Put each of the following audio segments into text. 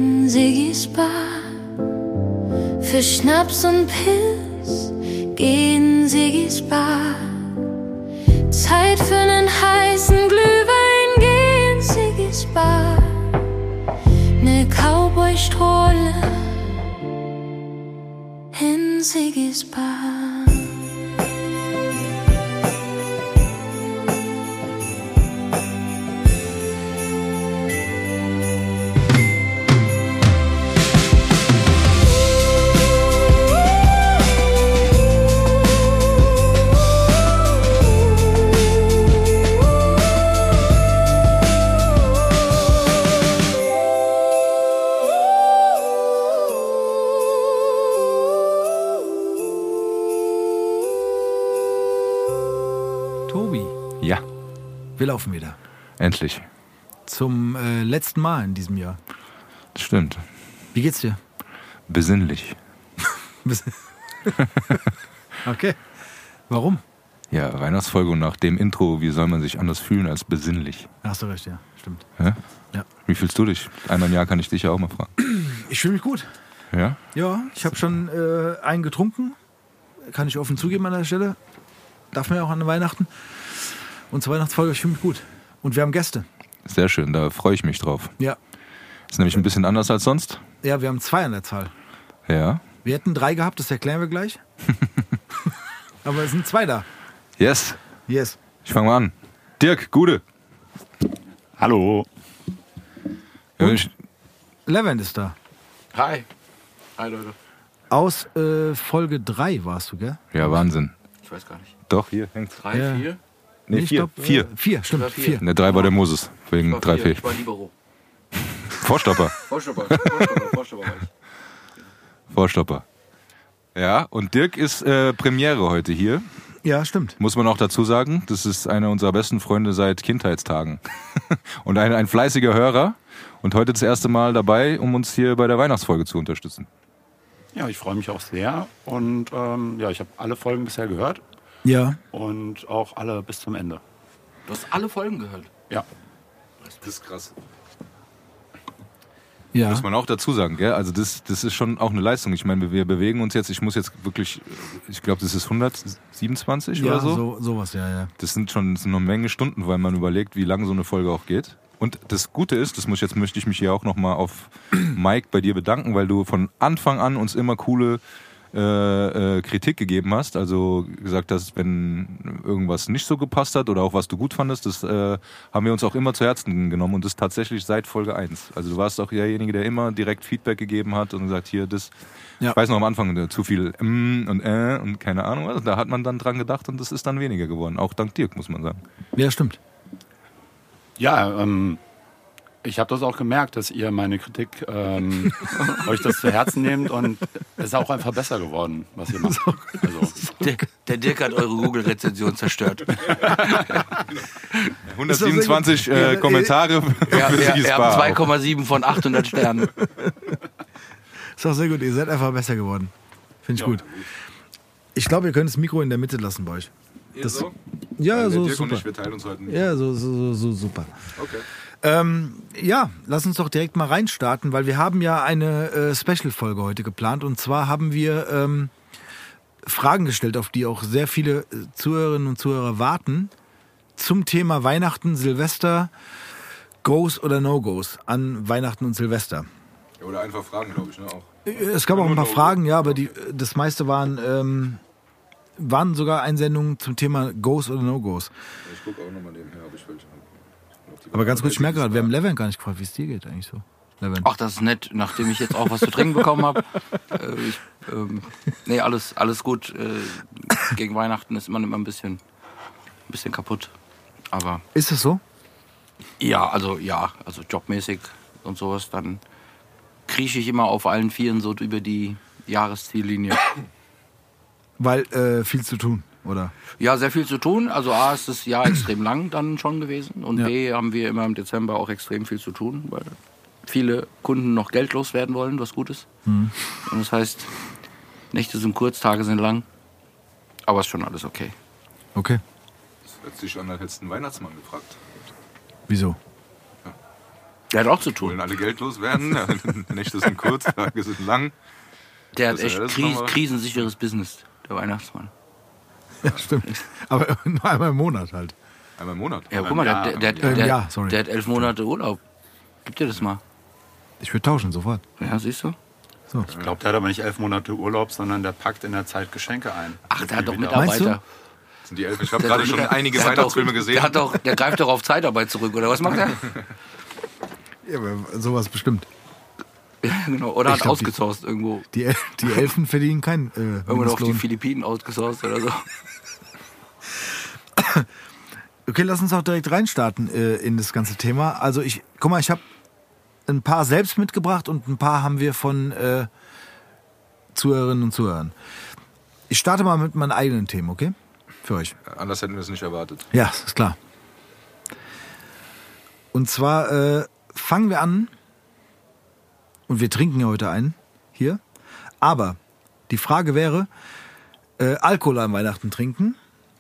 in Siggis Bar. Für Schnaps und Pilz geh in Siggis Bar. Zeit für nen heißen Glühwein, geh in Siggis Bar. Ne Cowboy-Strohle in Siggis Bar. Wir laufen wieder. Endlich. Zum letzten Mal in diesem Jahr. Das stimmt. Wie geht's dir? Besinnlich. Okay. Warum? Ja, Weihnachtsfolge und nach dem Intro, wie soll man sich anders fühlen als besinnlich? Hast du recht, ja. Stimmt. Ja? Ja. Wie fühlst du dich? Einmal im Jahr kann ich dich ja auch mal fragen. Ich fühle mich gut. Ja? Ja, ich habe schon einen getrunken. Kann ich offen zugeben an der Stelle. Darf man ja auch an Weihnachten. Und zur Weihnachtsfolge, ich fühle mich gut. Und wir haben Gäste. Sehr schön, da freue ich mich drauf. Ja. Ist nämlich ein bisschen anders als sonst. Ja, wir haben 2 an der Zahl. Ja. Wir hätten 3 gehabt, das erklären wir gleich. Aber es sind 2 da. Yes. Yes. Ich fange mal an. Dirk, Gude. Hallo. Ja, Levent ist da. Hi. Hi, Leute. Aus Folge 3 warst du, gell? ja, Wahnsinn. Ich weiß gar nicht. Doch, hier hängt's. 3, Ja. 4? Nee, Ich 4. glaub, 4. 4, stimmt. 4. Der 3 war der Moses, wegen 3, 4. Ich war Libero. Vorstopper. Vorstopper war ich. Vorstopper. Ja, und Dirk ist Premiere heute hier. Ja, stimmt. Muss man auch dazu sagen, das ist einer unserer besten Freunde seit Kindheitstagen. Und ein fleißiger Hörer. Und heute das erste Mal dabei, um uns hier bei der Weihnachtsfolge zu unterstützen. Ja, ich freue mich auch sehr. Und ja, ich habe alle Folgen bisher gehört. Ja. Und auch alle bis zum Ende. Du hast alle Folgen gehört? Ja. Das ist krass. Ja. Muss man auch dazu sagen, gell? Also das ist schon auch eine Leistung. Ich meine, wir bewegen uns jetzt, ich muss jetzt wirklich, ich glaube, das ist 127 Ja, oder so. sowas, ja. Das sind noch eine Menge Stunden, weil man überlegt, wie lange so eine Folge auch geht. Und das Gute ist, möchte ich mich hier auch nochmal auf Mike bei dir bedanken, weil du von Anfang an uns immer coole Kritik gegeben hast, also gesagt hast, wenn irgendwas nicht so gepasst hat oder auch was du gut fandest, das haben wir uns auch immer zu Herzen genommen und das tatsächlich seit Folge 1. Also du warst auch derjenige, der immer direkt Feedback gegeben hat und gesagt, hier, das, Ja. ich weiß noch am Anfang, zu viel und keine Ahnung was, da hat man dann dran gedacht und das ist dann weniger geworden, auch dank Dirk, muss man sagen. Ja, stimmt. Ja, ich habe das auch gemerkt, dass ihr meine Kritik euch das zu Herzen nehmt und es ist auch einfach besser geworden, was ihr macht. Also, Der Dirk hat eure Google-Rezension zerstört. 127 Kommentare für Siggis Wir Bar. haben 2,7 von 800 Sternen. Ist auch sehr gut, ihr seid einfach besser geworden. Finde ich gut. Ich glaube, ihr könnt das Mikro in der Mitte lassen bei euch. Das, so? Ja, Der so Dirk und super. ich, wir teilen uns heute. Ja, so super. Okay. Ja, lass uns doch direkt mal reinstarten, weil wir haben ja eine Special-Folge heute geplant. Und zwar haben wir Fragen gestellt, auf die auch sehr viele Zuhörerinnen und Zuhörer warten, zum Thema Weihnachten, Silvester, Goes oder No-Goes an Weihnachten und Silvester. Oder einfach Fragen, glaube ich, ne? Auch. Es gab auch ein paar Fragen, ja, aber das meiste waren sogar Einsendungen zum Thema Goes oder No-Goes. Ich gucke auch nochmal nebenher, ob ich welche habe. Aber ganz kurz, ich merke gerade, wir haben Levent gar nicht gefragt, wie es dir geht eigentlich so. Levent. Ach, das ist nett, nachdem ich jetzt auch was zu trinken bekommen habe. Nee, alles gut. Gegen Weihnachten ist man immer ein bisschen kaputt. Aber Ist das so? ja, also jobmäßig und sowas, dann krieche ich immer auf allen Vieren so über die Jahresziellinie. Weil viel zu tun, oder? Ja, sehr viel zu tun. Also A ist das Jahr extrem lang dann schon gewesen und Ja. B haben wir immer im Dezember auch extrem viel zu tun, weil viele Kunden noch Geld loswerden wollen, was gut ist. Und das heißt, Nächte sind kurz, Tage sind lang, aber ist schon alles okay. Okay. Das hört sich an, als hättest du einen Weihnachtsmann gefragt. Wieso? Der hat auch zu tun. Wollen alle geldlos werden? Nächte sind kurz, Tage sind lang. Der hat Das ist echt ja das nochmal. krisensicheres Business, der Weihnachtsmann. Ja, stimmt. Aber nur einmal im Monat halt. Einmal im Monat. Ja, guck mal, Ja, sorry. der hat 11 Monate Urlaub. Gib dir das mal. Ich würde tauschen, sofort. Ja, siehst du? So. Ich glaube, der hat aber nicht 11 Monate Urlaub, sondern der packt in der Zeit Geschenke ein. Ach, der hat doch Wieder- Meinst du? Mitarbeiter. Das sind die Elfen. Ich habe gerade schon einige Der hat Weihnachtsfilme doch- gesehen. Der greift doch auf Zeitarbeit zurück, oder was macht er? Ja, aber sowas bestimmt. Ja, genau. Oder Ich hat glaub, ausgesourced irgendwo. Die Elfen verdienen keinen Irgendwo auf die Mindestlohn. Philippinen outgesourced oder so. Okay, lass uns auch direkt reinstarten in das ganze Thema. Also guck mal, ich habe ein paar selbst mitgebracht und ein paar haben wir von Zuhörerinnen und Zuhörern. Ich starte mal mit meinen eigenen Themen, okay? Für euch. Anders hätten wir es nicht erwartet. Ja, ist klar. Und zwar fangen wir an, und wir trinken ja heute einen hier, aber die Frage wäre, Alkohol an Weihnachten trinken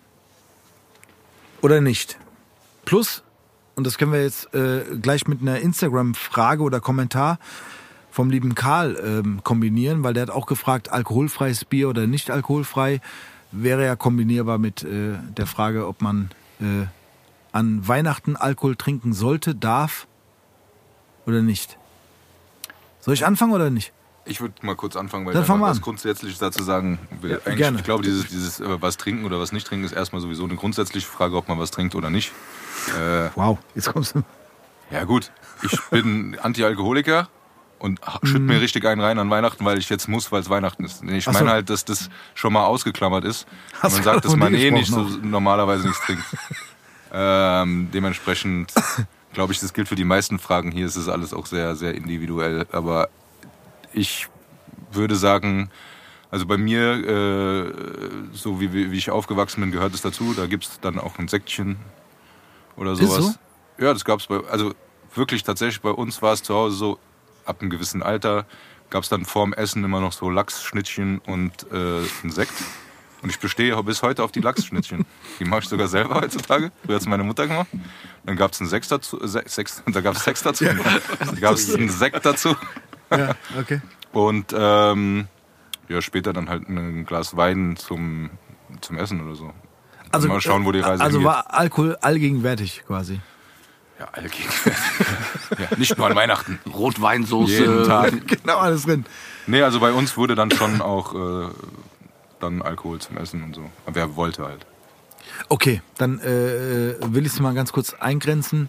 oder nicht? Plus, und das können wir jetzt gleich mit einer Instagram-Frage oder Kommentar vom lieben Karl kombinieren, weil der hat auch gefragt, alkoholfreies Bier oder nicht alkoholfrei, wäre ja kombinierbar mit der Frage, ob man an Weihnachten Alkohol trinken sollte, darf oder nicht. Soll ich anfangen oder nicht? Ich würde mal kurz anfangen, weil Dann ich fang mal was an. Grundsätzliches dazu sagen will. Ja, Eigentlich, gerne. Ich glaube, dieses was trinken oder was nicht trinken ist erstmal sowieso eine grundsätzliche Frage, ob man was trinkt oder nicht. Wow, jetzt kommst du. Ja gut, ich bin Anti-Alkoholiker und schütt mir richtig einen rein an Weihnachten, weil ich jetzt muss, weil es Weihnachten ist. Ich Ach so. meine halt, dass das schon mal ausgeklammert ist. Hast Man du sagt, dass von man dir nicht so gesprochen normalerweise nichts trinkt. Dementsprechend glaube ich, das gilt für die meisten Fragen hier. Es ist alles auch sehr, sehr individuell. Aber ich würde sagen, also bei mir, so wie ich aufgewachsen bin, gehört es dazu. Da gibt es dann auch ein Säckchen oder sowas. so? Ja, das gab es also wirklich tatsächlich bei uns war es zu Hause so, ab einem gewissen Alter gab es dann vorm Essen immer noch so Lachsschnittchen und einen Sekt. Und ich bestehe bis heute auf die Lachsschnittchen. Die mache ich sogar selber heutzutage. Früher hat es meine Mutter gemacht. Dann gab es einen Sex dazu. Da gab es Sex dazu. Dann gab es einen Sekt dazu. Ja, okay. Und ja, später dann halt ein Glas Wein zum Essen oder so. Also, mal schauen, wo die Reise also hingeht. war Alkohol allgegenwärtig quasi. Ja, allgegenwärtig. Ja, nicht nur an Weihnachten. Rotweinsoße. Jeden Tag. Genau, alles drin. Nee, also bei uns wurde dann schon auch dann Alkohol zum Essen und so. Aber wer wollte halt. Okay, dann will ich es mal ganz kurz eingrenzen.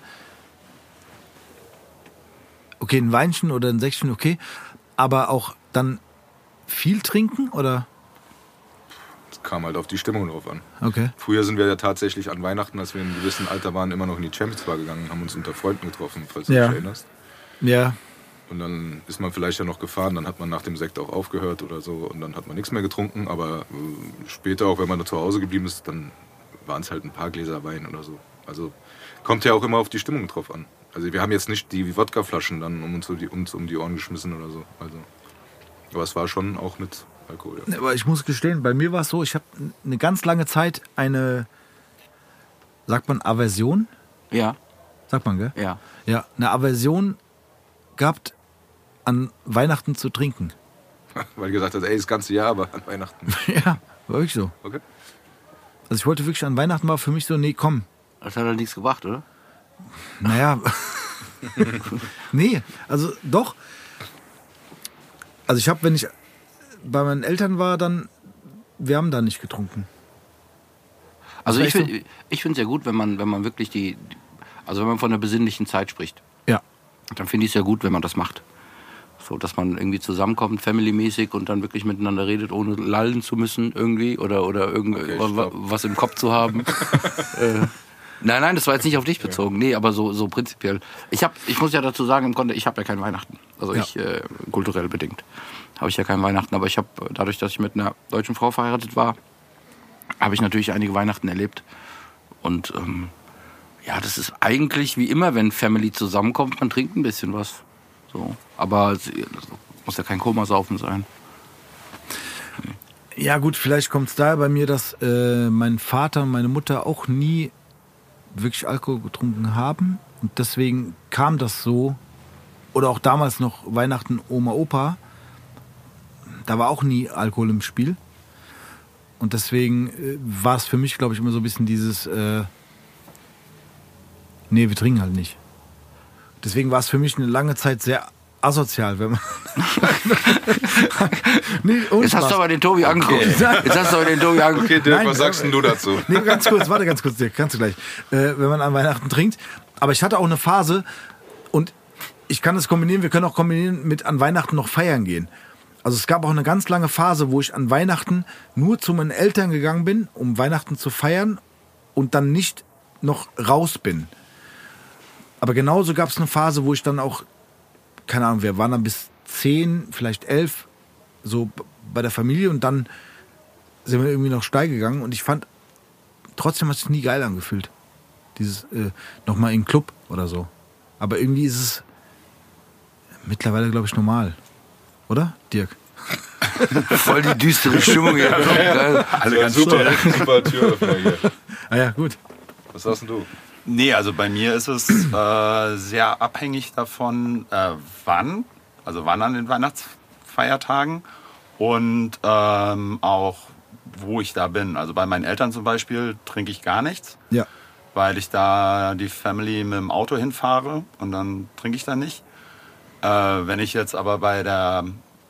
Okay, ein Weinchen oder ein Säckchen, okay. Aber auch dann viel trinken oder? Es kam halt auf die Stimmung drauf an. Okay. Früher sind wir ja tatsächlich an Weihnachten, als wir in einem gewissen Alter waren, immer noch in die Champions Bar gegangen und haben uns unter Freunden getroffen, falls du Ja. dich erinnerst. Ja. Und dann ist man vielleicht ja noch gefahren, dann hat man nach dem Sekt auch aufgehört oder so und dann hat man nichts mehr getrunken. Aber später, auch wenn man da zu Hause geblieben ist, dann waren es halt ein paar Gläser Wein oder so. Also kommt ja auch immer auf die Stimmung drauf an. Also wir haben jetzt nicht die Wodkaflaschen dann uns um die Ohren geschmissen oder so. Also, aber es war schon auch mit Alkohol. Ja. Aber ich muss gestehen, bei mir war es so, ich habe eine ganz lange Zeit eine, sagt man Aversion? Ja, Sagt man, gell? ja. Ja, eine Aversion gehabt, an Weihnachten zu trinken. Weil du gesagt hast, ey, das ganze Jahr, aber an Weihnachten. Ja, war wirklich so. Okay. Also ich wollte wirklich an Weihnachten, war für mich so, nee, komm. Das hat halt nichts gebracht, oder? Naja. Nee, also doch. Also ich habe, wenn ich bei meinen Eltern war, dann, wir haben da nicht getrunken. Also Das ich war finde es ja gut, wenn man wirklich also wenn man von einer besinnlichen Zeit spricht, Ja. dann finde ich es ja gut, wenn man das macht. So, dass man irgendwie zusammenkommt, familymäßig und dann wirklich miteinander redet, ohne lallen zu müssen irgendwie oder Okay, stopp. was im Kopf zu haben. Nein, das war jetzt nicht auf dich bezogen. Nee, aber so prinzipiell. Ich muss ja dazu sagen, im Grunde, ich habe ja kein Weihnachten. Also Ja. Kulturell bedingt habe ich ja kein Weihnachten. Aber ich habe, dadurch, dass ich mit einer deutschen Frau verheiratet war, habe ich natürlich einige Weihnachten erlebt. Und ja, das ist eigentlich wie immer, wenn Family zusammenkommt, man trinkt ein bisschen was. So. Aber es muss ja kein Komasaufen sein. Ja gut, vielleicht kommt es daher bei mir, dass mein Vater und meine Mutter auch nie wirklich Alkohol getrunken haben. Und deswegen kam das so oder auch damals noch Weihnachten Oma, Opa, da war auch nie Alkohol im Spiel. Und deswegen war es für mich, glaube ich, immer so ein bisschen dieses, nee, wir trinken halt nicht. Deswegen war es für mich eine lange Zeit sehr asozial, wenn man... nee, Jetzt hast du aber den Tobi angeguckt. Okay, Dirk, Nein, was sagst denn du dazu? Nee, ganz kurz, Dirk, kannst du gleich. Wenn man an Weihnachten trinkt. Aber ich hatte auch eine Phase und ich kann das kombinieren, wir können auch kombinieren mit an Weihnachten noch feiern gehen. Also es gab auch eine ganz lange Phase, wo ich an Weihnachten nur zu meinen Eltern gegangen bin, um Weihnachten zu feiern und dann nicht noch raus bin. Aber genauso gab es eine Phase, wo ich dann auch, keine Ahnung, wir waren dann bis 10, vielleicht 11, so bei der Familie und dann sind wir irgendwie noch steil gegangen und ich fand, trotzdem hat es nie geil angefühlt. Dieses nochmal in den Club oder so. Aber irgendwie ist es mittlerweile, glaube ich, normal. Oder, Dirk? Voll die düstere Stimmung hier. Geil. Alle ganz super Türöffner hier. Ah ja, gut. Was sagst denn du? Nee, also bei mir ist es sehr abhängig davon, wann an den Weihnachtsfeiertagen und auch wo ich da bin. Also bei meinen Eltern zum Beispiel trinke ich gar nichts, Ja. weil ich da die Family mit dem Auto hinfahre und dann trinke ich da nicht. Wenn ich jetzt aber bei der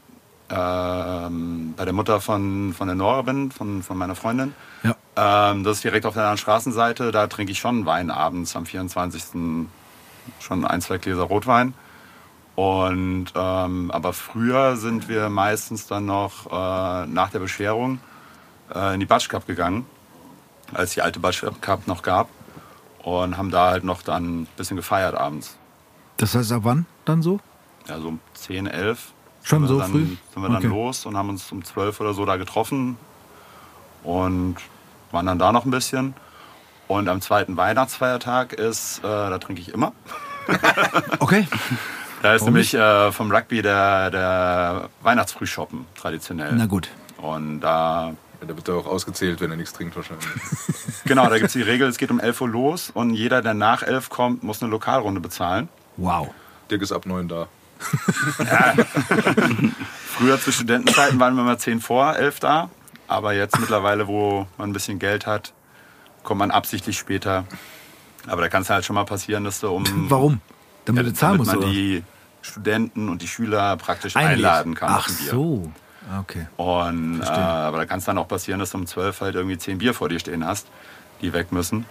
Mutter von der Nora bin, von meiner Freundin, Ja. das ist direkt auf der anderen Straßenseite, da trinke ich schon Wein abends am 24. schon 1-2 Gläser Rotwein. Und aber früher sind wir meistens dann noch nach der Bescherung in die Batsch Cup gegangen, als die alte Batsch Cup noch gab, und haben da halt noch dann ein bisschen gefeiert abends. Das heißt, ab wann dann so? Ja, so um 10, 11. Schon so dann, früh? Sind wir dann Okay. los und haben uns um 12 oder so da getroffen und waren dann da noch ein bisschen. Und am zweiten Weihnachtsfeiertag da trinke ich immer. Okay. Da ist Warum nämlich vom Rugby der Weihnachtsfrühschoppen traditionell. Na gut. Und da, Ja, da wird er auch ausgezählt, wenn er nichts trinkt wahrscheinlich. genau, da gibt es die Regel, es geht um 11 Uhr los und jeder, der nach 11 kommt, muss eine Lokalrunde bezahlen. Wow. Dirk ist ab 9 da. Früher zu Studentenzeiten waren wir immer 10 vor 11 da. Aber jetzt mittlerweile, wo man ein bisschen Geld hat, kommt man absichtlich später. Aber da kann es halt schon mal passieren, dass du Warum? Damit du zahlen musst, man oder? die Studenten und die Schüler praktisch Einlädt. einladen kann. Ach auf ein Bier. so. Okay. Und, Verstehe. aber da kann es dann auch passieren, dass du um 12 halt irgendwie 10 Bier vor dir stehen hast, die weg müssen.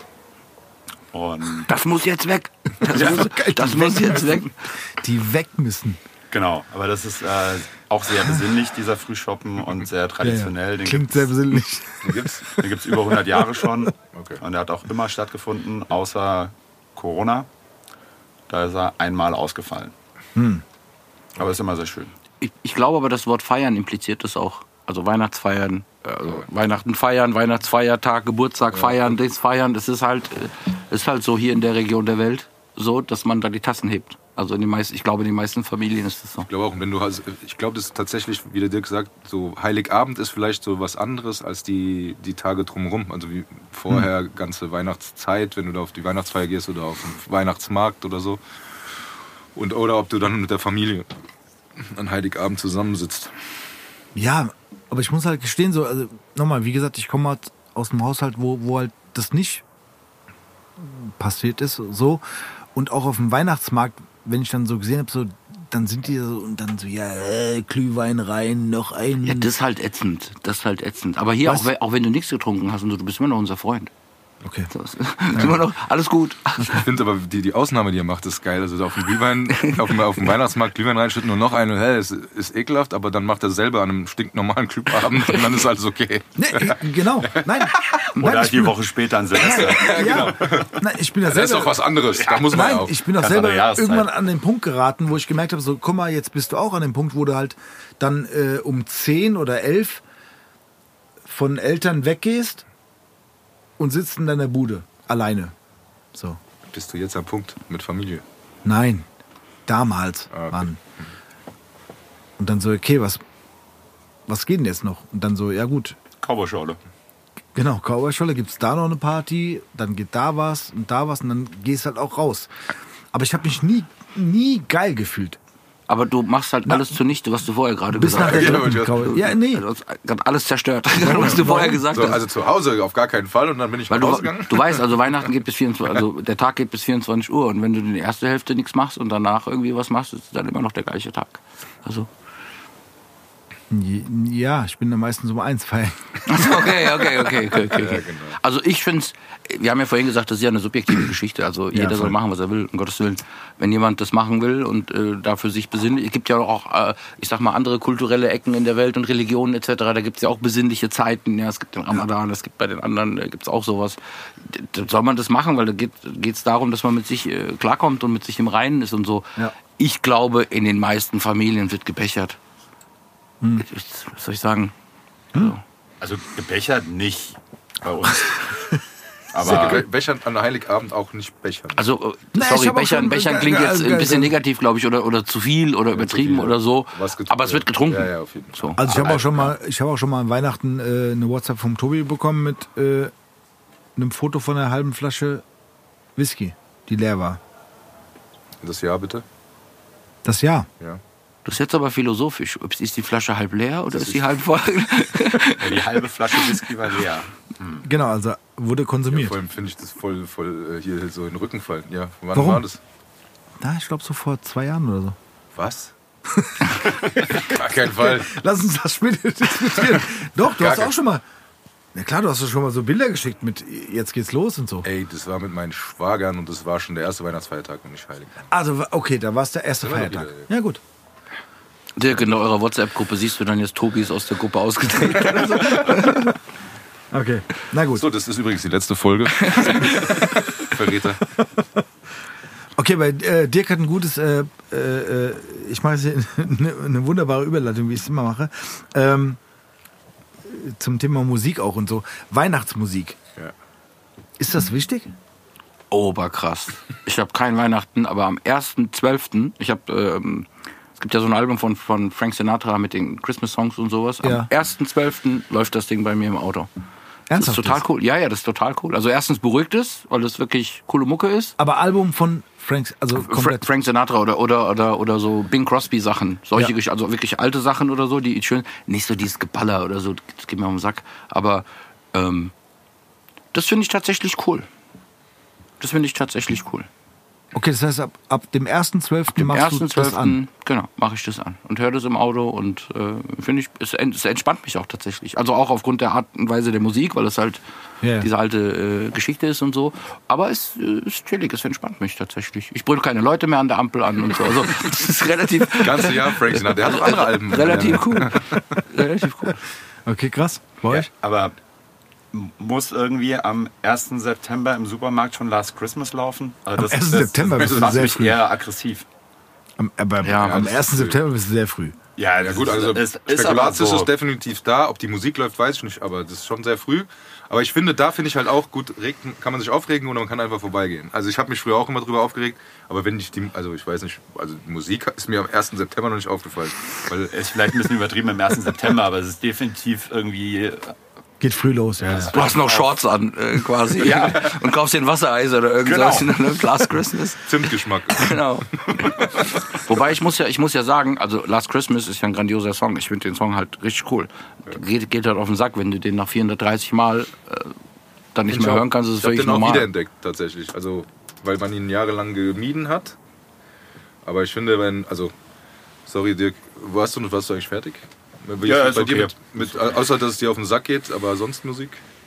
Und Das muss jetzt weg. Das muss jetzt weg. Die weg müssen. genau, aber das ist auch sehr besinnlich, dieser Frühschoppen, und sehr traditionell. Den Klingt sehr besinnlich. Den gibt's? gibt's über 100 Jahre schon. Okay. Und der hat auch immer stattgefunden, außer Corona. Da ist er einmal ausgefallen. Aber ist immer sehr schön. Ich glaube aber, das Wort feiern impliziert das auch. Also Weihnachtsfeiern, Weihnachten feiern, Weihnachtsfeiertag, Geburtstag feiern, das feiern. Das ist halt so hier in der Region der Welt so, dass man da die Tassen hebt. Also ich glaube, in den meisten Familien ist das so. Ich glaube auch, ich glaube, das ist tatsächlich, wie der Dirk sagt, so Heiligabend ist vielleicht so was anderes als die Tage drumherum. Also wie vorher ganze Weihnachtszeit, wenn du da auf die Weihnachtsfeier gehst oder auf den Weihnachtsmarkt oder so. Oder ob du dann mit der Familie an Heiligabend zusammensitzt. Ja, aber ich muss halt gestehen, so, also nochmal, wie gesagt, ich komme halt aus einem Haushalt, wo halt das nicht passiert ist, so. Und auch auf dem Weihnachtsmarkt, wenn ich dann so gesehen habe, so, dann sind die so und dann so, ja, Glühwein rein, noch ein. Ja, das ist halt ätzend. Aber hier, Was? auch wenn du nichts getrunken hast und du bist immer noch unser Freund. Okay. Das ist immer noch alles gut. Ich finde aber, die Ausnahme, die ihr macht, ist geil. Also auf dem Glühwein, auf dem Weihnachtsmarkt Glühwein reinschütten und noch einen, es ist ekelhaft, aber dann macht er selber an einem stinknormalen Clubabend und dann ist alles okay. Nee, genau. Nein. Oder Nein, halt die Woche später an Silvester. ja, nein, ich bin ja Das ist selber. doch was anderes, da muss man Nein, auf. ich bin doch Ganz selber andere Jahreszeit. irgendwann an den Punkt geraten, wo ich gemerkt habe, so, guck mal, jetzt bist du auch an dem Punkt, wo du halt dann um 10 oder 11 von Eltern weggehst und sitzt in deiner Bude. Alleine. So. Bist du jetzt am Punkt mit Familie? Nein. Damals, Ah, okay. Mann. Und dann so, okay, was geht denn jetzt noch? Und dann so, ja gut, Cowboy-Schorle. genau, Cowboy-Scholle, gibt's da noch eine Party, dann geht da was und dann gehst halt auch raus. Aber ich habe mich nie geil gefühlt. Aber du machst halt alles zunichte, was du vorher gerade Bis nach gesagt der hast. dritten Graue. Ja, nee. Du hast gerade alles zerstört, was du vorher gesagt So, hast. also zu Hause auf gar keinen Fall und dann bin ich Weil nach Hause gegangen. du weißt, also Weihnachten geht bis 24, also der Tag geht bis 24 Uhr und wenn du die erste Hälfte nichts machst und danach irgendwie was machst, ist es dann immer noch der gleiche Tag. Also. Ja, ich bin da meistens um 1 feiern. Okay. Ja, genau. Also ich finde es, wir haben ja vorhin gesagt, das ist ja eine subjektive Geschichte. Also jeder voll. soll machen, was er will, um Gottes Willen. Wenn jemand das machen will und dafür sich besinnt, es gibt ja auch, ich sag mal, andere kulturelle Ecken in der Welt und Religionen etc., da gibt es ja auch besinnliche Zeiten. Ja, es gibt den Ramadan, es gibt bei den anderen, gibt es auch sowas. Da soll man das machen, weil da geht es darum, dass man mit sich klarkommt und mit sich im Reinen ist und so. Ja. Ich glaube, in den meisten Familien wird gebechert. Was soll ich sagen? Also gebechert nicht bei uns. Aber Bechern an Heiligabend auch nicht bechern. Also, Na, sorry, ich hab auch Bechern schon- klingt jetzt ein bisschen ge- negativ, glaube ich, oder zu viel oder übertrieben viel, oder so. Was getrunken Aber es wird getrunken. Ja, auf jeden Fall. So. Also ich habe auch schon mal an Weihnachten eine WhatsApp vom Tobi bekommen mit einem Foto von einer halben Flasche Whisky, die leer war. Das Jahr bitte. Das Jahr. Ja. Das ist jetzt aber philosophisch. Ist die Flasche halb leer oder ist sie halb voll? ja, die halbe Flasche Whisky war leer. Genau, also wurde Ja, konsumiert. vor allem finde ich das voll hier so in den Rücken fallen. Ja, wann Warum? war das? Ich glaube so vor 2 Jahren oder so. Was? Gar keinen Fall. Lass uns das später diskutieren. Doch, du Gar hast auch kein- schon mal. Na klar, du hast doch schon mal so Bilder geschickt mit jetzt geht's los und so. Ey, das war mit meinen Schwagern und das war schon der erste Weihnachtsfeiertag und nicht Heiligabend. Also, okay, da war es der erste Ja, Feiertag. wieder, Ja, gut. Dirk, in eurer WhatsApp-Gruppe siehst du dann jetzt Tobi ist aus der Gruppe ausgetreten. Okay, na gut. So, das ist übrigens die letzte Folge. Verräter. Okay, weil Dirk hat ein gutes, ich mache jetzt eine wunderbare Überleitung, wie ich es immer mache, zum Thema Musik auch und so. Weihnachtsmusik. Ja. Ist das wichtig? Oberkrass. Ich habe kein Weihnachten, aber am 1.12., es gibt ja so ein Album von Frank Sinatra mit den Christmas-Songs und sowas. Ja. Am 1.12. läuft das Ding bei mir im Auto. Das ist Ernsthaft total jetzt? cool. Ja, das ist total cool. Also erstens beruhigt es, weil das wirklich coole Mucke ist. Aber Album von Frank, also komplett. Frank Sinatra oder so Bing Crosby Sachen. Solche, Ja. also wirklich alte Sachen oder so, die schön, nicht so dieses Geballer oder so, das geht mir um den Sack. Aber das finde ich tatsächlich cool. Okay, das heißt, ab dem 1.12. machst du das an. Genau, mache ich das an und höre das im Auto und finde ich, es entspannt mich auch tatsächlich. Also auch aufgrund der Art und Weise der Musik, weil es halt Ja. diese alte Geschichte ist und so. Aber es ist chillig, es entspannt mich tatsächlich. Ich brülle keine Leute mehr an der Ampel an und so. Also das ist relativ, Ganze Jahr Frank Sinatra. Der hat auch andere Alben. relativ cool. Relativ cool. Okay, krass. Bei euch? Aber muss irgendwie am 1. September im Supermarkt schon Last Christmas laufen? Also Am 1. September bist das du macht sehr mich früh. eher aggressiv. Am das 1. ist September bist du sehr früh. Ja, Ja gut, also Spekulatius ist definitiv da. Ob die Musik läuft, weiß ich nicht, aber das ist schon sehr früh. Aber ich finde, da finde ich halt auch gut, kann man sich aufregen oder man kann einfach vorbeigehen. Also ich habe mich früher auch immer drüber aufgeregt, aber wenn ich also ich weiß nicht, also die Musik ist mir am 1. September noch nicht aufgefallen. Weil Ist vielleicht ein bisschen übertrieben am 1. September, aber es ist definitiv irgendwie. Geht früh los, ja. Du hast noch Shorts an, quasi. Ja. Und kaufst dir ein Wassereis oder irgendwas. Genau. Last Christmas. Zimtgeschmack. Genau. Wobei ich muss ja sagen, also Last Christmas ist ja ein grandioser Song. Ich finde den Song halt richtig cool. Geht halt auf den Sack, wenn du den nach 430 Mal dann nicht mehr hören kannst, ist es Ich habe völlig den auch normal. wiederentdeckt tatsächlich. Also weil man ihn jahrelang gemieden hat. Aber ich finde, sorry Dirk, warst du eigentlich fertig? Ja, ist bei dir okay. außer dass es dir auf den Sack geht, aber sonst Musik?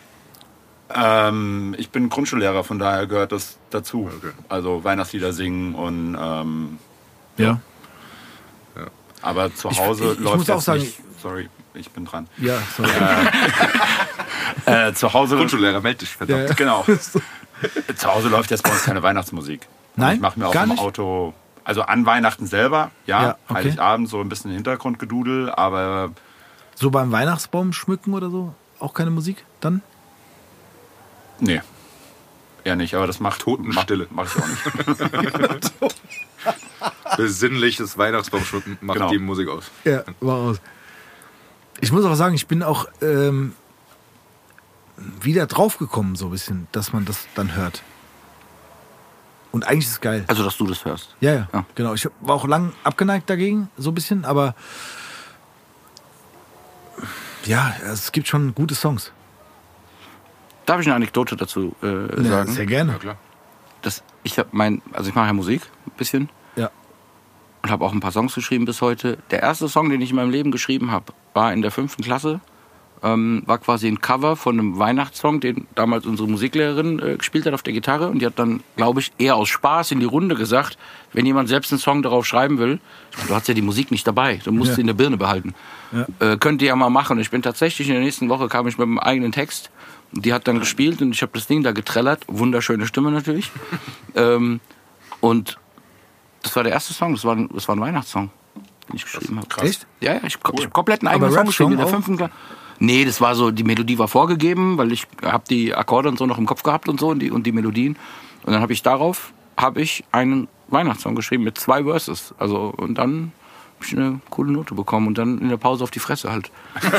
Ich bin Grundschullehrer, von daher gehört das dazu. Okay. Also Weihnachtslieder singen und Ja. aber zu Hause ich läuft muss auch jetzt sagen- nicht. Sorry, ich bin dran. Ja, sorry. Zu Hause Grundschullehrer, meld dich, verdammt. Ja. Genau. Zu Hause läuft jetzt bei uns keine Weihnachtsmusik. Nein? Ich mache mir auch Gar im nicht? Auto, also an Weihnachten selber, ja, Ja, okay. Heiligabend so ein bisschen Hintergrundgedudel, aber So beim Weihnachtsbaum schmücken oder so? Auch keine Musik dann? nee. Eher nicht, aber das macht Totenstille. Mach ich auch nicht. Besinnliches Weihnachtsbaumschmücken macht Genau. die Musik aus. Ja, war aus. Ich muss aber sagen, ich bin auch wieder draufgekommen, so ein bisschen, dass man das dann hört. Und eigentlich ist es geil. Also, dass du das hörst. Ja, Ja. genau. Ich war auch lang abgeneigt dagegen, so ein bisschen, aber ja, es gibt schon gute Songs. Darf ich eine Anekdote dazu sagen? Sehr gerne. Ja, klar. Ich mache ja Musik ein bisschen Ja. und habe auch ein paar Songs geschrieben bis heute. Der erste Song, den ich in meinem Leben geschrieben habe, war in der 5. Klasse. War quasi ein Cover von einem Weihnachtssong, den damals unsere Musiklehrerin gespielt hat auf der Gitarre. Und die hat dann, glaube ich, eher aus Spaß in die Runde gesagt, wenn jemand selbst einen Song darauf schreiben will, du hast ja die Musik nicht dabei, du musst sie in der Birne behalten. Ja. Könnt ihr ja mal machen. Und ich bin tatsächlich in der nächsten Woche, kam ich mit meinem eigenen Text. Und die hat dann gespielt und ich habe das Ding da getrellert. Wunderschöne Stimme natürlich. Und das war der erste Song, das war ein Weihnachtssong, den ich geschrieben habe. Echt? Ja, ich hab komplett einen eigenen Aber Song geschrieben in der Rap-Song 5. Klasse. Nee, das war so, die Melodie war vorgegeben, weil ich habe die Akkorde und so noch im Kopf gehabt und so und die Melodien. Und dann habe ich einen Weihnachtssong geschrieben mit 2 Verses. Also, und dann habe ich eine coole Note bekommen und dann in der Pause auf die Fresse halt.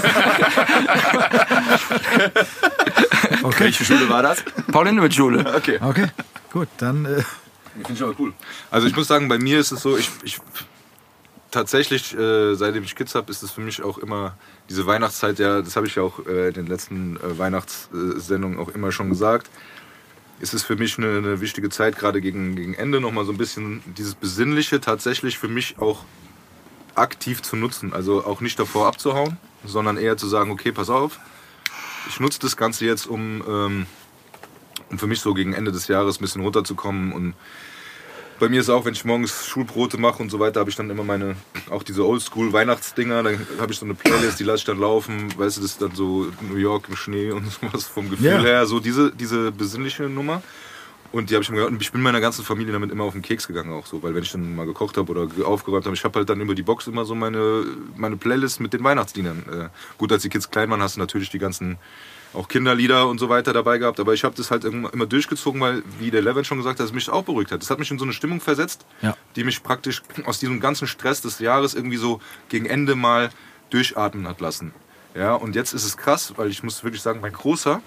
Okay. Welche Schule war das? Paul-Hindemith-Schule. Okay. Okay, gut, dann Finde ich aber cool. Also ich muss sagen, bei mir ist es so, ich tatsächlich, seitdem ich Kids habe, ist es für mich auch immer diese Weihnachtszeit, ja, das habe ich ja auch in den letzten Weihnachtssendungen auch immer schon gesagt, ist es für mich eine wichtige Zeit, gerade gegen Ende nochmal so ein bisschen dieses Besinnliche tatsächlich für mich auch aktiv zu nutzen. Also auch nicht davor abzuhauen, sondern eher zu sagen, okay, pass auf, ich nutze das Ganze jetzt, um für mich so gegen Ende des Jahres ein bisschen runterzukommen. Und bei mir ist auch, wenn ich morgens Schulbrote mache und so weiter, habe ich dann immer auch diese Oldschool-Weihnachtsdinger, dann habe ich so eine Playlist, die lasse ich dann laufen, weißt du, das ist dann so New York im Schnee und sowas vom Gefühl her, so diese besinnliche Nummer. Und die habe ich mir gehört und ich bin meiner ganzen Familie damit immer auf den Keks gegangen auch so, weil wenn ich dann mal gekocht habe oder aufgeräumt habe, ich habe halt dann über die Box immer so meine Playlist mit den Weihnachtsliedern. Gut, als die Kids klein waren, hast du natürlich die ganzen auch Kinderlieder und so weiter dabei gehabt, aber ich habe das halt immer durchgezogen, weil, wie der Levin schon gesagt hat, es mich auch beruhigt hat. Das hat mich in so eine Stimmung versetzt, die mich praktisch aus diesem ganzen Stress des Jahres irgendwie so gegen Ende mal durchatmen hat lassen. Ja, und jetzt ist es krass, weil ich muss wirklich sagen, mein Großer,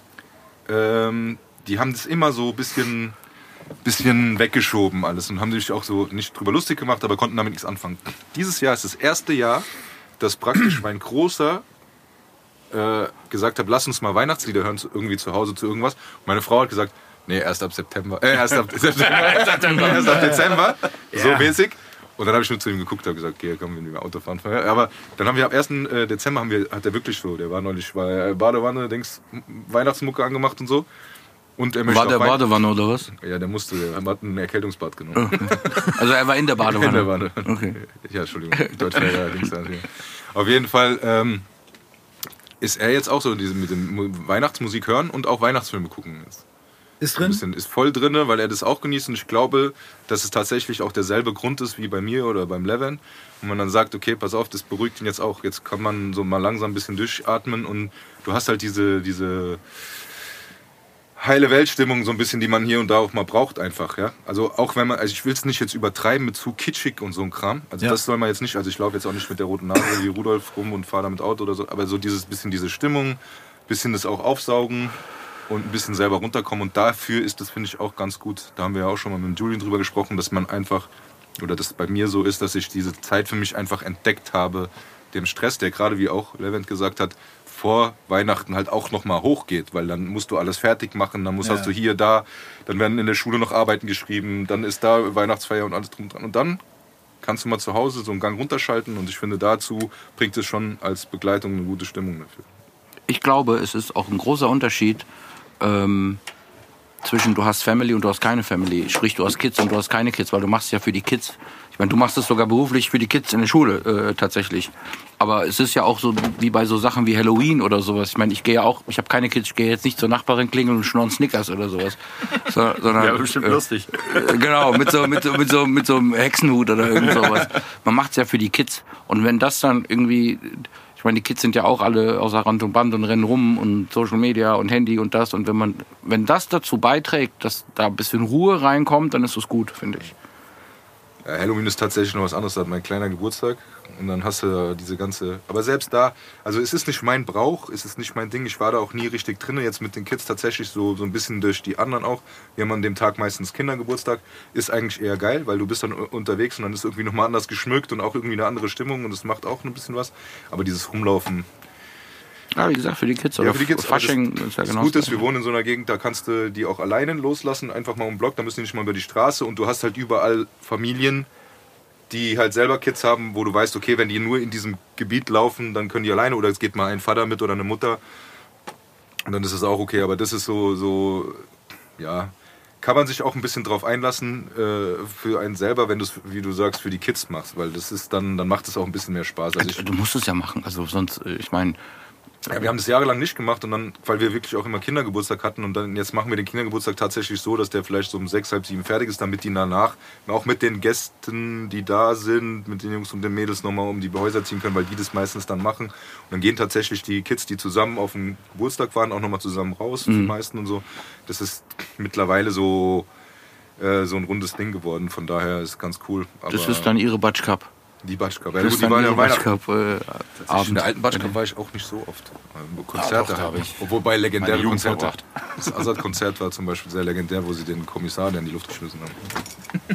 die haben das immer so ein bisschen weggeschoben alles und haben sich auch so nicht drüber lustig gemacht, aber konnten damit nichts anfangen. Dieses Jahr ist das erste Jahr, dass praktisch mein Großer gesagt hat, lass uns mal Weihnachtslieder hören, irgendwie zu Hause zu irgendwas. Und meine Frau hat gesagt, nee, erst ab Dezember, so mäßig. Und dann habe ich nur zu ihm geguckt und gesagt, okay, komm, wenn wir Auto fahren. Aber dann haben wir am 1. Dezember, hat er wirklich so, der war neulich bei Badewanne, Weihnachtsmucke angemacht und so. Und er war der Badewanne oder was? Ja, der hat ein Erkältungsbad genommen. Also er war in der Badewanne? In der Wanne. Okay. Ja, Entschuldigung, Deutschfelder, Auf jeden Fall ist er jetzt auch so mit dem Weihnachtsmusik hören und auch Weihnachtsfilme gucken. ist drin? Ist voll drin, weil er das auch genießt und ich glaube, dass es tatsächlich auch derselbe Grund ist wie bei mir oder beim Levin. Und man dann sagt, okay, pass auf, das beruhigt ihn jetzt auch. Jetzt kann man so mal langsam ein bisschen durchatmen und du hast halt diese heile Weltstimmung so ein bisschen, die man hier und da auch mal braucht einfach, ja. Also auch wenn also ich will es nicht jetzt übertreiben mit zu kitschig und so ein Kram. Also das soll man jetzt nicht, also ich laufe jetzt auch nicht mit der roten Nase wie Rudolf rum und fahre damit Auto oder so, aber so diese Stimmung, bisschen das auch aufsaugen und ein bisschen selber runterkommen und dafür ist das, finde ich, auch ganz gut. Da haben wir ja auch schon mal mit Julian drüber gesprochen, dass man einfach, oder das bei mir so ist, dass ich diese Zeit für mich einfach entdeckt habe, dem Stress, der gerade, wie auch Levent gesagt hat, vor Weihnachten halt auch nochmal hochgeht, weil dann musst du alles fertig machen, dann hast du hier, da, dann werden in der Schule noch Arbeiten geschrieben, dann ist da Weihnachtsfeier und alles drum dran und dann kannst du mal zu Hause so einen Gang runterschalten und ich finde, dazu bringt es schon als Begleitung eine gute Stimmung dafür. Ich glaube, es ist auch ein großer Unterschied zwischen du hast Family und du hast keine Family. Sprich, du hast Kids und du hast keine Kids, weil du machst es ja für die Kids. Ich meine, du machst es sogar beruflich für die Kids in der Schule tatsächlich. Aber es ist ja auch so wie bei so Sachen wie Halloween oder sowas. Ich meine, ich habe keine Kids, ich gehe jetzt nicht zur Nachbarin klingeln und schnorren Snickers oder sowas. Sondern, Ja, bestimmt lustig. Genau, mit so einem Hexenhut oder irgend sowas. Man macht es ja für die Kids. Und wenn das dann irgendwie... Ich meine, die Kids sind ja auch alle außer Rand und Band und rennen rum und Social Media und Handy und das. Und wenn das dazu beiträgt, dass da ein bisschen Ruhe reinkommt, dann ist das gut, finde ich. Ja, Halloween ist tatsächlich noch was anderes. Da hat mein kleiner Geburtstag und dann hast du diese ganze... Aber selbst da, also es ist nicht mein Brauch, es ist nicht mein Ding. Ich war da auch nie richtig drin. Jetzt mit den Kids tatsächlich so ein bisschen durch die anderen auch. Wir haben an dem Tag meistens Kindergeburtstag. Ist eigentlich eher geil, weil du bist dann unterwegs und dann ist irgendwie nochmal anders geschmückt und auch irgendwie eine andere Stimmung und es macht auch ein bisschen was. Aber dieses Rumlaufen... Ja, wie gesagt, für die Kids. Ja, für die Kids. Fasching Das ist ja genau. Gute ist, wir wohnen in so einer Gegend, da kannst du die auch alleine loslassen, einfach mal um den Block, da müssen die nicht mal über die Straße und du hast halt überall Familien, die halt selber Kids haben, wo du weißt, okay, wenn die nur in diesem Gebiet laufen, dann können die alleine oder es geht mal ein Vater mit oder eine Mutter und dann ist es auch okay, aber das ist so ja, kann man sich auch ein bisschen drauf einlassen für einen selber, wenn du es, wie du sagst, für die Kids machst, weil das ist dann macht es auch ein bisschen mehr Spaß. Also du musst es ja machen, also sonst, ich meine... Ja, wir haben das jahrelang nicht gemacht und dann, weil wir wirklich auch immer Kindergeburtstag hatten und dann jetzt machen wir den Kindergeburtstag tatsächlich so, dass der vielleicht so um 6, halb 7 fertig ist, damit die danach auch mit den Gästen, die da sind, mit den Jungs und den Mädels nochmal um die Häuser ziehen können, weil die das meistens dann machen. Und dann gehen tatsächlich die Kids, die zusammen auf dem Geburtstag waren, auch nochmal zusammen raus, die meisten und so. Das ist mittlerweile so ein rundes Ding geworden, von daher ist ganz cool. Aber das ist dann ihre Batsch Cup. Die Batsch Cup. Das ist dann ihre Batsch Cup In der alten Batsch Cup war ich auch nicht so oft. Konzerte habe ich. Obwohl bei legendären Konzerte. Das Assad-Konzert war zum Beispiel sehr legendär, wo sie den Kommissar in die Luft geschmissen haben.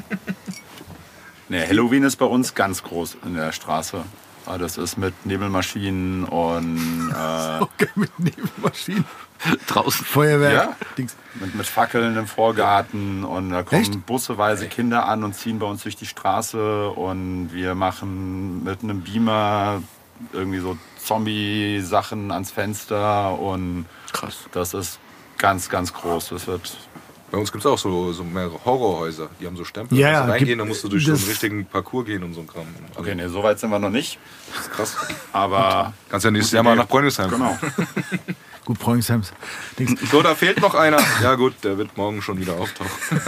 Nee, Halloween ist bei uns ganz groß in der Straße. Das ist mit Nebelmaschinen und... Okay, mit Nebelmaschinen. Draußen. Feuerwerk. Ja, Dings. mit Fackeln im Vorgarten und da kommen Echt? busseweise Kinder an und ziehen bei uns durch die Straße und wir machen mit einem Beamer irgendwie so Zombie-Sachen ans Fenster und Krass. das ist ganz, ganz groß. Das wird... Bei uns gibt es auch so mehrere Horrorhäuser. Die haben so Stempel. Ja, also reingehen, gibt- dann musst du durch so einen das- richtigen Parcours gehen und so ein Kram. Also, Okay, nee, so weit sind wir noch nicht, das ist krass. aber... Kannst ja nächstes Jahr mal nach Bräuningsheim. Genau. Gut, Bräunigsheims. Dings. So, da fehlt noch einer. Ja gut, der wird morgen schon wieder auftauchen.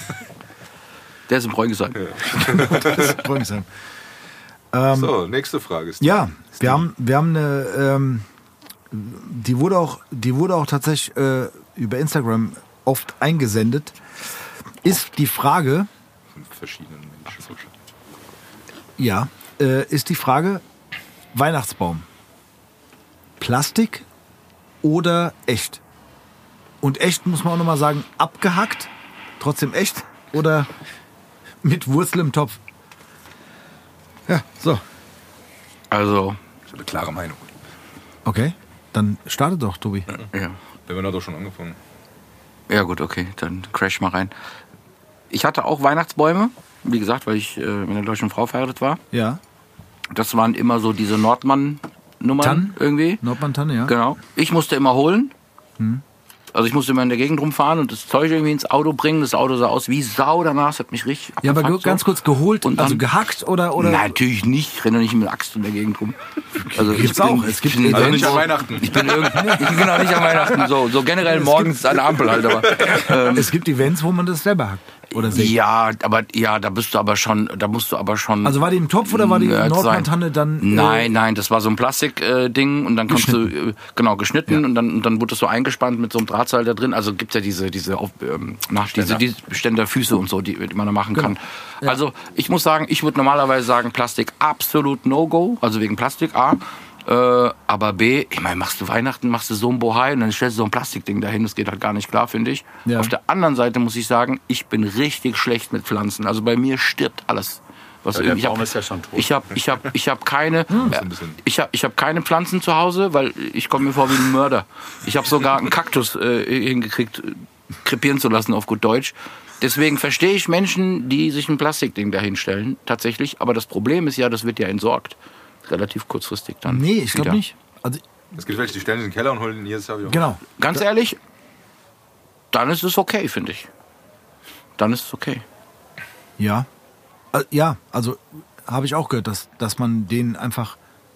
Der ist im Bräunigheim. Bräunigheim. So, nächste Frage ist Ja, wir haben eine, die wurde auch tatsächlich über Instagram oft eingesendet. Ist die Frage, von verschiedenen Menschen. ist die Frage, Weihnachtsbaum, Plastik oder echt? Und echt muss man auch nochmal sagen, abgehackt, trotzdem echt oder mit Wurzel im Topf? Ja, so. Also, Ich habe eine klare Meinung. Okay, dann starte doch, Tobi. ja. Wir haben doch schon angefangen. Ja gut, okay, dann crash mal rein. Ich hatte auch Weihnachtsbäume, wie gesagt, weil ich mit einer deutschen Frau verheiratet war. Ja, Das waren immer so diese Nordmann-Nummern Tannen? irgendwie. Nordmann-Tanne, ja. Genau. Ich musste immer holen. Also ich musste immer in der Gegend rumfahren und das Zeug irgendwie ins Auto bringen. Das Auto sah aus wie Sau danach, das hat mich richtig Ja, aber abgefuckt, ganz so. kurz geholt, Und also dann- gehackt oder? Nein, natürlich nicht. Ich renne doch nicht mit einer Axt in der Gegend rum. Also Gibt's auch. Es gibt bin Also nicht irgendwo- an Weihnachten. Ich bin genau nicht an Weihnachten. So generell morgens an der Ampel halt. Aber Es gibt Events, wo man das selber hackt. Oder sägt. ja, aber ja, da musst du aber schon. Also war die im Topf oder war die Nerd Nordmann-Tanne dann? Nein, das war so ein Plastikding und dann kannst du genau geschnitten und dann wurde das so eingespannt mit so einem Drahtseil da drin. Also gibt's ja diese Ständerfüße und so, die man da machen kann. Also ich muss sagen, ich würde normalerweise sagen Plastik absolut No-Go, also wegen Plastik A. Aber B, ich meine, machst du Weihnachten, machst du so ein Bohai und dann stellst du so ein Plastikding dahin, das geht halt gar nicht klar, finde ich. Ja. Auf der anderen Seite muss ich sagen, ich bin richtig schlecht mit Pflanzen. Also bei mir stirbt alles. Was Der irgendwie- Baum ist ja schon tot. ich habe keine, ein bisschen. ich hab keine Pflanzen zu Hause, weil ich komme mir vor wie ein Mörder. Ich habe sogar einen Kaktus hingekriegt, krepieren zu lassen auf gut Deutsch. Deswegen verstehe ich Menschen, die sich ein Plastikding dahinstellen, tatsächlich. Aber das Problem ist ja, das wird ja entsorgt. Relativ kurzfristig dann. Nee, ich glaube wieder. nicht. Also, Es gibt welche, die stellen in den Keller und holen jedes Jahr wieder. genau. Ganz ehrlich, dann ist es okay, finde ich. Dann ist es okay. Ja. Ja, also habe ich auch gehört, dass man den einfach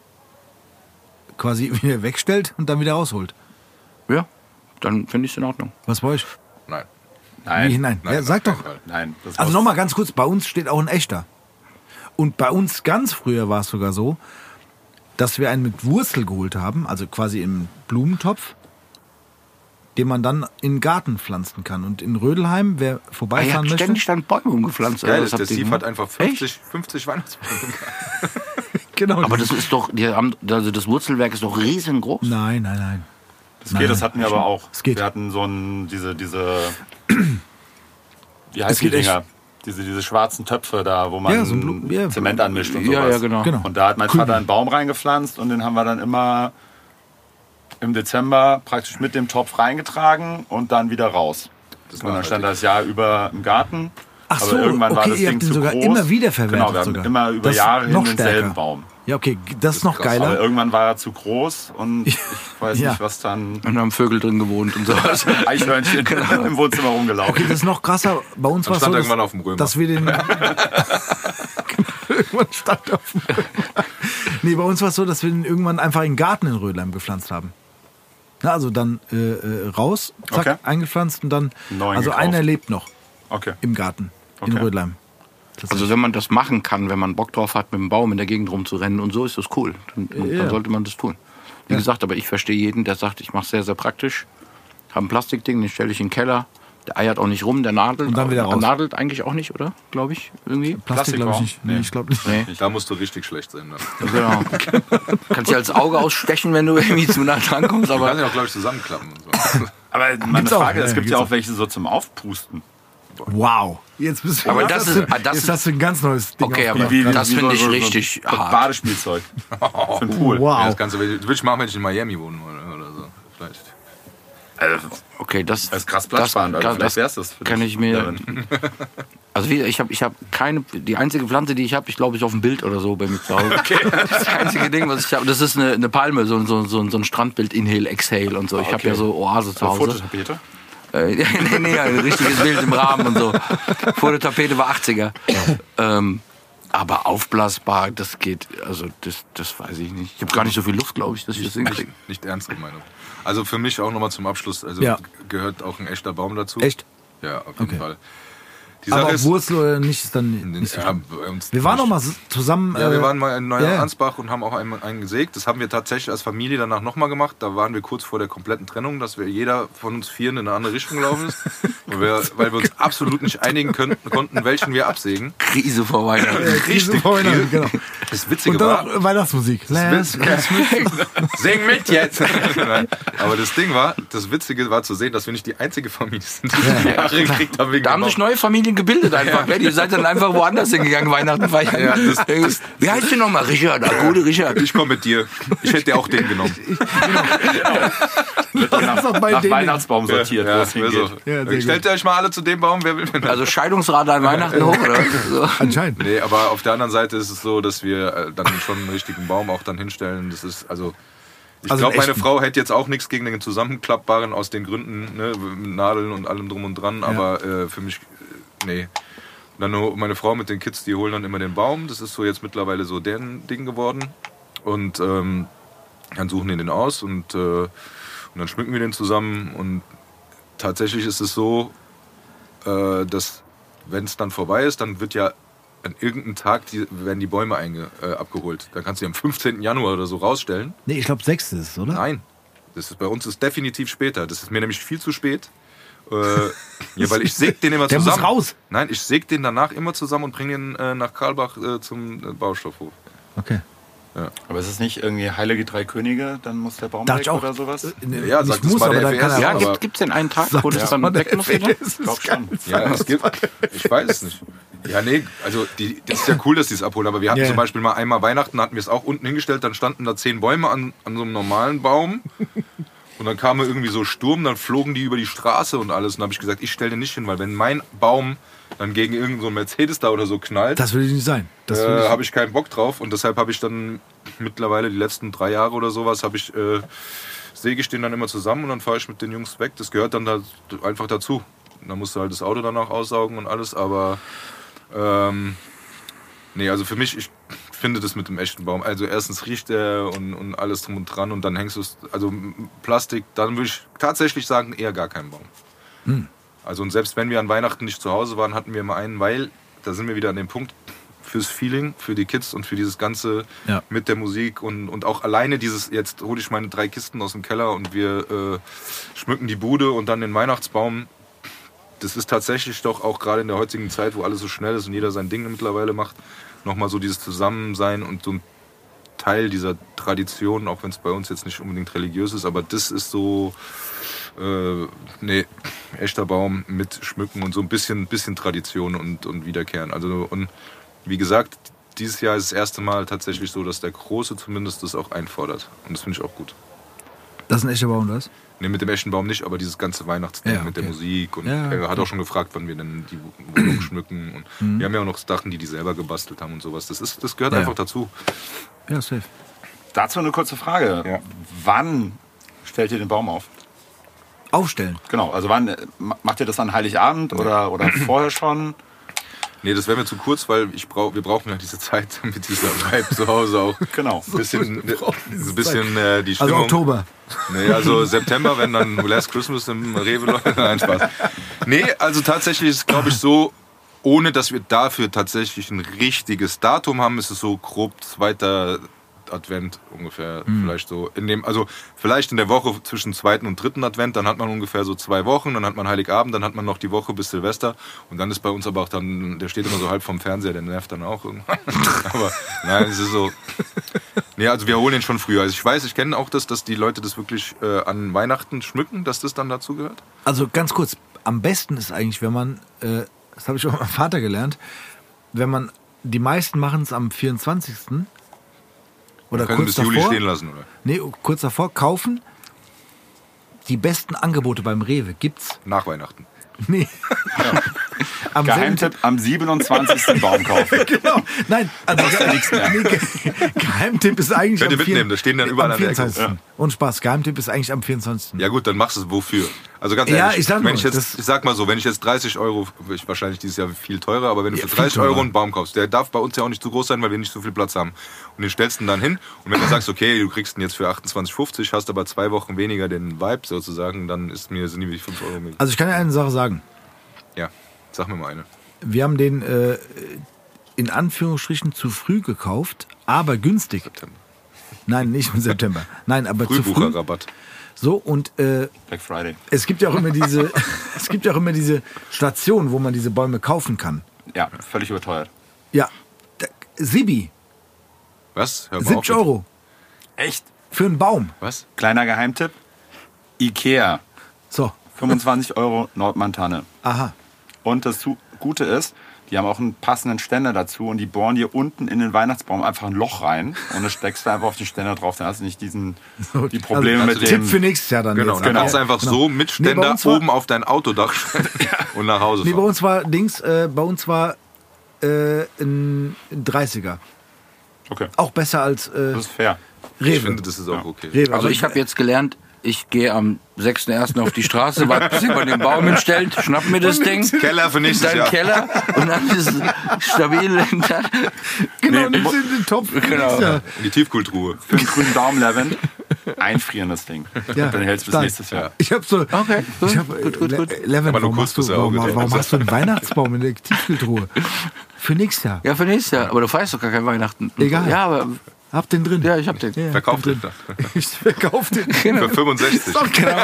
quasi wieder wegstellt und dann wieder rausholt. Ja, dann finde ich es in Ordnung. Was bei euch? Nein. Wie, nein. Ja, sag auf keinen doch. Fall. Nein, das Also muss- nochmal ganz kurz, bei uns steht auch ein echter. Und bei uns ganz früher war es sogar so, dass wir einen mit Wurzel geholt haben, also quasi im Blumentopf. den man dann in den Garten pflanzen kann. Und in Rödelheim, wer Ihr vorbeifahren habt möchte... ständig dann Bäume umgepflanzt. Geil oder? ist, der Steve hat einfach 50 Weihnachtsbäume. Genau. Aber das ist doch, also das Wurzelwerk ist doch riesengroß. Nein. Das geht, das hatten wir aber auch. Es geht. Wir hatten so diese wie Es heißt die geht echt. Dinger? Diese schwarzen Töpfe da, wo man Ja, so ein ja. Zement anmischt und sowas. Ja, genau. Und da hat mein Vater einen Baum reingepflanzt und den haben wir dann immer im Dezember praktisch mit dem Topf reingetragen und dann wieder raus. Und dann stand das Jahr über im Garten. Ach so, aber irgendwann war okay, das ihr Ding habt den zu sogar groß. immer wieder verwendet Genau, wir haben sogar. immer über Das Jahre hin noch denselben stärker. Baum. Ja, okay, das ist noch krass. geiler. Aber irgendwann war er zu groß und ich weiß Ja. nicht, was dann... Und haben Vögel drin gewohnt und sowas. Eichhörnchen im Wohnzimmer rumgelaufen. Okay, das ist noch krasser. Bei uns war es so, stand irgendwann auf dem Römer. dass wir den... irgendwann stand auf dem Römer. Nee, bei uns war es so, dass wir den irgendwann einfach in den Garten in Rödelheim gepflanzt haben. Na, also dann raus, zack, Okay. eingepflanzt und dann... Neuen Also gekauft. einer lebt noch Okay. im Garten in Okay. Rödelheim. Also wenn man das machen kann, wenn man Bock drauf hat, mit dem Baum in der Gegend rumzurennen und so, ist das cool. Dann sollte man das tun. Wie gesagt, aber ich verstehe jeden, der sagt, ich mache sehr, sehr praktisch. Habe ein Plastikding, den stelle ich in den Keller. Der eiert auch nicht rum, der nadelt. Und dann wieder raus. Nadelt eigentlich auch nicht, oder? Glaube ich, irgendwie. Plastik glaube ich Plastikbaum? nicht. Nee, ich glaube nicht. Nee. Da musst du richtig schlecht sein. Dann. Genau. Kannst dir als Auge ausstechen, wenn du irgendwie zu nah dran kommst, Du kannst aber ja auch, glaube ich, zusammenklappen. Und so. Aber meine Gibt's auch, Frage, ja, es gibt gibt's ja auch. auch welche so zum Aufpusten. Wow. Jetzt bist du... Aber das ist- jetzt hast du ein ganz neues Ding okay, aber aufgemacht. das finde ich richtig so hart. Badespielzeug für den Pool. Ja, Wow. das Ganze würde ich machen, wenn ich in Miami wohne oder so. Vielleicht. Okay, das Das ist krass platzsparend. Also vielleicht wär's das für kann dich. ich mir. Ja. Also wie, ich habe keine. Die einzige Pflanze, die ich habe, ich glaube, ist auf dem Bild oder so bei mir zu Hause. Das einzige Ding, was ich habe, das ist eine Palme, so ein Strandbild, Inhale, Exhale und so. Ich habe ja so Oase zu Hause. Fototapete. Nee, ein richtiges Bild im Rahmen und so. Fototapete war 80er. Aber aufblasbar, das geht, also das weiß ich nicht. Ich habe gar nicht so viel Luft, glaube ich, dass ich das hinkriege. Nicht ernste Meinung. Also für mich auch nochmal zum Abschluss, also Ja. gehört auch ein echter Baum dazu. Echt? Ja, auf jeden Okay. Fall. Die Aber Sache ob ist, Wurzel oder nicht, ist dann nicht so ja, schlimm. bei uns Wir waren nicht. noch mal zusammen... Ja, wir waren mal in ja. Neuer-Ansbach und haben auch einen gesägt. Das haben wir tatsächlich als Familie danach nochmal gemacht. Da waren wir kurz vor der kompletten Trennung, dass wir jeder von uns vier in eine andere Richtung gelaufen ist. weil wir uns absolut nicht einigen konnten, welchen wir absägen. Krise vor Weihnachten. Richtig. Genau. Das Witzige Und dann war... noch Weihnachtsmusik. Last Sing mit jetzt! Nein, aber das Witzige war zu sehen, dass wir nicht die einzige Familie sind, die die Jahre gekriegt haben. Wegen Da haben dem sich neue Familien gebildet einfach. Ihr seid dann einfach woanders hingegangen, Weihnachten feiern. Ja, Wie heißt der nochmal? Richard, gute Richard. Ich komme mit dir. Ich hätte dir auch den genommen. Das auch bei Nach denen. Weihnachtsbaum sortiert, wo es wäre hingeht. so. Ja, sehr Stellt ihr euch mal alle zu dem Baum, wer will denn? Also Scheidungsrate an Weihnachten hoch, oder? So. Anscheinend. Nee, aber auf der anderen Seite ist es so, dass wir dann schon einen richtigen Baum auch dann hinstellen. Das ist, also ich Also glaube, einen meine echten. Frau hätte jetzt auch nichts gegen den zusammenklappbaren aus den Gründen, ne, mit Nadeln und allem drum und dran, aber für mich, nee. Dann nur meine Frau mit den Kids, die holen dann immer den Baum. Das ist so jetzt mittlerweile so deren Ding geworden. Und dann suchen die den aus und dann schmücken wir den zusammen. Und tatsächlich ist es so, dass wenn es dann vorbei ist, dann wird ja an irgendeinem Tag werden die Bäume abgeholt. Dann kannst du die am 15. Januar oder so rausstellen. Nee, ich glaube 6. ist es, oder? Nein, bei uns ist definitiv später. Das ist mir nämlich viel zu spät. Ja, weil ich säg den immer Der zusammen. muss raus. Nein, ich säg den danach immer zusammen und bringe den nach Karlbach zum Baustoffhof. Okay. Aber ist es nicht irgendwie Heilige Drei Könige, dann muss der Baum Dachte weg ich auch. oder sowas? Ja, nicht sagt, das muss, war aber der dann kann FES. er Ja, raus. aber- gibt's denn einen Tag, wo das dann weg muss wieder? Ich glaube schon. Ja, es gibt. Ich weiß es nicht. Ja, nee, also das ist ja cool, dass die es abholen, aber wir hatten Ja. zum Beispiel mal einmal Weihnachten, hatten wir es auch unten hingestellt, dann standen da 10 Bäume an so einem normalen Baum. Und dann kam irgendwie so Sturm, dann flogen die über die Straße und alles. Und dann habe ich gesagt, ich stelle den nicht hin, weil wenn mein Baum dann gegen irgendeinen so einen Mercedes da oder so knallt, Das will ich nicht sein. Das will ich- habe ich keinen Bock drauf. Und deshalb habe ich dann mittlerweile die letzten 3 Jahre oder sowas, säge ich den dann immer zusammen und dann fahre ich mit den Jungs weg. Das gehört dann da einfach dazu. Und dann musst du halt das Auto danach aussaugen und alles. Aber nee, also für mich, ich finde das mit dem echten Baum. Also erstens riecht der und alles drum und dran und dann hängst du es, also Plastik, dann würde ich tatsächlich sagen, eher gar keinen Baum. Also und selbst wenn wir an Weihnachten nicht zu Hause waren, hatten wir immer einen, weil, da sind wir wieder an dem Punkt, fürs Feeling, für die Kids und für dieses Ganze mit der Musik und auch alleine dieses, jetzt hole ich meine 3 Kisten aus dem Keller und wir schmücken die Bude und dann den Weihnachtsbaum. Das ist tatsächlich doch auch gerade in der heutigen Zeit, wo alles so schnell ist und jeder sein Ding mittlerweile macht, nochmal so dieses Zusammensein und so ein Teil dieser Tradition, auch wenn es bei uns jetzt nicht unbedingt religiös ist, aber das ist so, echter Baum mit Schmücken und so ein bisschen Tradition und Wiederkehren. Also, und wie gesagt, dieses Jahr ist das erste Mal tatsächlich so, dass der Große zumindest das auch einfordert. Und das finde ich auch gut. Das ist ein echter Baum, das? Ne, mit dem echten Baum nicht, aber dieses ganze Weihnachtsding mit der Musik. Und er hat auch schon gefragt, wann wir denn die Wohnung schmücken. Und wir haben ja auch noch Sachen, die selber gebastelt haben und sowas. Das gehört einfach dazu. Ja, safe. Dazu eine kurze Frage. Ja. Wann stellt ihr den Baum auf? Aufstellen. Genau, also wann macht ihr das an Heiligabend oder vorher schon? Nee, das wäre mir zu kurz, weil wir brauchen ja diese Zeit mit dieser Vibe zu Hause auch. Genau. Ein bisschen die Stimmung. Also Oktober. Nee, also September, wenn dann Last Christmas im Rewe läuft. Nein, Spaß. Nee, also tatsächlich ist es, glaube ich, so, ohne dass wir dafür tatsächlich ein richtiges Datum haben, ist es so grob 2. Advent ungefähr, vielleicht so vielleicht in der Woche zwischen 2. und 3. Advent, dann hat man ungefähr so 2 Wochen, dann hat man Heiligabend, dann hat man noch die Woche bis Silvester und dann ist bei uns aber auch dann, der steht immer so halb vom Fernseher, der nervt dann auch irgendwann. Aber nein, es ist so, nee, also wir holen den schon früher. Also ich kenne auch dass die Leute das wirklich an Weihnachten schmücken, dass das dann dazu gehört. Also ganz kurz, am besten ist eigentlich, wenn man, das habe ich auch von meinem Vater gelernt, die meisten machen es am 24. Oder können kurz bis Juli davor, stehen lassen, oder? Nee, kurz davor kaufen. Die besten Angebote beim Rewe gibt's. Nach Weihnachten. Nee. Am Geheimtipp, am 27. Baum kaufen. Genau. Nein, also kostet ja nichts mehr. Geheimtipp ist eigentlich Könnt ihr mitnehmen, da stehen dann überall am an der Ecke. 24. Ja. Und Spaß, Geheimtipp ist eigentlich am 24. Ja gut, dann machst du es wofür? Also ganz Ja, ehrlich, ich sag wenn nur, ich sag mal so, wenn ich jetzt 30 €, wahrscheinlich dieses Jahr viel teurer, aber wenn du Ja, für viel 30 teurer. € einen Baum kaufst, der darf bei uns ja auch nicht zu groß sein, weil wir nicht so viel Platz haben. Und den stellst du dann hin und wenn du sagst, okay, du kriegst ihn jetzt für 28,50, hast aber 2 Wochen weniger den Vibe sozusagen, dann sind die 5 € mehr. Also ich kann dir eine Sache sagen. Ja, sag mir mal eine. Wir haben den in Anführungsstrichen zu früh gekauft, aber günstig. September. Nein, nicht im September. Nein, aber zu früh. Frühbucherrabatt. So, und Black Friday. es gibt ja auch immer diese Station, wo man diese Bäume kaufen kann. Ja, völlig überteuert. Ja, Sibi, Was? Hör mal 70 auf mit- € Echt? für einen Baum. Was? Kleiner Geheimtipp. Ikea. So, 25 € Nordmantanne. aha. Und das Gute ist, die haben auch einen passenden Ständer dazu und die bohren dir unten in den Weihnachtsbaum einfach ein Loch rein und dann steckst du einfach auf den Ständer drauf. Dann hast du nicht die Probleme Also mit Tipp dem... für nächstes Jahr dann. Genau, jetzt. dann kannst du einfach so mit Nee, bei Ständer uns war- oben auf dein Autodach stellen und nach Hause Nee, bei fahren. uns war ein 30er. Okay, Auch besser als das ist fair. Rewe. Ich finde, das ist auch okay. Rewe. Also ich habe jetzt gelernt, ich gehe am 6.1. auf die Straße, warte, bis jemand den Baum hinstellt, schnapp mir das Ding, Keller für nächstes deinen Jahr. Keller und dann ist es stabil. Genau, nimmst du in den Topf. Genau. Ja. In die Tiefkultur. Für einen grünen Daumen, Levent, einfrieren das Ding. Ja, Dann hältst du bis stark. nächstes Jahr. Ich habe so. Okay, gut, Ich hab, gut. Levin, Aber nur warum, kurz, hast du, bis er auch warum wieder- hast du einen Weihnachtsbaum in der Tiefkühltruhe? Für nächstes Jahr. Ja, für nächstes Jahr. Aber du feierst doch gar kein Weihnachten. Egal. Ja, aber Hab den drin. ja, ich hab den. Ja, Verkauft hab den. Ich verkauf den. Für 65.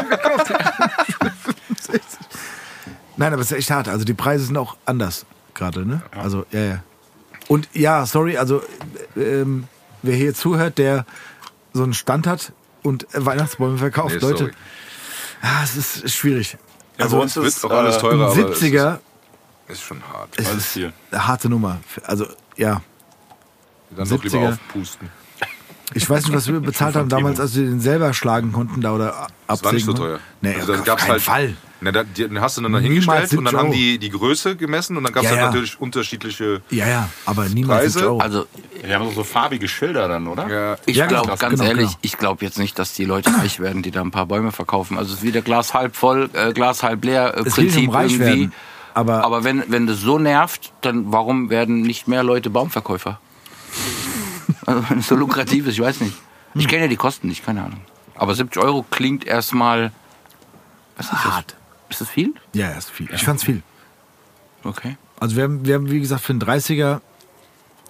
Nein, aber es ist echt hart. Also die Preise sind auch anders gerade, ne? Also, ja. Und ja, sorry, also wer hier zuhört, der so einen Stand hat und Weihnachtsbäume verkauft, Nee, Leute. sorry. Es ist schwierig. Ja, Also bei uns Es ist wird auch alles teurer, ein aber 70er es ist schon hart. es alles ist viel. eine harte Nummer. Also, ja. Dann doch lieber 70er. aufpusten. Ich weiß nicht, was wir bezahlt haben damals, als wir den selber schlagen konnten da oder absägen. Das war nicht so konnten. teuer. Nee, Also auf gab's keinen halt- Fall. Na, den hast du dann da Niemals hingestellt und dann 70 haben Euro. die Größe gemessen und dann gab es Ja, halt ja. natürlich unterschiedliche. Ja, aber niemals Preise? 70 Euro. Also Die haben so farbige Schilder dann, oder? Ja, ich Ja, glaube, genau, ganz genau, ehrlich, genau. ich glaube jetzt nicht, dass die Leute reich werden, die da ein paar Bäume verkaufen. Also es ist wieder Glas halb voll, Glas halb leer Es geht nicht Prinzip um reich irgendwie. werden. Aber wenn das so nervt, dann warum werden nicht mehr Leute Baumverkäufer? Also wenn es so lukrativ ist, ich weiß nicht. Ich kenne ja die Kosten nicht, keine Ahnung. Aber 70 Euro klingt erstmal... Was ist das? hart. Ist das viel? Ja, ist viel. Ich fand's viel. Okay. Also wir haben wie gesagt, für einen 30er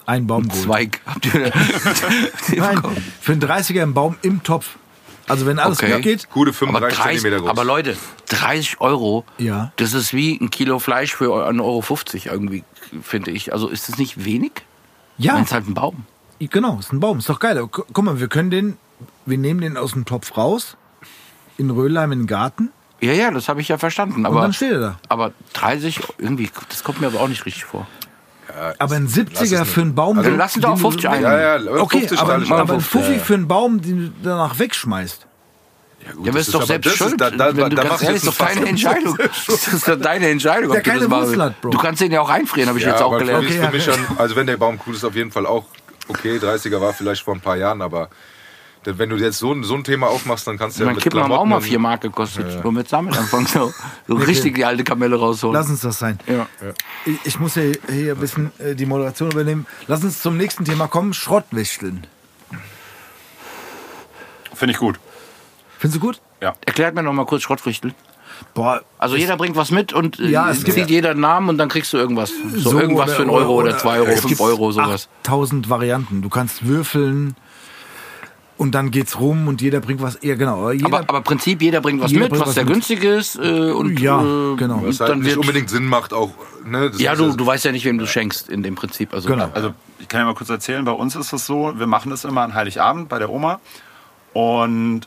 Einen Baum geholt. Zweig. Habt ihr Nein, für einen 30er im Baum im Topf. Also wenn alles gut geht. Gute aber 35 Zentimeter groß. Aber Leute, 30 €, Ja. das ist wie ein Kilo Fleisch für 1,50 € irgendwie, finde ich. Also ist das nicht wenig? Ja, Wenn es halt ein Baum. genau, ist ein Baum, ist doch geil. Guck mal, wir nehmen den aus dem Topf raus, in Röhlheim in den Garten, Ja, das habe ich ja verstanden. und Aber, dann steht er da. aber 30, irgendwie, das kommt mir aber auch nicht richtig vor. Aber ein 70er für einen Baum... Also lass ihn doch auf 50 ein. Ja, Okay, 50 aber Teile ein schon. Fuffi für einen Baum, den du danach wegschmeißt. Ja, gut, Ja, aber das ist doch aber- selbst das ist- schuld. Da Wenn du mach ganz ich ehrlich, jetzt ist doch deine Entscheidung. Das ist doch deine Entscheidung, Der ob du das keine machst. Wurzel hat, Bro. Du kannst den ja auch einfrieren, habe ich Ja, jetzt auch aber gelernt. Fuffi ist Okay, für mich schon, also wenn der Baum cool ist, auf jeden Fall auch okay. 30er war vielleicht vor ein paar Jahren, aber wenn du jetzt so ein Thema aufmachst, dann kannst du ja Mein mit Kippen haben auch Klamotten mal und- 4 Mark gekostet. Womit damit anfangen? So richtig die alte Kamelle rausholen. Lass uns das sein. Ja. Ich muss ja hier ein bisschen die Moderation übernehmen. Lass uns zum nächsten Thema kommen. Schrottwichteln. Finde ich gut. Findest du gut? Ja. Erklärt mir noch mal kurz Schrottwichtel. Boah, Also jeder bringt was mit und Ja, es gibt- zieht jeder einen Namen und dann kriegst du irgendwas. So, so irgendwas für einen Euro oder 2 Euro, es 5 gibt Euro, sowas. 8000 Varianten. Du kannst würfeln und dann geht's rum und jeder bringt was. Ja, genau. Jeder, Aber Prinzip, jeder bringt was Jeder mit, bringt was was sehr mit. günstig ist. Und, Ja, genau. Was Und halt dann nicht wird, unbedingt Sinn macht, auch. Ne, das ja, ist du weißt ja nicht, wem du schenkst in dem Prinzip. Also, Genau. Also ich kann ja mal kurz erzählen, bei uns ist es so, wir machen das immer an Heiligabend bei der Oma und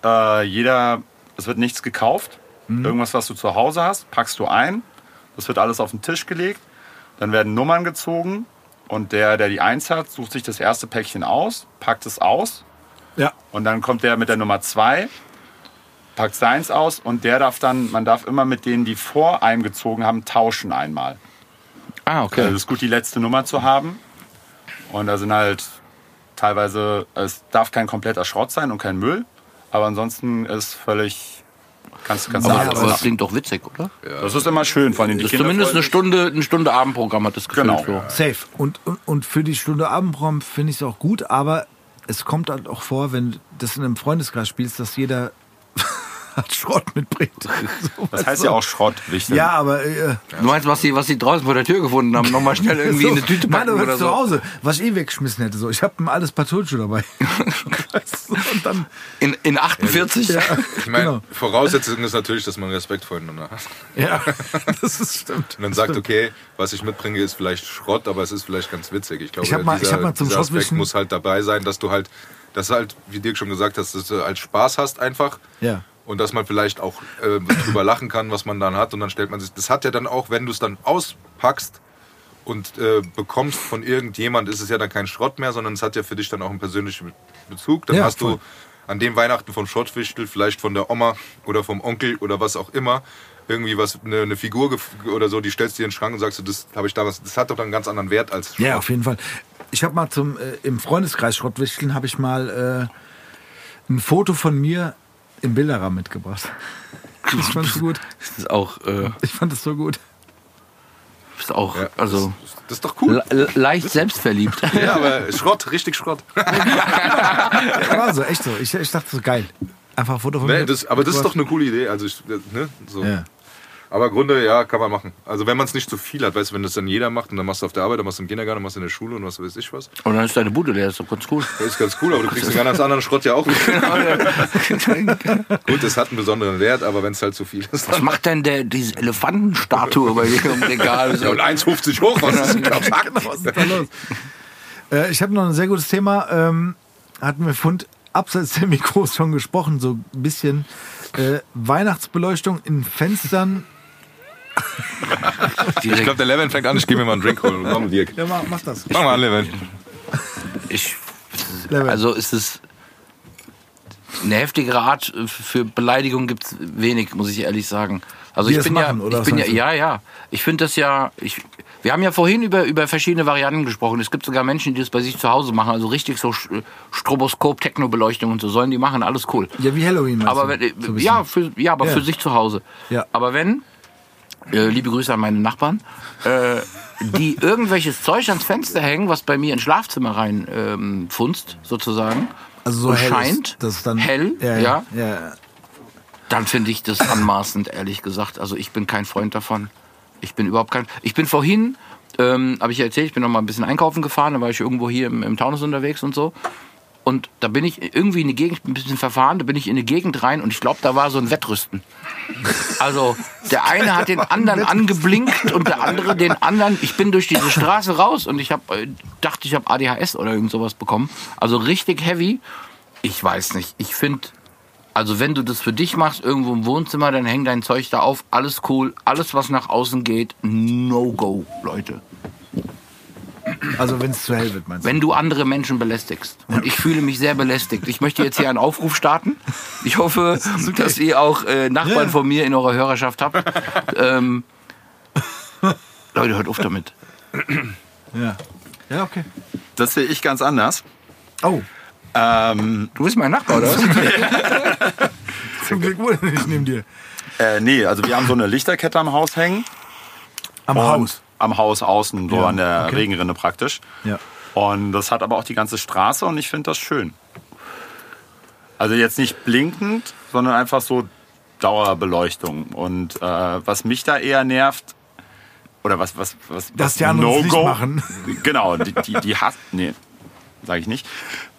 es wird nichts gekauft. Irgendwas, was du zu Hause hast, packst du ein. Das wird alles auf den Tisch gelegt. Dann werden Nummern gezogen und der die 1 hat, sucht sich das erste Päckchen aus, packt es aus ja. und dann kommt der mit der Nummer 2, packt seins aus und man darf immer mit denen, die vor einem gezogen haben, tauschen einmal. Ah, okay. Also es ist gut, die letzte Nummer zu haben. Und da sind halt teilweise, es darf kein kompletter Schrott sein und kein Müll. Aber ansonsten ist völlig, kannst du aber alles das machen. klingt doch witzig, oder? Das ist immer schön von den Das ist zumindest eine Stunde Abendprogramm, hat das Gefühl. Genau. So. Safe. Und für die Stunde Abendprogramm finde ich es auch gut, aber es kommt halt auch vor, wenn du das in einem Freundeskreis spielst, dass jeder halt Schrott mitbringt. So, Das weißt heißt du? ja auch Schrottwichteln. Ja, aber Du meinst, was sie draußen vor der Tür gefunden haben, nochmal schnell irgendwie in eine Tüte Nein, packen du oder zu so? Hause, was ich weggeschmissen hätte. So. Ich habe ein altes Paar Turnschuhe dabei. Weißt du, und dann, In 48? ja, Ich meine, genau. Voraussetzung ist natürlich, dass man Respekt voreinander hat. Ja, das ist stimmt. Und dann sagt, okay, was ich mitbringe, ist vielleicht Schrott, aber es ist vielleicht ganz witzig. Ich glaube, Ich hab mal zum dieser Aspekt Schrottwischen- muss halt dabei sein, dass du halt, wie Dirk schon gesagt hast, dass du halt Spaß hast einfach. Ja. Und dass man vielleicht auch drüber lachen kann, was man dann hat. Und dann stellt man sich, das hat ja dann auch, wenn du es dann auspackst und bekommst von irgendjemand, ist es ja dann kein Schrott mehr, sondern es hat ja für dich dann auch einen persönlichen Bezug. Dann Ja, hast voll. du an dem Weihnachten vom Schrottwichtel, vielleicht von der Oma oder vom Onkel oder was auch immer, irgendwie eine Figur oder so, die stellst du dir in den Schrank und sagst du, das habe ich damals, das hat doch dann einen ganz anderen Wert als Schrott. Ja, auf jeden Fall. Ich habe mal im Freundeskreis Schrottwichteln habe ich mal ein Foto von mir im Bilderrahmen mitgebracht. Das fand ich so gut. Das ist auch, Ich fand das so gut. Ja, also das ist doch cool. leicht selbstverliebt. Ja, aber Schrott, richtig Schrott. War so, echt so. Ich dachte so, geil. Einfach ein Foto von mir. Aber das ist doch eine coole Idee. Also so. Ja. Aber im Grunde, ja, kann man machen. Also wenn man es nicht zu viel hat, weißt du, wenn das dann jeder macht und dann machst du auf der Arbeit, dann machst du im Kindergarten, dann machst du in der Schule und was weiß ich was. Und dann ist deine Bude leer, das ist doch ganz cool. Das ist ganz cool, aber du kriegst den ganz anderen Schrott ja auch mit. Gut, das hat einen besonderen Wert, aber wenn es halt zu viel ist, Was dann... macht denn diese Elefantenstatue bei dir im Regal? Ja, und 1,50 hoch, was ist denn Was ist da los? Ich habe noch ein sehr gutes Thema. Hatten wir abseits der Mikros schon gesprochen, so ein bisschen Weihnachtsbeleuchtung in Fenstern. Ich glaube, der Levin fängt an, ich gebe mir mal einen Drink holen. Komm, Dirk. Ja, mach das. Mach mal an, Levin. Also ist es eine heftigere Art für Beleidigung gibt es wenig, muss ich ehrlich sagen. Also Die ich das bin machen, ja, oder ich was bin meinst du? ja. Ich finde das ja. Wir haben ja vorhin über verschiedene Varianten gesprochen. Es gibt sogar Menschen, die das bei sich zu Hause machen, also richtig so Stroboskop, Technobeleuchtung und so sollen die machen, alles cool. Ja, wie Halloween. meinst Aber du? wenn, So ein bisschen. ja, aber Ja. für sich zu Hause. Ja. Aber wenn, liebe Grüße an meine Nachbarn, die irgendwelches Zeug ans Fenster hängen, was bei mir ins Schlafzimmer rein funzt, sozusagen, Also so und hell scheint, ist, das ist dann, hell, ja. dann finde ich das anmaßend, ehrlich gesagt. Also ich bin kein Freund davon. Ich bin vorhin habe ich ja erzählt, ich bin noch mal ein bisschen einkaufen gefahren, da war ich irgendwo hier im Taunus unterwegs und so. Und da bin ich irgendwie in die Gegend, ich bin ein bisschen verfahren, da bin ich in eine Gegend rein und ich glaube, da war so ein Wettrüsten. Also der eine hat den anderen angeblinkt und der andere den anderen. Ich bin durch diese Straße raus und ich dachte, ich habe ADHS oder irgend sowas bekommen. Also richtig heavy. Ich weiß nicht, ich finde, also wenn du das für dich machst, irgendwo im Wohnzimmer, dann häng dein Zeug da auf, alles cool, alles was nach außen geht, no go, Leute. Also wenn es zu hell wird, meinst du? Wenn du andere Menschen belästigst. Und ich fühle mich sehr belästigt. Ich möchte jetzt hier einen Aufruf starten. Ich hoffe, dass ihr auch Nachbarn von mir in eurer Hörerschaft habt. Leute, hört auf damit. Ja. Ja, okay. Das sehe ich ganz anders. Oh, Du bist mein Nachbar, oder was? zum Glück wurde nicht neben dir. Nee, also wir haben so eine Lichterkette am Haus hängen. Am Und Haus. Am Haus außen, so Ja, an der okay. Regenrinne praktisch. Ja. Und das hat aber auch die ganze Straße und ich finde das schön. Also jetzt nicht blinkend, sondern einfach so Dauerbeleuchtung. Und was mich da eher nervt, oder was Dass die anderen das Licht No-Go, machen. Genau, die hasst, nee, sage ich nicht.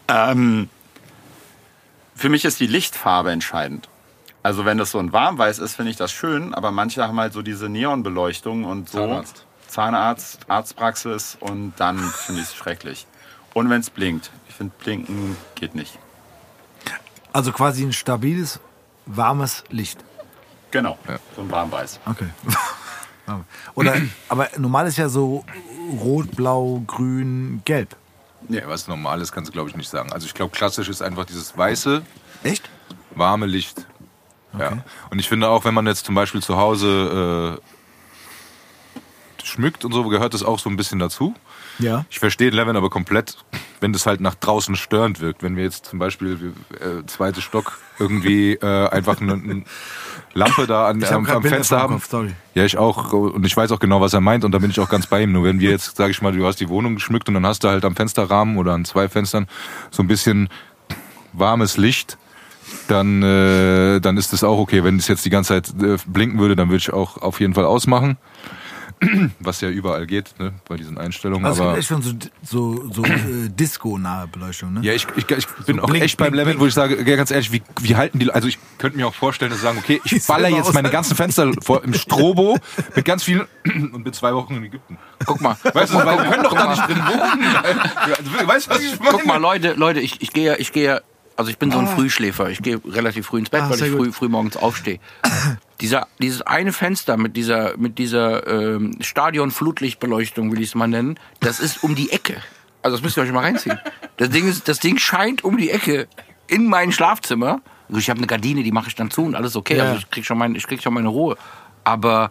Für mich ist die Lichtfarbe entscheidend. Also wenn das so ein Warmweiß ist, finde ich das schön, aber manche haben halt so diese Neonbeleuchtung und so. Zahnarzt, Arztpraxis und dann finde ich es schrecklich. Und wenn es blinkt. Ich finde, blinken geht nicht. Also quasi ein stabiles, warmes Licht. Genau, so ein Warmweiß. Okay. Oder, aber normal ist ja so rot, blau, grün, gelb. Ja, was normal ist, kannst du glaube ich nicht sagen. Also ich glaube, klassisch ist einfach dieses weiße, Echt? warme Licht. Okay. Ja. Und ich finde auch, wenn man jetzt zum Beispiel zu Hause schmückt und so, gehört das auch so ein bisschen dazu. Ja. Ich verstehe den Levin aber komplett, wenn das halt nach draußen störend wirkt. Wenn wir jetzt zum Beispiel zweiter Stock irgendwie einfach eine Lampe da am Fenster haben. Kopf, sorry. Ja, ich auch. Und ich weiß auch genau, was er meint. Und da bin ich auch ganz bei ihm. Nur wenn wir jetzt, sag ich mal, du hast die Wohnung geschmückt und dann hast du halt am Fensterrahmen oder an 2 Fenstern so ein bisschen warmes Licht, dann ist das auch okay. Wenn es jetzt die ganze Zeit blinken würde, dann würde ich auch auf jeden Fall ausmachen. Was ja überall geht, ne, bei diesen Einstellungen. Also aber echt schon so Disco-nahe Beleuchtung, ne? ja, ich bin auch blink, echt beim blink, Level, wo ich sage, ganz ehrlich, wie halten die, also ich könnte mir auch vorstellen, dass sie sagen, okay, ich baller jetzt meine ganzen Fenster im Strobo mit ganz vielen und bin 2 Wochen in Ägypten. Guck mal. Weißt du, weil wir können doch da nicht drin wohnen. Weißt du, was ich meine? Guck mal, Leute, ich gehe, also ich bin so ein Frühschläfer. Ich gehe relativ früh ins Bett, weil ich früh morgens aufstehe. Dieses eine Fenster mit dieser Stadion-Flutlichtbeleuchtung, will ich es mal nennen, das ist um die Ecke. Also das müsst ihr euch mal reinziehen. Das Ding scheint um die Ecke in mein Schlafzimmer. Also ich habe eine Gardine, die mache ich dann zu und alles okay. Ja. Also ich krieg schon meine Ruhe. Aber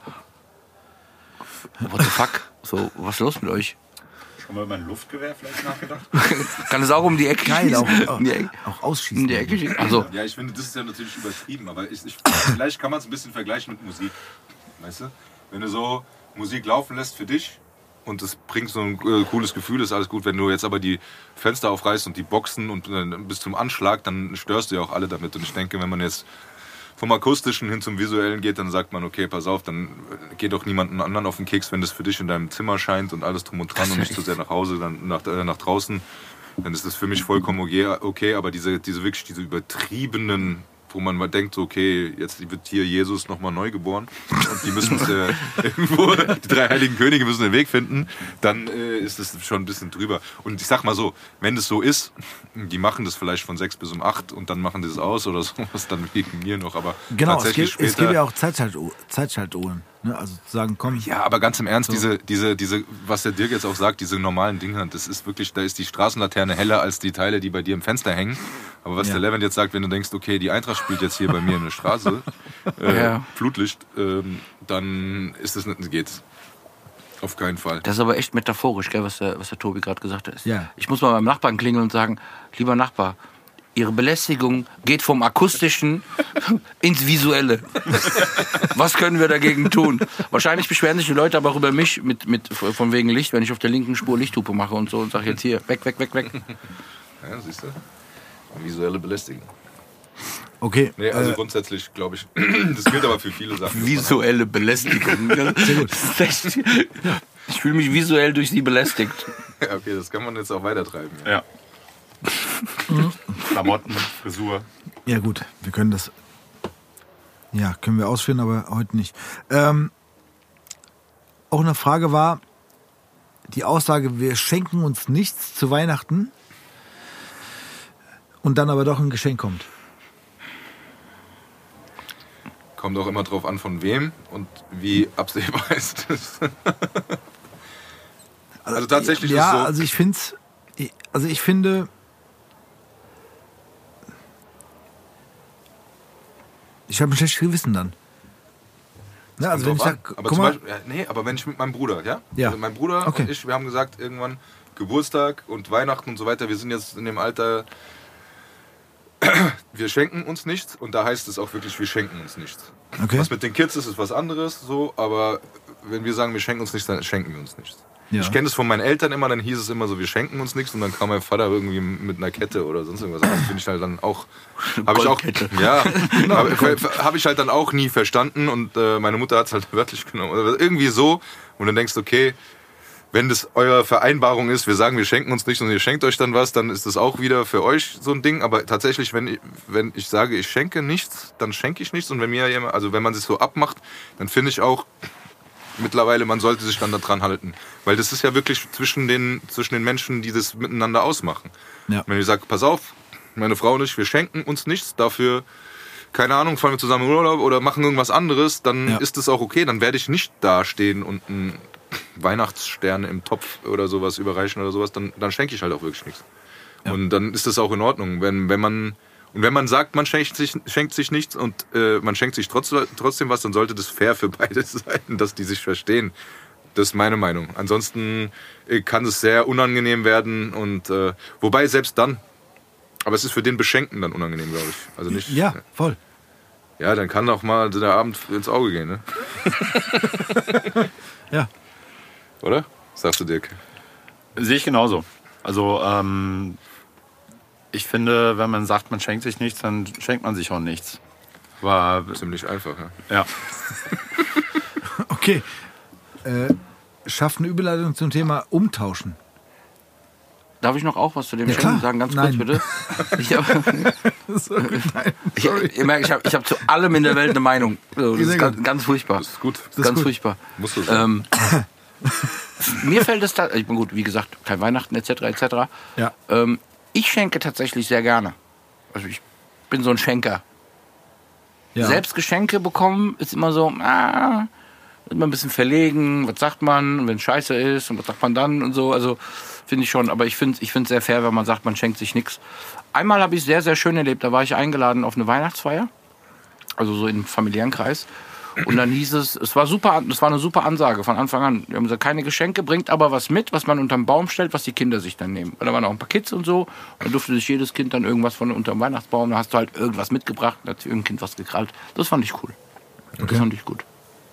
what the fuck? So, was ist los mit euch? Schon mal über ein Luftgewehr vielleicht nachgedacht? Kann es auch um die Ecke Geil, schießen? auch ausschießen. Um die Ecke schießen? Also, Ja, ich finde, das ist ja natürlich übertrieben, aber vielleicht kann man es ein bisschen vergleichen mit Musik. Weißt du? Wenn du so Musik laufen lässt für dich und es bringt so ein cooles Gefühl, ist alles gut. Wenn du jetzt aber die Fenster aufreißt und die Boxen und bis zum Anschlag, dann störst du ja auch alle damit. Und ich denke, wenn man jetzt vom Akustischen hin zum Visuellen geht, dann sagt man, okay, pass auf, dann geht doch niemanden anderen auf den Keks, wenn das für dich in deinem Zimmer scheint und alles drum und dran und nicht zu sehr nach Hause, dann nach draußen, dann ist das für mich vollkommen okay, aber diese übertriebenen, wo man mal denkt, so, okay, jetzt wird hier Jesus nochmal neu geboren und die müssen irgendwo, die 3 heiligen Könige müssen den Weg finden, dann ist das schon ein bisschen drüber. Und ich sag mal so, wenn das so ist, die machen das vielleicht von 6 bis um 8 und dann machen die das aus oder sowas, dann wegen mir noch, aber Genau, tatsächlich es gibt ja auch Zeitschaltuhren. Ne? Also zu sagen, komm. ja, aber ganz im Ernst, diese, was der Dirk jetzt auch sagt, diese normalen Dinge, das ist wirklich, da ist die Straßenlaterne heller als die Teile, die bei dir im Fenster hängen. Aber was der Levin jetzt sagt, wenn du denkst, okay, die Eintracht spielt jetzt hier bei mir in der Straße, Flutlicht, dann ist das nicht, geht's. Auf keinen Fall. das ist aber echt metaphorisch, gell, was der Tobi gerade gesagt hat. Ja. Ich muss mal beim Nachbarn klingeln und sagen, lieber Nachbar, Ihre Belästigung geht vom Akustischen ins Visuelle. Was können wir dagegen tun? Wahrscheinlich beschweren sich die Leute aber auch über mich von wegen Licht, wenn ich auf der linken Spur Lichthupe mache und so und sage jetzt hier, weg. Ja, siehst du? Visuelle Belästigung. Okay. Nee, also grundsätzlich glaube ich, das gilt aber für viele Sachen. Visuelle Belästigung. Sehr gut. Ich fühle mich visuell durch sie belästigt. Ja, okay, das kann man jetzt auch weitertreiben. Ja. Klamotten, Frisur. Ja gut, wir können das... Ja, können wir ausführen, aber heute nicht. Auch eine Frage war, die Aussage, wir schenken uns nichts zu Weihnachten und dann aber doch ein Geschenk kommt. Kommt auch immer drauf an, von wem und wie absehbar ist das. Also tatsächlich ja, ist es so. also ich finde, ich habe ein schlechtes Gewissen dann. Ja, also wenn ich sage, aber zum Beispiel, aber wenn ich mit meinem Bruder, ja? Ja. Also mein Bruder Okay. und ich, wir haben gesagt, irgendwann Geburtstag und Weihnachten und so weiter, wir sind jetzt in dem Alter, wir schenken uns nichts und da heißt es auch wirklich, wir schenken uns nichts. Okay. Was mit den Kids ist was anderes, so, aber wenn wir sagen, wir schenken uns nichts, dann schenken wir uns nichts. Ja. Ich kenne das von meinen Eltern immer, dann hieß es immer so, wir schenken uns nichts und dann kam mein Vater irgendwie mit einer Kette oder sonst irgendwas. Das finde ich halt dann auch, habe ich halt dann auch nie verstanden und meine Mutter hat es halt wörtlich genommen. Oder irgendwie so und dann denkst du, okay, wenn das eure Vereinbarung ist, wir sagen, wir schenken uns nichts und ihr schenkt euch dann was, dann ist das auch wieder für euch so ein Ding. Aber tatsächlich, wenn ich sage, ich schenke nichts, dann schenke ich nichts. Und wenn man sich so abmacht, dann finde ich auch, mittlerweile, man sollte sich dann daran halten. Weil das ist ja wirklich zwischen den Menschen, die das miteinander ausmachen. Ja. Wenn ich sage, pass auf, meine Frau und ich, wir schenken uns nichts, dafür, keine Ahnung, fahren wir zusammen in Urlaub oder machen irgendwas anderes, dann ist das auch okay. Dann werde ich nicht dastehen und einen Weihnachtsstern im Topf oder sowas überreichen oder sowas, dann schenke ich halt auch wirklich nichts. Ja. Und dann ist das auch in Ordnung. Wenn man sagt, man schenkt sich nichts und man schenkt sich trotzdem was, dann sollte das fair für beide Seiten, dass die sich verstehen. Das ist meine Meinung. Ansonsten kann es sehr unangenehm werden und wobei selbst dann, aber es ist für den Beschenkten dann unangenehm, glaube ich. Also nicht. Ja, voll. Ja, dann kann auch mal der Abend ins Auge gehen, ne? Ja. Oder? Sagst du, Dirk? Sehe ich genauso. Also ich finde, wenn man sagt, man schenkt sich nichts, dann schenkt man sich auch nichts. War ziemlich einfach, ja. Ja. Okay. Schafft eine Überleitung zum Thema Umtauschen. Darf ich noch auch was zu dem Ja, klar. sagen? Ganz Nein. kurz, bitte. Ich habe ich hab zu allem in der Welt eine Meinung. So, das ist ganz furchtbar. Das ist gut. Ganz furchtbar. Musst du sagen. Mir fällt es da, ich bin gut, wie gesagt, kein Weihnachten etc. Ja. Ich schenke tatsächlich sehr gerne. Also ich bin so ein Schenker. Ja. Selbst Geschenke bekommen ist immer so, immer ein bisschen verlegen. Was sagt man, wenn es scheiße ist und was sagt man dann und so. Also finde ich schon, aber ich finde es sehr fair, wenn man sagt, man schenkt sich nichts. Einmal habe ich sehr, sehr schön erlebt, da war ich eingeladen auf eine Weihnachtsfeier, also so im familiären Kreis. Und dann hieß es war eine super Ansage von Anfang an. Wir haben gesagt, keine Geschenke, bringt aber was mit, was man unterm Baum stellt, was die Kinder sich dann nehmen. Und da waren auch ein paar Kids und so. Und dann durfte sich jedes Kind dann irgendwas von unterm Weihnachtsbaum, da hast du halt irgendwas mitgebracht, da hat irgendein Kind was gekrallt. Das fand ich cool. Okay. Das fand ich gut.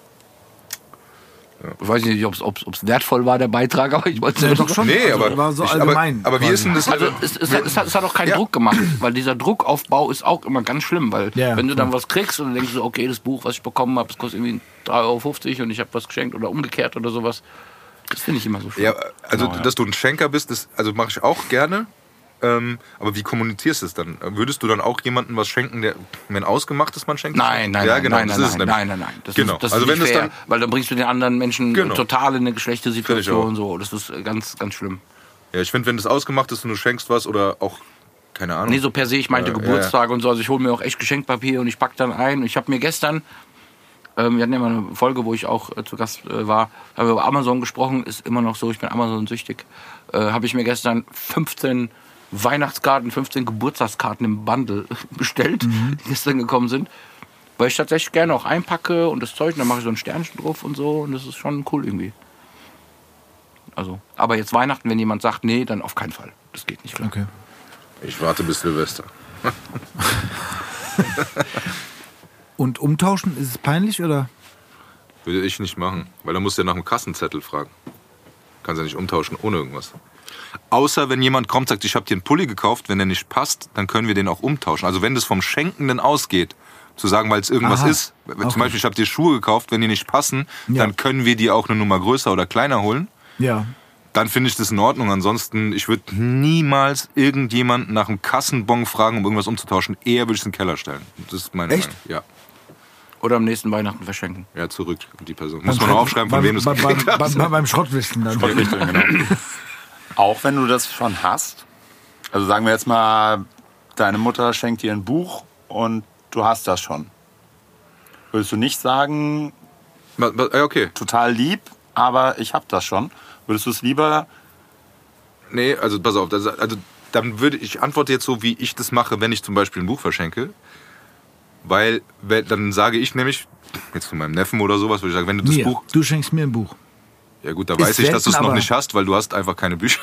Ja. Ich weiß nicht, ob es wertvoll war, der Beitrag, aber ich wollte es doch schon. Nee, also, aber war so allgemein. Aber wie ist denn das? Also es hat auch keinen Druck gemacht, weil dieser Druckaufbau ist auch immer ganz schlimm, weil wenn du dann was kriegst und dann denkst du, okay, das Buch, was ich bekommen habe, das kostet irgendwie 3,50 € und ich habe was geschenkt oder umgekehrt oder sowas. Das finde ich immer so schlimm. Ja, also dass du ein Schenker bist, das mache ich auch gerne. Aber wie kommunizierst du es dann? Würdest du dann auch jemandem was schenken, der wenn ausgemacht ist, man schenkt? Nein. Das ist also nicht wenn fair, dann, weil dann bringst du den anderen Menschen total in eine schlechte Situation. So. Das ist ganz, ganz schlimm. Ja, ich finde, wenn das ausgemacht ist und du schenkst was oder auch, keine Ahnung. Nee, so per se, ich meinte Geburtstage und so. Also ich hole mir auch echt Geschenkpapier und ich packe dann ein. Ich habe mir gestern, wir hatten ja mal eine Folge, wo ich auch zu Gast war, haben wir über Amazon gesprochen, ist immer noch so, ich bin Amazon-süchtig. Habe ich mir gestern 15 Weihnachtskarten, 15 Geburtstagskarten im Bundle bestellt, die gestern gekommen sind. Weil ich tatsächlich gerne auch einpacke und das Zeug, und dann mache ich so ein Sternchen drauf und so und das ist schon cool irgendwie. Also, aber jetzt Weihnachten, wenn jemand sagt, nee, dann auf keinen Fall. Das geht nicht klar. Okay. Ich warte bis Silvester. Und umtauschen, ist es peinlich oder? Würde ich nicht machen, weil da musst du ja nach dem Kassenzettel fragen. Kannst ja nicht umtauschen ohne irgendwas. Außer wenn jemand kommt und sagt, ich habe dir einen Pulli gekauft, wenn der nicht passt, dann können wir den auch umtauschen. Also wenn das vom Schenkenden ausgeht, Zu sagen, weil es irgendwas ist. Okay. Zum Beispiel, ich habe dir Schuhe gekauft, wenn die nicht passen, dann können wir die auch eine Nummer größer oder kleiner holen. Ja. Dann finde ich das in Ordnung. Ansonsten, ich würde niemals irgendjemanden nach einem Kassenbon fragen, um irgendwas umzutauschen. Eher würde ich es in den Keller stellen. Das ist meine Echt? Meinung. Ja. Oder am nächsten Weihnachten verschenken. Ja, zurück die Person. Muss man noch aufschreiben, von wem du es gekriegt hast. Beim Schrottwichteln dann. Genau. Auch wenn du das schon hast. Also sagen wir jetzt mal, deine Mutter schenkt dir ein Buch und du hast das schon. Würdest du nicht sagen, Okay. total lieb, aber ich habe das schon? Würdest du es lieber... Nee, also pass auf. Also, dann ich antworte jetzt so, wie ich das mache, wenn ich zum Beispiel ein Buch verschenke. Weil dann sage ich nämlich, jetzt von meinem Neffen oder sowas, würde ich sagen, wenn du das Buch... Du schenkst mir ein Buch. Ja gut, da Ist weiß ich, dass du es selten, noch aber- nicht hast, weil du hast einfach keine Bücher.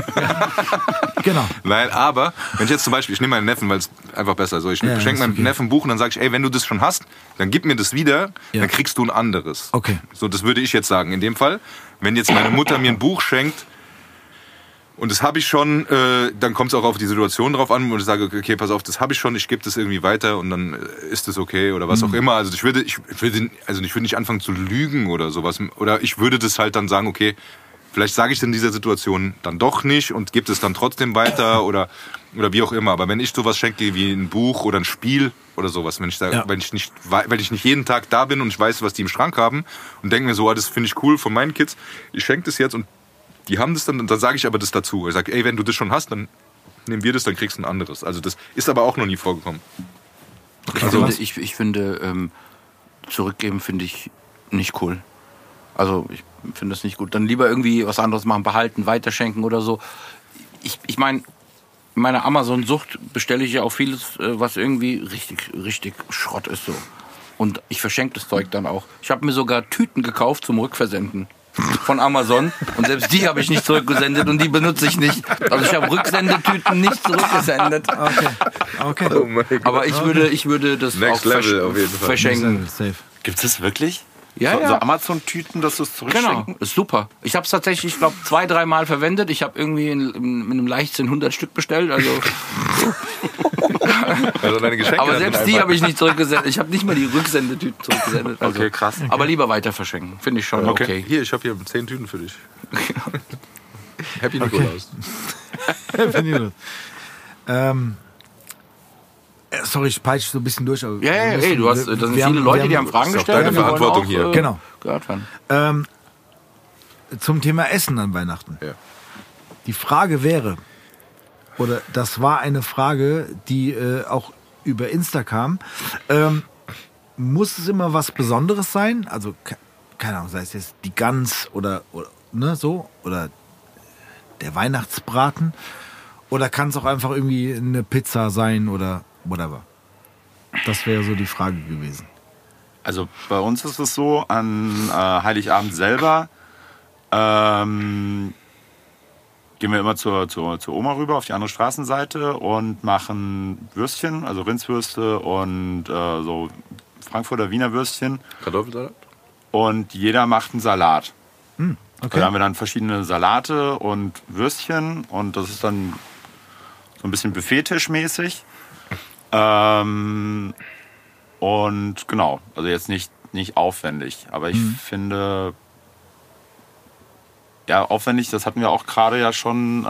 Genau. Nein, aber wenn ich jetzt zum Beispiel, ich nehme meinen Neffen, weil es einfach besser ist. So, ich schenke ist meinem okay. Neffen ein Buch und dann sage ich, ey, wenn du das schon hast, dann gib mir das wieder, Ja. dann kriegst du ein anderes. Okay. So, das würde ich jetzt sagen. In dem Fall, wenn jetzt meine Mutter mir ein Buch schenkt und das habe ich schon, dann kommt es auch auf die Situation drauf an, wo ich sage, okay, pass auf, das habe ich schon, ich gebe das irgendwie weiter und dann ist das okay oder was auch immer. Also ich würde nicht anfangen zu lügen oder sowas. Oder ich würde das halt dann sagen, okay, vielleicht sage ich es in dieser Situation dann doch nicht und gebe es dann trotzdem weiter oder wie auch immer. Aber wenn ich sowas schenke wie ein Buch oder ein Spiel oder sowas, wenn ich nicht jeden Tag da bin und ich weiß, was die im Schrank haben und denke mir so, das finde ich cool von meinen Kids, ich schenke das jetzt und die haben das dann und dann sage ich aber das dazu. Ich sage, ey, wenn du das schon hast, dann nehmen wir das, dann kriegst du ein anderes. Also das ist aber auch noch nie vorgekommen. Also ich finde, zurückgeben finde ich nicht cool. Also ich finde das nicht gut. Dann lieber irgendwie was anderes machen, behalten, weiterschenken oder so. Ich meine, in meiner Amazon-Sucht bestelle ich ja auch vieles, was irgendwie richtig Schrott ist so. Und ich verschenke das Zeug dann auch. Ich habe mir sogar Tüten gekauft zum Rückversenden von Amazon und selbst die habe ich nicht zurückgesendet und die benutze ich nicht. Also ich habe Rücksendetüten nicht zurückgesendet. Okay. Oh mein Gott. Aber ich würde das Next auch Level auf jeden Fall. verschenken. Safe. Gibt es das wirklich? Ja, so, ja. so Amazon-Tüten, dass du es zurückschenken? Genau, ist super. Ich habe es tatsächlich, ich glaube, 2-3 Mal verwendet. Ich habe irgendwie mit einem Leichtsinn 100 Stück bestellt. Also, Also deine Geschenke aber dann selbst sind die einfach- habe ich nicht zurückgesendet. Ich habe nicht mal die Rücksendetüten zurückgesendet. Also, Okay, krass. Aber lieber weiter verschenken. Finde ich schon okay. Hier, ich habe hier 10 Tüten für dich. Happy Nikolaus. Sorry, ich peitsche so ein bisschen durch. Aber Ja, wir müssen- du hast, da sind wir viele Leute, die haben Fragen ist doch gestellt. deine und die wollen Verantwortung auch, hier. Genau. Gehört werden. Zum Thema Essen an Weihnachten. Ja. Die Frage wäre, oder das war eine Frage, die auch über Insta kam, muss es immer was Besonderes sein? Also, keine Ahnung, sei es jetzt die Gans oder ne, so, oder der Weihnachtsbraten, oder kann es auch einfach irgendwie eine Pizza sein oder whatever? Das wäre so die Frage gewesen. Also bei uns ist es so, an Heiligabend selber gehen wir immer zur Oma rüber auf die andere Straßenseite und machen Würstchen, also Rindswürste und so Frankfurter Wiener Würstchen. Kartoffelsalat? Und jeder macht einen Salat. Okay. Da haben wir dann verschiedene Salate und Würstchen und das ist dann so ein bisschen Buffettischmäßig. Und genau, also jetzt nicht aufwendig, aber ich finde, ja, aufwendig, das hatten wir auch gerade ja schon,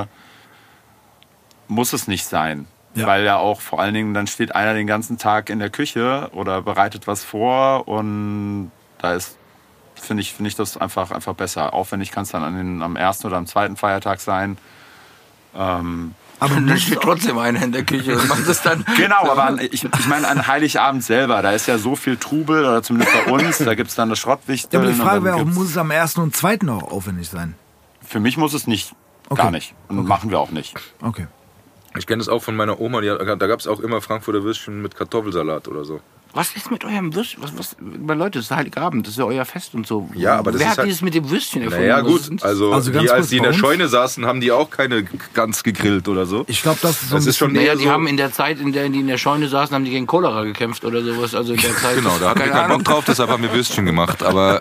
muss es nicht sein. Ja. Weil ja auch vor allen Dingen, dann steht einer den ganzen Tag in der Küche oder bereitet was vor und da ist, finde ich das einfach besser. Aufwendig kann es dann am ersten oder am zweiten Feiertag sein. Aber Und dann muss steht trotzdem einer in der Küche und macht das dann. Genau, aber ich meine an Heiligabend selber, da ist ja so viel Trubel, oder zumindest bei uns, da gibt es dann das Schrottwichteln. aber die Frage und dann wäre auch, gibt's- muss es am 1. und 2. auch aufwendig sein? Für mich muss es nicht, Okay. gar nicht. Und machen wir auch nicht. Okay. Ich kenne das auch von meiner Oma, da gab es auch immer Frankfurter Würstchen mit Kartoffelsalat oder so. Was ist mit eurem Würstchen? Leute, das ist Heiligabend, das ist ja euer Fest und so. Ja, aber das Wer ist hat halt- dieses mit dem Würstchen erfunden? Naja Was gut, ist denn das? also Also ganz die, als kurz die in bei der uns- Scheune saßen, haben die auch keine Gans gegrillt oder so. Ich glaube, das ist so Das ein ist schon bisschen- Naja, eher die so, haben in der Zeit, in der die in der Scheune saßen, haben die gegen Cholera gekämpft oder sowas. Also in der Zeit. Genau, da hatten wir Keine keinen Ahnung. Bock drauf, deshalb haben wir Würstchen gemacht. Aber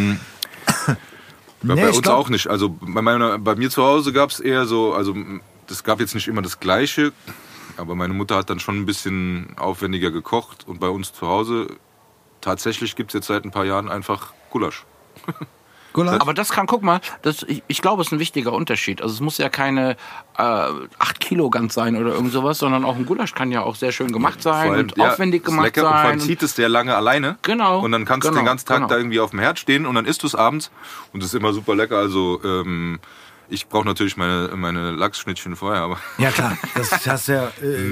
Nee, bei ich uns glaub- auch nicht. Also bei mir zu Hause gab es eher so, also es gab jetzt nicht immer das Gleiche. Aber meine Mutter hat dann schon ein bisschen aufwendiger gekocht und bei uns zu Hause tatsächlich gibt es jetzt seit ein paar Jahren einfach Gulasch. Aber das kann, guck mal, ich glaube, es ist ein wichtiger Unterschied. Also es muss ja keine 8 Kilo Gans sein oder irgend sowas, sondern auch ein Gulasch kann ja auch sehr schön gemacht sein und aufwendig gemacht lecker, sein. Und vor allem zieht es sehr lange alleine. Genau. Und dann kannst du den ganzen Tag da irgendwie auf dem Herd stehen und dann isst du es abends und es ist immer super lecker. Also ich brauche natürlich meine Lachsschnittchen vorher, aber... Ja klar, das hast ja...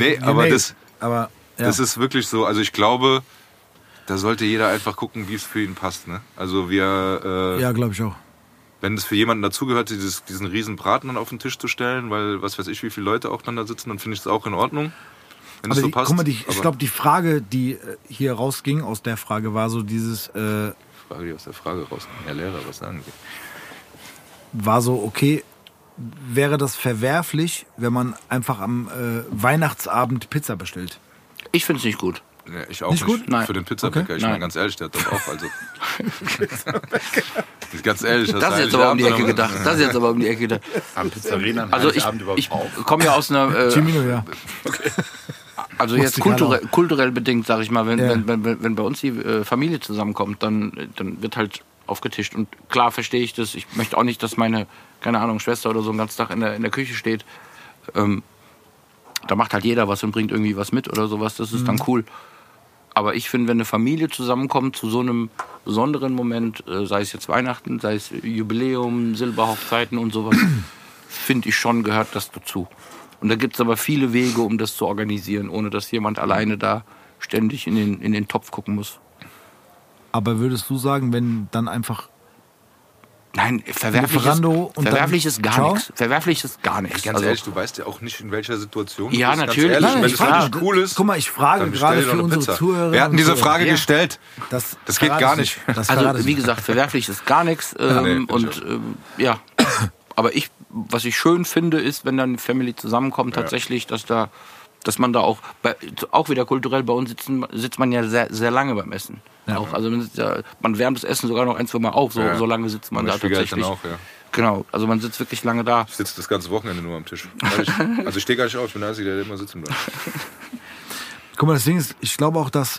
Das ist wirklich so, also ich glaube... Da sollte jeder einfach gucken, wie es für ihn passt. Ne? Also ja, glaube ich auch. Wenn es für jemanden dazugehört, diesen riesen Braten dann auf den Tisch zu stellen, weil was weiß ich, wie viele Leute auch dann da sitzen, dann finde ich es auch in Ordnung. Wenn es so passt. Guck mal, ich glaube, die Frage, die hier rausging aus der Frage, war so dieses... Frage, die aus der Frage rausging. Herr Lehrer, was sagen Sie? War so, okay, wäre das verwerflich, wenn man einfach am Weihnachtsabend Pizza bestellt? Ich finde es nicht gut. Ja, ich auch nicht. Gut? Nein. Für den Pizzabäcker. Okay. Ich meine, ganz ehrlich, der hat doch auch, also... ganz ehrlich, das ist jetzt aber um die Ecke gedacht. Das ist jetzt aber um die Ecke gedacht. Haben Pizzerien an Also ich komme ja aus einer... Chimino, ja. Also jetzt kulturell bedingt, sage ich mal, wenn bei uns die Familie zusammenkommt, dann wird halt aufgetischt. Und klar verstehe ich das. Ich möchte auch nicht, dass meine, keine Ahnung, Schwester oder so den ganzen Tag in der Küche steht. Da macht halt jeder was und bringt irgendwie was mit oder sowas. Das ist dann cool. Aber ich finde, wenn eine Familie zusammenkommt zu so einem besonderen Moment, sei es jetzt Weihnachten, sei es Jubiläum, Silberhochzeiten und sowas, finde ich schon, gehört das dazu. Und da gibt es aber viele Wege, um das zu organisieren, ohne dass jemand alleine da ständig in den Topf gucken muss. Aber würdest du sagen, wenn dann einfach... Nein, verwerflich ist gar nichts. Verwerflich ist gar nichts. Ganz ehrlich, du weißt ja auch nicht, in welcher Situation du bist. Ja, natürlich. Ehrlich, Nein, wenn es wirklich cool ist, guck mal, ich frage gerade für unsere Zuhörer. Wir hatten diese Frage gestellt. Das geht gar nicht. Also, wie gesagt, verwerflich ist gar nichts. Aber was ich schön finde, ist, wenn dann die Family zusammenkommt, tatsächlich, dass man da auch wieder kulturell bei uns sitzt man ja sehr, sehr lange beim Essen. Ja. Auch, also man wärmt das Essen sogar noch 1-2 Mal auf, so lange sitzt man da tatsächlich. Auch, ja. Genau, also man sitzt wirklich lange da. Ich sitze das ganze Wochenende nur am Tisch. Ich stehe gar nicht auf, ich bin der Einzige, der immer sitzen bleibt. Guck mal, das Ding ist, ich glaube auch, dass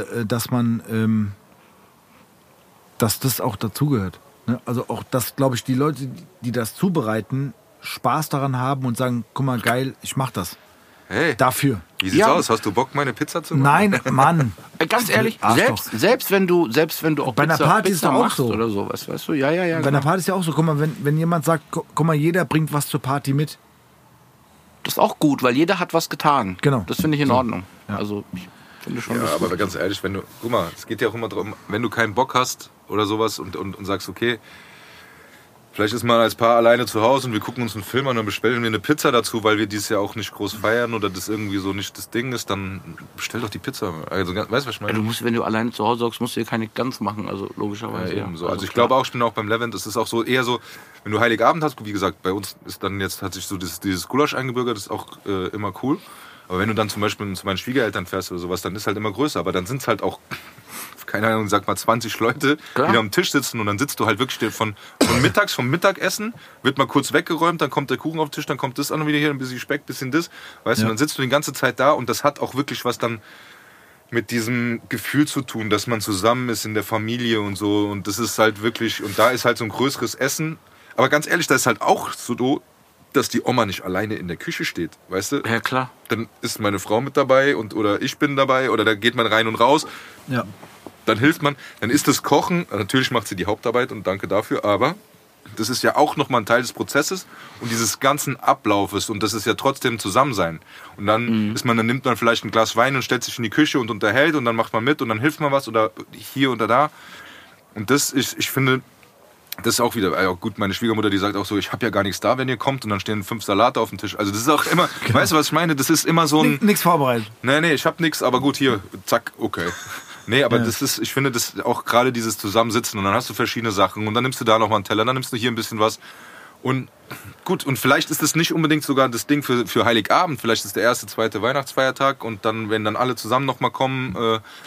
das auch dazugehört. Ne? Also auch, dass, glaube ich, die Leute, die das zubereiten, Spaß daran haben und sagen, guck mal, geil, ich mach das. Hey, dafür. Wie sieht's aus? Hast du Bock, meine Pizza zu machen? Nein, Mann. Ganz ehrlich, selbst wenn du auch bei einer Party ist Pizza auch machst so. Oder sowas, weißt du? Ja. Bei einer Party ist ja auch so, guck mal, wenn jemand sagt, guck mal, jeder bringt was zur Party mit. Das ist auch gut, weil jeder hat was getan. Genau. Das finde ich in Ordnung. Ja. Also ich finde schon. Ja, aber ganz ehrlich, guck mal, es geht ja auch immer darum, wenn du keinen Bock hast oder sowas und sagst, okay, vielleicht ist man als Paar alleine zu Hause und wir gucken uns einen Film an und bestellen wir eine Pizza dazu, weil wir dieses Jahr auch nicht groß feiern oder das irgendwie so nicht das Ding ist, dann bestell doch die Pizza. Also, weißt du, was ich meine? Ja, wenn du alleine zu Hause hockst, musst du dir keine Gans machen, also logischerweise. Ja, ebenso. Also ich glaube auch, ich bin auch beim Levent, es ist auch so eher so, wenn du Heiligabend hast, wie gesagt, bei uns ist dann jetzt, hat sich so dieses Gulasch eingebürgert, das ist auch immer cool. Aber wenn du dann zum Beispiel zu meinen Schwiegereltern fährst oder sowas, dann ist halt immer größer. Aber dann sind es halt auch, keine Ahnung, sag mal 20 Leute, die da am Tisch sitzen und dann sitzt du halt wirklich vom Mittagessen, wird mal kurz weggeräumt, dann kommt der Kuchen auf den Tisch, dann kommt das an und wieder hier, ein bisschen Speck, ein bisschen das. Weißt du, dann sitzt du die ganze Zeit da und das hat auch wirklich was dann mit diesem Gefühl zu tun, dass man zusammen ist in der Familie und so. Und das ist halt wirklich, und da ist halt so ein größeres Essen. Aber ganz ehrlich, da ist halt auch so, dass die Oma nicht alleine in der Küche steht, weißt du? Ja, klar. Dann ist meine Frau mit dabei oder ich bin dabei oder da geht man rein und raus. Ja. Dann hilft man, dann ist das Kochen, natürlich macht sie die Hauptarbeit und danke dafür, aber das ist ja auch nochmal ein Teil des Prozesses und dieses ganzen Ablaufes und das ist ja trotzdem Zusammensein. Und dann nimmt man vielleicht ein Glas Wein und stellt sich in die Küche und unterhält und dann macht man mit und dann hilft man was oder hier oder da. Und das ist, ich finde, das ist auch wieder, gut, meine Schwiegermutter, die sagt auch so, ich habe ja gar nichts da, wenn ihr kommt und dann stehen 5 Salate auf dem Tisch. Also das ist auch immer, weißt du, was ich meine? Das ist immer so ein... Nichts vorbereitet. Nee, ich habe nichts, aber gut, hier, zack, okay. Nee, aber das ist, ich finde, das auch gerade dieses Zusammensitzen und dann hast du verschiedene Sachen und dann nimmst du da nochmal einen Teller, dann nimmst du hier ein bisschen was und gut, und vielleicht ist das nicht unbedingt sogar das Ding für Heiligabend, vielleicht ist der erste, zweite Weihnachtsfeiertag und dann, wenn dann alle zusammen nochmal kommen,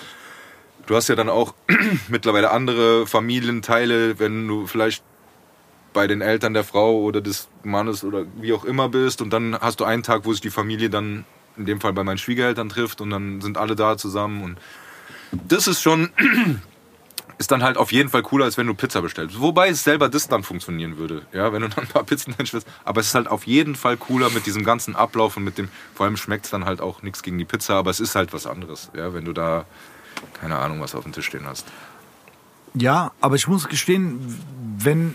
du hast ja dann auch mittlerweile andere Familienteile, wenn du vielleicht bei den Eltern der Frau oder des Mannes oder wie auch immer bist und dann hast du einen Tag, wo sich die Familie dann in dem Fall bei meinen Schwiegereltern trifft und dann sind alle da zusammen und das ist schon, ist dann halt auf jeden Fall cooler, als wenn du Pizza bestellst. Wobei es selber das dann funktionieren würde, ja, wenn du dann ein paar Pizzen hinstellst. Aber es ist halt auf jeden Fall cooler mit diesem ganzen Ablauf und mit dem, vor allem schmeckt es dann halt auch nichts gegen die Pizza, aber es ist halt was anderes, ja, wenn du da, keine Ahnung, was auf dem Tisch stehen hast. Ja, aber ich muss gestehen, wenn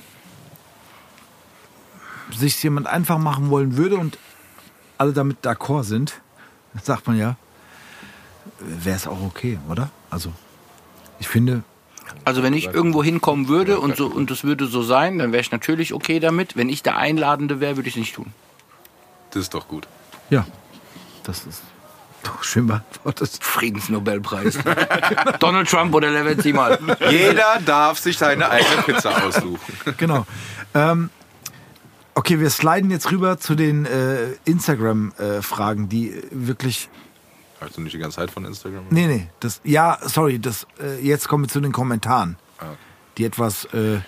sich jemand einfach machen wollen würde und alle damit d'accord sind, sagt man ja, wäre es auch okay, oder? Also, ich finde... Also wenn ich irgendwo hinkommen würde und das würde so sein, dann wäre ich natürlich okay damit. Wenn ich der Einladende wäre, würde ich es nicht tun. Das ist doch gut. Ja, das ist doch schön beantwortet. Friedensnobelpreis. Donald Trump oder Levitt mal. Jeder darf sich seine eigene Pizza aussuchen. Genau. Okay, wir sliden jetzt rüber zu den Instagram-Fragen, die wirklich... Hast du nicht die ganze Zeit von Instagram? Nee, jetzt kommen wir zu den Kommentaren, die etwas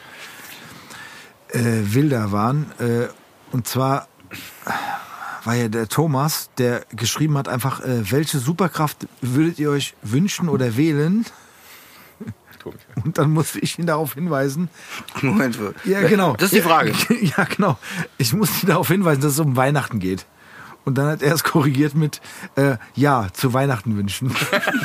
wilder waren. Und zwar war ja der Thomas, der geschrieben hat einfach, welche Superkraft würdet ihr euch wünschen oder wählen? Und dann musste ich ihn darauf hinweisen. Moment. Ja, genau. Das ist die Frage. Ja, genau. Ich musste ihn darauf hinweisen, dass es um Weihnachten geht. Und dann hat er es korrigiert mit, ja, zu Weihnachten wünschen.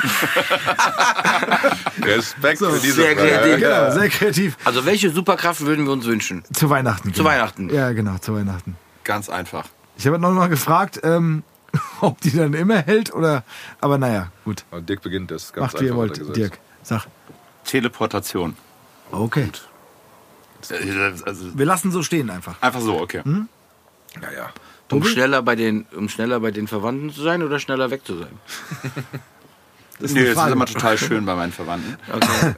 Respekt für diese sehr Frage. kreativ. Genau, sehr kreativ. Also welche Superkraft würden wir uns wünschen? Zu Weihnachten. Zu Weihnachten. Ja, genau, zu Weihnachten. Ganz einfach. Ich habe noch mal gefragt, ob die dann immer hält oder, aber naja, gut. Und Dirk beginnt das ganz Macht wie ihr einfach, hat er wollt, gesagt. Dirk. Sag. Teleportation. Okay. Also Wir lassen so stehen einfach. einfach so, okay. Ja, ja. Um schneller bei den Verwandten zu sein oder schneller weg zu sein? Das ist Nee, eine das ist Frage. immer total schön bei meinen Verwandten. Okay.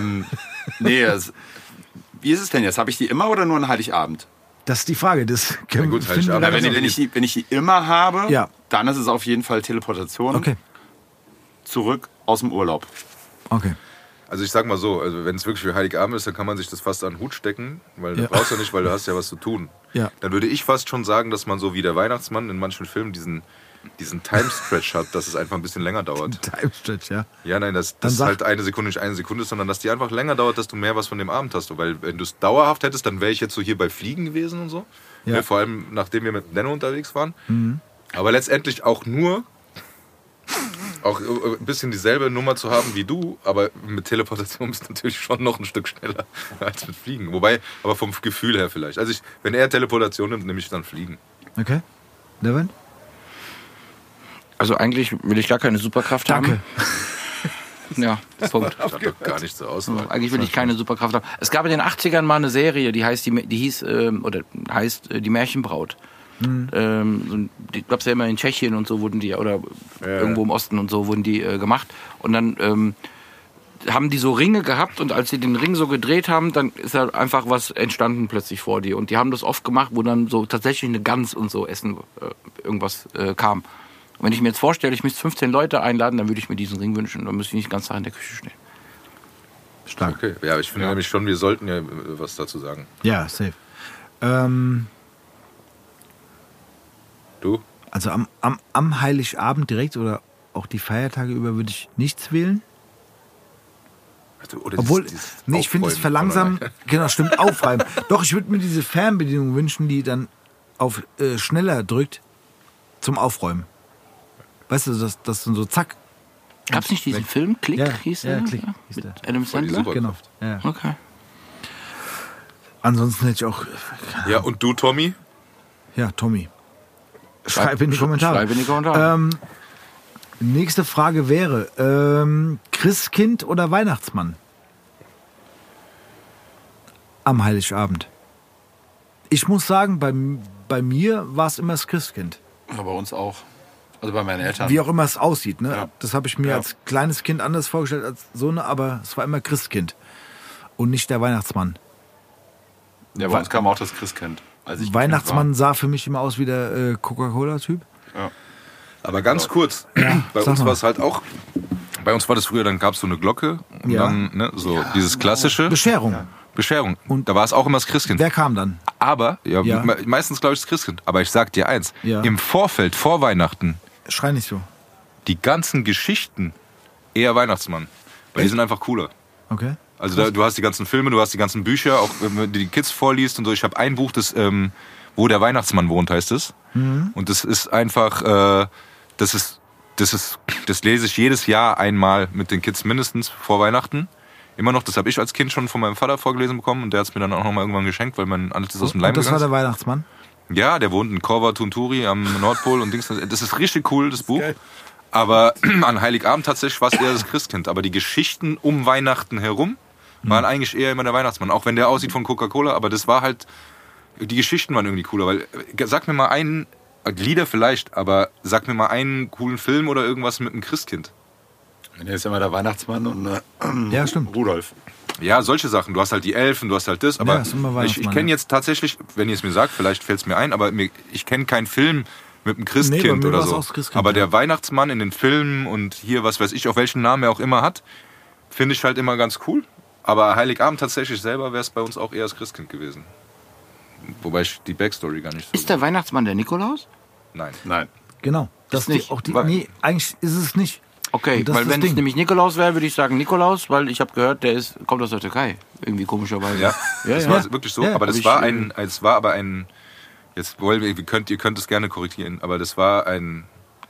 Wie ist es denn jetzt? Habe ich die immer oder nur an Heiligabend? Das ist die Frage. Das können gut, finden wir Heiligabend. dann Wenn, raus. wenn ich die immer habe, Ja. dann ist es auf jeden Fall Teleportation Okay, zurück aus dem Urlaub. okay. Also ich sag mal so, also wenn es wirklich für Heiligabend ist, dann kann man sich das fast an den Hut stecken, weil Ja. du brauchst ja nicht, weil du hast ja was zu tun. Ja. Dann würde ich fast schon sagen, dass man so wie der Weihnachtsmann in manchen Filmen diesen Time-Stretch hat, dass es einfach ein bisschen länger dauert. Timestretch, ja. Ja, nein, dass Dann das sag- halt eine Sekunde nicht eine Sekunde ist, sondern dass die einfach länger dauert, dass du mehr was von dem Abend hast. Weil wenn du es dauerhaft hättest, dann wäre ich jetzt so hier bei Fliegen gewesen und so. Ja. Ne, vor allem, nachdem wir mit Nenno unterwegs waren. Aber letztendlich auch nur, auch ein bisschen dieselbe Nummer zu haben wie du, aber mit Teleportation bist du natürlich schon noch ein Stück schneller als mit Fliegen. Wobei, aber vom Gefühl her vielleicht. Also wenn er Teleportation nimmt, nehme ich dann Fliegen. Okay. Devin? Also eigentlich will ich gar keine Superkraft Danke. haben. Ja, Punkt. Ich habe doch gar nicht zur Auswahl. Eigentlich will ich keine Superkraft haben. Es gab in den 80ern mal eine Serie, die heißt Die Märchenbraut. Die gab es ja immer in Tschechien und so wurden die, oder irgendwo im Osten und so wurden die gemacht. Und dann haben die so Ringe gehabt und als sie den Ring so gedreht haben, dann ist da einfach was entstanden plötzlich vor dir. Und die haben das oft gemacht, wo dann so tatsächlich eine Gans und so Essen irgendwas kam. Und wenn ich mir jetzt vorstelle, ich müsste 15 Leute einladen, dann würde ich mir diesen Ring wünschen. Dann müsste ich nicht den ganzen Tag in der Küche stehen. Stark. Okay, ja, ich finde nämlich schon, wir sollten ja was dazu sagen. Ja, safe. Du? Also am Heiligabend direkt oder auch die Feiertage über würde ich nichts wählen. Oder Obwohl, dieses nee, ich finde es Aufräumen verlangsamen, von genau, stimmt, aufreiben. Doch, ich würde mir diese Fernbedienung wünschen, die dann auf schneller drückt zum Aufräumen. Weißt du, das dann so zack. Gab es nicht diesen Film? Klick hieß der? Klick Ja, hieß mit der. Adam Voll die Sandler? Genau. Superkraft. Ja. Okay. Ansonsten hätte ich auch, Ja, und du, Tommy? ja, Tommy. Schreib in die Kommentare. Schreib in die Kommentare. Nächste Frage wäre, Christkind oder Weihnachtsmann? Am Heiligabend. Ich muss sagen, bei mir war es immer das Christkind. Ja, bei uns auch. Also bei meinen Eltern. Wie auch immer es aussieht. Ne? Ja. Das habe ich mir Ja. als kleines Kind anders vorgestellt als so eine, aber es war immer Christkind. Und nicht der Weihnachtsmann. Ja, bei uns kam auch das Christkind. Als ich Weihnachtsmann sah für mich immer aus wie der Coca-Cola-Typ. Kind war. Ja. Aber ganz kurz, bei sag uns mal. war es halt auch, bei uns war das früher, dann gab es so eine Glocke und Ja. dann ne, dieses klassische Bescherung. Bescherung. Und da war es auch immer das Christkind. Wer kam dann? Aber, Ja. meistens glaube ich das Christkind. Aber ich sag dir eins, Ja. im Vorfeld, vor Weihnachten, Schrei nicht so. Die ganzen Geschichten eher Weihnachtsmann. Weil die sind einfach cooler. Okay. Also du hast die ganzen Filme, du hast die ganzen Bücher, auch wenn du die Kids vorliest und so. Ich habe ein Buch, das Wo der Weihnachtsmann wohnt, heißt es. Und das ist einfach, das lese ich jedes Jahr einmal mit den Kids mindestens vor Weihnachten. Immer noch, das habe ich als Kind schon von meinem Vater vorgelesen bekommen und der hat es mir dann auch nochmal irgendwann geschenkt, weil mein alles ist aus dem Leim gegangen. Und das gegangen. war der Weihnachtsmann? Ja, der wohnt in Corva Tunturi am Nordpol und Dings. Das ist richtig cool, das Buch. Geil. Aber an Heiligabend tatsächlich war es eher das Christkind. Aber die Geschichten um Weihnachten herum waren eigentlich eher immer der Weihnachtsmann. Auch wenn der aussieht von Coca-Cola, aber das war halt, die Geschichten waren irgendwie cooler. Weil, sag mir mal einen, Lieder vielleicht, aber sag mir mal einen coolen Film oder irgendwas mit einem Christkind. Der ist immer der Weihnachtsmann und ja, stimmt. Rudolf. Ja, solche Sachen. Du hast halt die Elfen, du hast halt das. Aber ja, ich kenne jetzt tatsächlich, wenn ihr es mir sagt, vielleicht fällt es mir ein, aber ich kenne keinen Film mit einem Christkind oder so. Aber der Weihnachtsmann in den Filmen und hier, was weiß ich, auf welchen Namen er auch immer hat, finde ich halt immer ganz cool. Aber Heiligabend tatsächlich selber wäre es bei uns auch eher das Christkind gewesen. Wobei ich die Backstory gar nicht so... Ist der Weihnachtsmann der Nikolaus? Nein. Genau. Das ist nicht. Nee, eigentlich ist es nicht. Okay, weil wenn es nämlich Nikolaus wäre, würde ich sagen Nikolaus, weil ich habe gehört, kommt aus der Türkei. Irgendwie komischerweise. Ja, das war wirklich so. Ja, aber es war aber ein... Jetzt wollen ihr könnt es gerne korrigieren, aber das war ein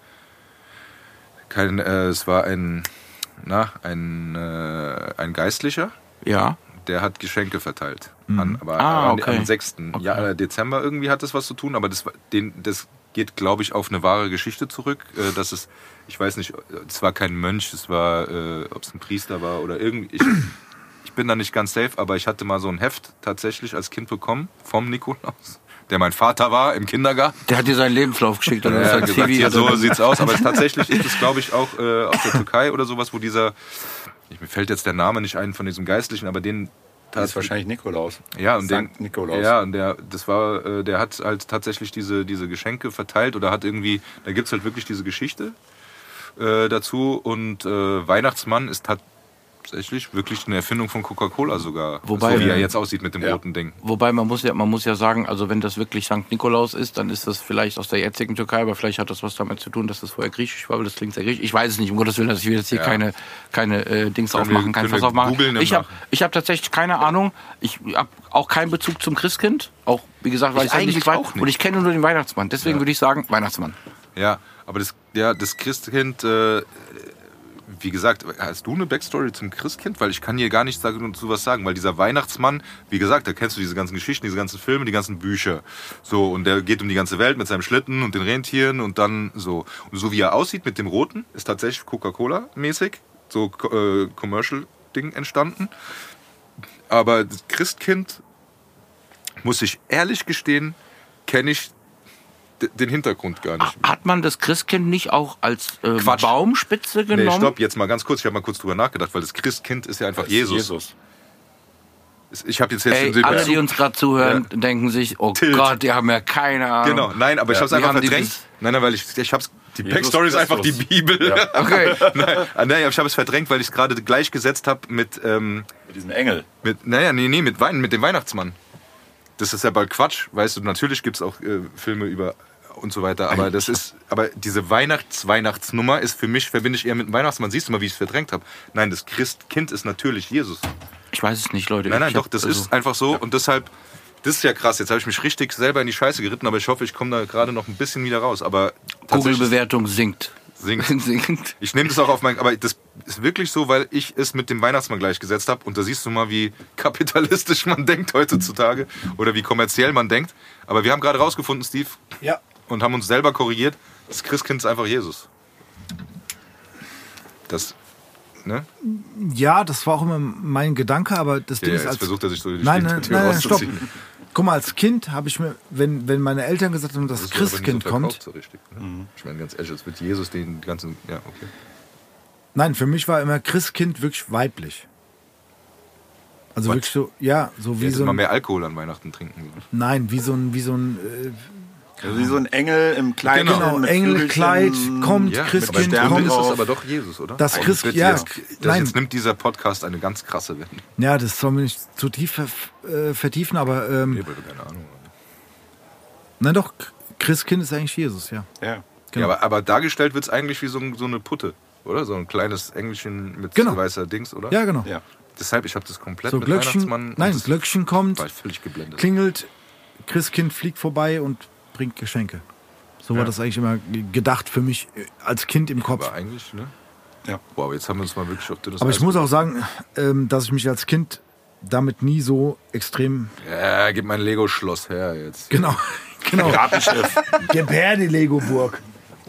Geistlicher. Ja. Der hat Geschenke verteilt. Okay. Am 6. Dezember irgendwie hat das was zu tun, aber das geht, glaube ich, auf eine wahre Geschichte zurück. Ich weiß nicht, es war kein Mönch, es war, ob es ein Priester war oder irgendwie. Ich bin da nicht ganz safe, aber ich hatte mal so ein Heft tatsächlich als Kind bekommen vom Nikolaus, der mein Vater war im Kindergarten. Der hat dir seinen Lebenslauf geschickt und er hat gesagt, hier, so sieht's aus. Aber tatsächlich ist es, glaube ich, auch aus der Türkei oder sowas, wo mir fällt jetzt der Name nicht ein von diesem Geistlichen, aber das ist wahrscheinlich Nikolaus. Ja, und Nikolaus. Ja, und der hat halt tatsächlich diese Geschenke verteilt oder hat irgendwie, da gibt's halt wirklich diese Geschichte dazu und Weihnachtsmann ist tatsächlich wirklich eine Erfindung von Coca-Cola sogar, wobei, so wie er jetzt aussieht mit dem roten Ding. Wobei man muss ja sagen, also wenn das wirklich Sankt Nikolaus ist, dann ist das vielleicht aus der jetzigen Türkei, aber vielleicht hat das was damit zu tun, dass das vorher griechisch war, weil das klingt sehr griechisch. Ich weiß es nicht, um Gottes Willen, dass ich will jetzt hier keine Dings aufmachen, kein Fass aufmachen. Ich habe tatsächlich keine Ahnung. Ich habe auch keinen Bezug zum Christkind, auch wie gesagt, weil ich eigentlich weiß. Und ich kenne nur den Weihnachtsmann. Deswegen würde ich sagen Weihnachtsmann. Ja, aber das Christkind, wie gesagt, hast du eine Backstory zum Christkind? Weil ich kann hier gar nicht dazu was sagen, weil dieser Weihnachtsmann, wie gesagt, da kennst du diese ganzen Geschichten, diese ganzen Filme, die ganzen Bücher. So, und der geht um die ganze Welt mit seinem Schlitten und den Rentieren und dann so. Und so wie er aussieht mit dem Roten, ist tatsächlich Coca-Cola-mäßig, so Commercial-Ding entstanden. Aber das Christkind, muss ich ehrlich gestehen, kenne ich den Hintergrund gar nicht. Hat man das Christkind nicht auch als Baumspitze genommen? Nee, stopp, jetzt mal ganz kurz. Ich habe mal kurz drüber nachgedacht, weil das Christkind ist ja einfach Jesus. Ich habe jetzt alle, die uns gerade zuhören, denken sich, oh Tilt. Gott, die haben ja keine Ahnung. Genau, nein, aber ich habe es einfach verdrängt. Nein, weil ich hab's, die Backstory ist einfach die Bibel. Ja. Okay. Nein, ich habe es verdrängt, weil ich es gerade gleichgesetzt habe mit diesem Engel. Mit dem Weihnachtsmann. Das ist ja bald Quatsch, weißt du, natürlich gibt es auch Filme über und so weiter, aber aber diese Weihnachtsnummer ist für mich, verbinde ich eher mit dem Weihnachtsmann. Siehst du mal, wie ich es verdrängt habe? Nein, das Christkind ist natürlich Jesus. Ich weiß es nicht, Leute. Nein, doch, das ist einfach so und deshalb, das ist ja krass. Jetzt habe ich mich richtig selber in die Scheiße geritten, aber ich hoffe, ich komme da gerade noch ein bisschen wieder raus. Aber Google-Bewertung sinkt. Ich nehme das auch auf aber das ist wirklich so, weil ich es mit dem Weihnachtsmann gleichgesetzt habe und da siehst du mal, wie kapitalistisch man denkt heutzutage oder wie kommerziell man denkt. Aber wir haben gerade rausgefunden, Steve, und haben uns selber korrigiert, das Christkind ist einfach Jesus. Das, ne? Ja, das war auch immer mein Gedanke, aber das Ding ist, als versucht er sich so die Nein, stopp. Guck mal, als Kind habe ich mir, wenn meine Eltern gesagt haben, dass das Christkind kommt. So richtig, ne? Ich meine, ganz ehrlich, es wird Jesus den ganzen. Ja, okay. Nein, für mich war immer Christkind wirklich weiblich. Also wirklich so, so wie so. Immer mehr Alkohol an Weihnachten trinken. Nein, wie so ein wie so ein Engel im Kleid. Genau, Engelkleid, kommt, Christkind kommt. Ist es aber doch Jesus, oder? Das Christkind, jetzt nimmt dieser Podcast eine ganz krasse Wendung. Ja, das soll man nicht zu tief vertiefen, aber... Nee, weil du keine Ahnung hast. Nein doch, Christkind ist eigentlich Jesus, ja. Ja. Genau. Ja, aber dargestellt wird es eigentlich wie so eine Putte, oder? So ein kleines Engelchen mit Genau. weißer Dings, oder? Ja, genau. Ja. Deshalb, ich habe das komplett So mit Glöckchen, Weihnachtsmann... nein, das Glöckchen kommt, war ich völlig geblendet. klingelt, Christkind fliegt vorbei und bringt Geschenke. So war das eigentlich immer gedacht für mich als Kind im Kopf. Aber eigentlich, ne? Ja. Boah, aber jetzt haben wir uns mal wirklich auf dünnes Aber ich Eis muss auch sagen, dass ich mich als Kind damit nie so extrem... Ja, gib mein Lego-Schloss her jetzt. Genau. Piratenschiff. Gib her die Lego-Burg.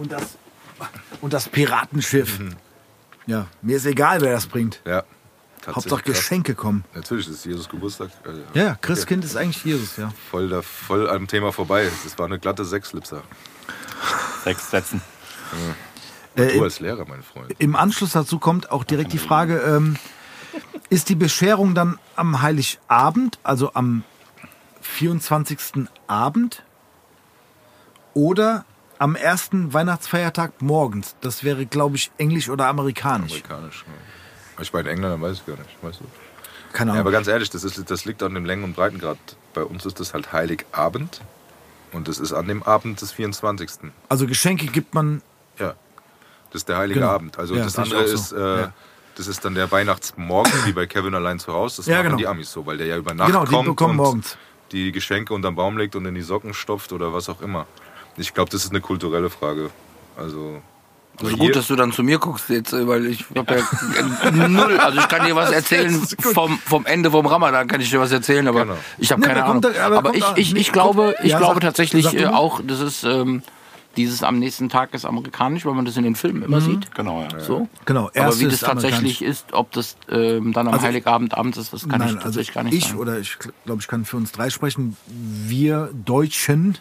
Und das Piratenschiff. Ja, mir ist egal, wer das bringt. Ja. tatsächlich Hauptsache krass. Geschenke kommen. Natürlich, das ist Jesus Geburtstag. Ja, Christkind ist eigentlich Jesus, ja. Voll am Thema vorbei. Das war eine glatte 6, Lipser. 6 Sätzen. Du als Lehrer, mein Freund. Im Anschluss dazu kommt auch direkt die Frage, ist die Bescherung dann am Heiligabend, also am 24. Abend oder am ersten Weihnachtsfeiertag morgens? Das wäre, glaube ich, englisch oder amerikanisch. Amerikanisch. Ja. Ich bei den Engländern weiß ich gar nicht. Weißt du? Keine Ja, Ahnung. aber ganz ehrlich, das liegt an dem Längen- und Breitengrad. Bei uns ist das halt Heiligabend und das ist an dem Abend des 24. Also Geschenke gibt man... Ja, das ist der Heilige Genau. Abend. Also Ja, das sehe ich andere auch ist, so. Ja. das ist dann der Weihnachtsmorgen, wie bei Kevin allein zu Hause. Das Ja, machen genau. die Amis so, weil der ja über Nacht Genau, die kommt bekommen und morgens. die Geschenke unterm Baum legt und in die Socken stopft oder was auch immer. Ich glaube, das ist eine kulturelle Frage. Also Also gut, dass du dann zu mir guckst jetzt, weil ich habe ja null. Also ich kann dir was erzählen vom Ende vom Ramadan, kann ich dir was erzählen, aber Genau. ich habe Nee, keine aber Ahnung. kommt da- aber Aber kommt da- ich nicht- glaube, ja, sag- tatsächlich sag du mal. auch, das ist dieses am nächsten Tag ist amerikanisch, weil man das in den Filmen immer sieht. Genau, ja. So. Genau, Aber erste wie das ist amerikanisch. tatsächlich ist, ob das dann am Also- Heiligabend abends ist, das kann ich Nein, tatsächlich gar nicht ich sagen. oder ich glaube, ich kann für uns drei sprechen. Wir Deutschen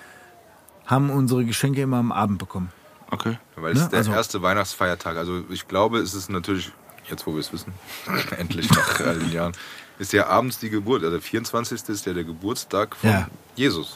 haben unsere Geschenke immer am Abend bekommen. Okay. weil es Ne, ist der also- erste Weihnachtsfeiertag. Also ich glaube, es ist natürlich, jetzt wo wir es wissen, endlich nach all den Jahren, ist ja abends die Geburt. Also der 24. ist ja der Geburtstag von Ja. Jesus.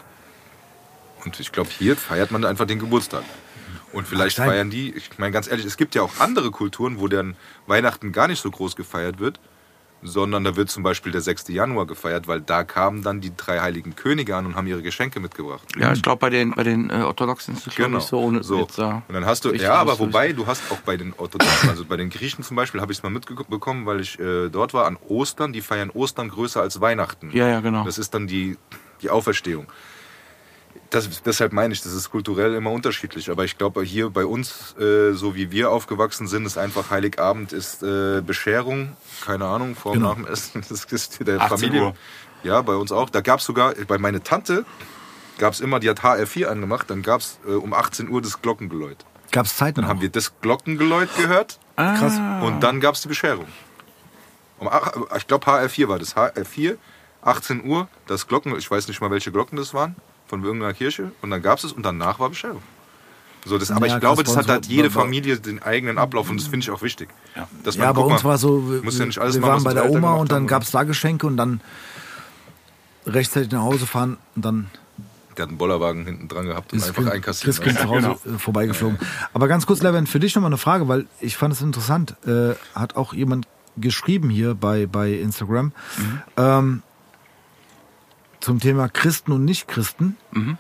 Und ich glaube, hier feiert man einfach den Geburtstag. Und vielleicht Nein. feiern die, ich meine ganz ehrlich, es gibt ja auch andere Kulturen, wo dann Weihnachten gar nicht so groß gefeiert wird, sondern da wird zum Beispiel der 6. Januar gefeiert, weil da kamen dann die 3 heiligen Könige an und haben ihre Geschenke mitgebracht. Ja, ich glaube, bei den Orthodoxen ist das glaube ich so. Ohne jetzt da Und dann hast du, richtig ja, aber was zu wobei, du hast auch bei den Orthodoxen, also bei den Griechen zum Beispiel, habe ich es mal mitbekommen, weil ich dort war, an Ostern, die feiern Ostern größer als Weihnachten. Ja, ja, genau. Das ist dann die Auferstehung. Deshalb meine ich, das ist kulturell immer unterschiedlich. Aber ich glaube, hier bei uns, so wie wir aufgewachsen sind, ist einfach Heiligabend ist Bescherung, keine Ahnung, vor und Genau. nach dem Essen. Das ist der 18 Familie. Uhr. Ja, bei uns auch. Da gab es sogar, bei meiner Tante, gab es immer, die hat HR4 angemacht, dann gab es um 18 Uhr das Glockengeläut. Gab es Zeiten Dann haben wir das Glockengeläut gehört Krass. und dann gab es die Bescherung. Ich glaube HR4 war das. HR4, 18 Uhr, das Glocken, ich weiß nicht mal, welche Glocken das waren, von irgendeiner Kirche. Und dann gab es und danach war Bescherung. So, aber Ja, ich glaube, krass, das hat bei halt uns jede war- Familie den eigenen Ablauf und das finde ich auch wichtig. Ja. Dass Ja, bei guck uns mal, war so, muss ja nicht alles wir machen, waren was bei der unsere Eltern Oma gemacht und dann haben. gab es da Geschenke und dann rechtzeitig nach Hause fahren und dann Der hat einen Bollerwagen hinten dran gehabt und einfach einkassiert. Christkind zu Hause vorbeigeflogen. Aber ganz kurz, Levin, für dich nochmal eine Frage, weil ich fand es interessant. Hat auch jemand geschrieben hier bei Instagram zum Thema Christen und Nicht-Christen.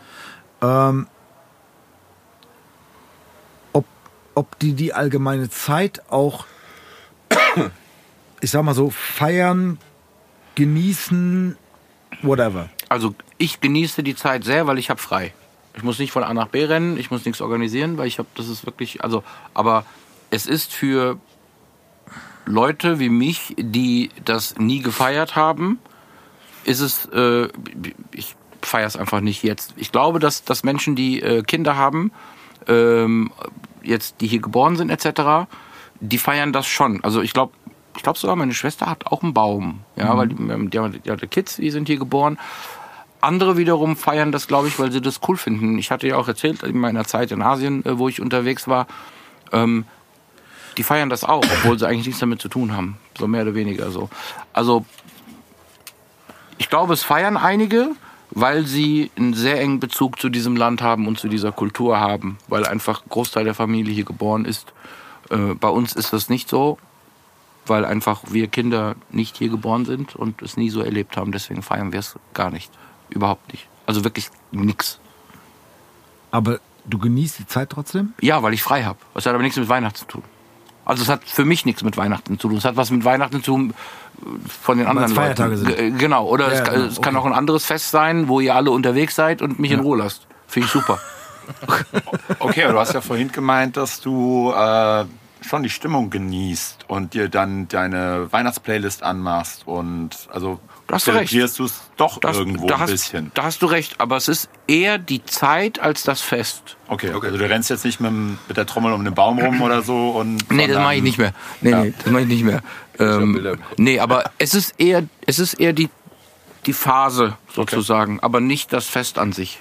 Ob die allgemeine Zeit auch, ich sag mal so, feiern, genießen, whatever. Also ich genieße die Zeit sehr, weil ich habe frei. Ich muss nicht von A nach B rennen, ich muss nichts organisieren, weil das ist wirklich, aber es ist für Leute wie mich, die das nie gefeiert haben, ist es, ich feiere es einfach nicht jetzt. Ich glaube, dass Menschen, die Kinder haben, jetzt die hier geboren sind etc., die feiern das schon. Also ich glaube sogar, meine Schwester hat auch einen Baum, ja, weil die hat Kids, die sind hier geboren. Andere wiederum feiern das, glaube ich, weil sie das cool finden. Ich hatte ja auch erzählt, in meiner Zeit in Asien, wo ich unterwegs war, die feiern das auch, obwohl sie eigentlich nichts damit zu tun haben. So mehr oder weniger so. Also, ich glaube, es feiern einige, weil sie einen sehr engen Bezug zu diesem Land haben und zu dieser Kultur haben, weil einfach ein Großteil der Familie hier geboren ist. Bei uns ist das nicht so, weil einfach wir Kinder nicht hier geboren sind und es nie so erlebt haben. Deswegen feiern wir es gar nicht. Überhaupt nicht. Also wirklich nix. Aber Du genießt die Zeit trotzdem? Ja, weil ich frei habe. Das hat aber nichts mit Weihnachten zu tun. Also es hat für mich nichts mit Weihnachten zu tun. Es hat was mit Weihnachten zu tun von den anderen Feiertage Leuten. sind. Genau. Oder Ja, genau. es kann auch ein anderes Fest sein, wo ihr alle unterwegs seid und mich in Ruhe lasst. Finde ich super. Okay, aber du hast ja vorhin gemeint, dass du schon die Stimmung genießt und dir dann deine Weihnachtsplaylist anmachst und also Da hast du recht. zelebrierst du es doch irgendwo ein bisschen. Da hast du recht, aber es ist eher die Zeit als das Fest. Okay, also du rennst jetzt nicht mit der Trommel um den Baum rum oder so und Nee, das mache ich nicht mehr. Nee, das mache ich nicht mehr. Nee, aber es ist eher die Phase sozusagen, aber nicht das Fest an sich.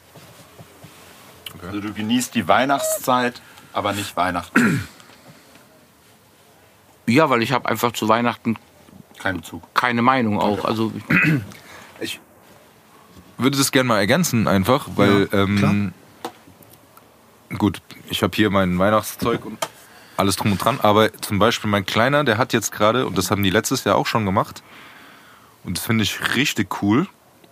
Also du genießt die Weihnachtszeit, aber nicht Weihnachten. Ja, weil ich habe einfach zu Weihnachten Kein Bezug. keine Meinung auch. Also Ich würde das gerne mal ergänzen einfach, weil gut, ich habe hier mein Weihnachtszeug und alles drum und dran, aber zum Beispiel mein Kleiner, der hat jetzt gerade, und das haben die letztes Jahr auch schon gemacht, und das finde ich richtig cool,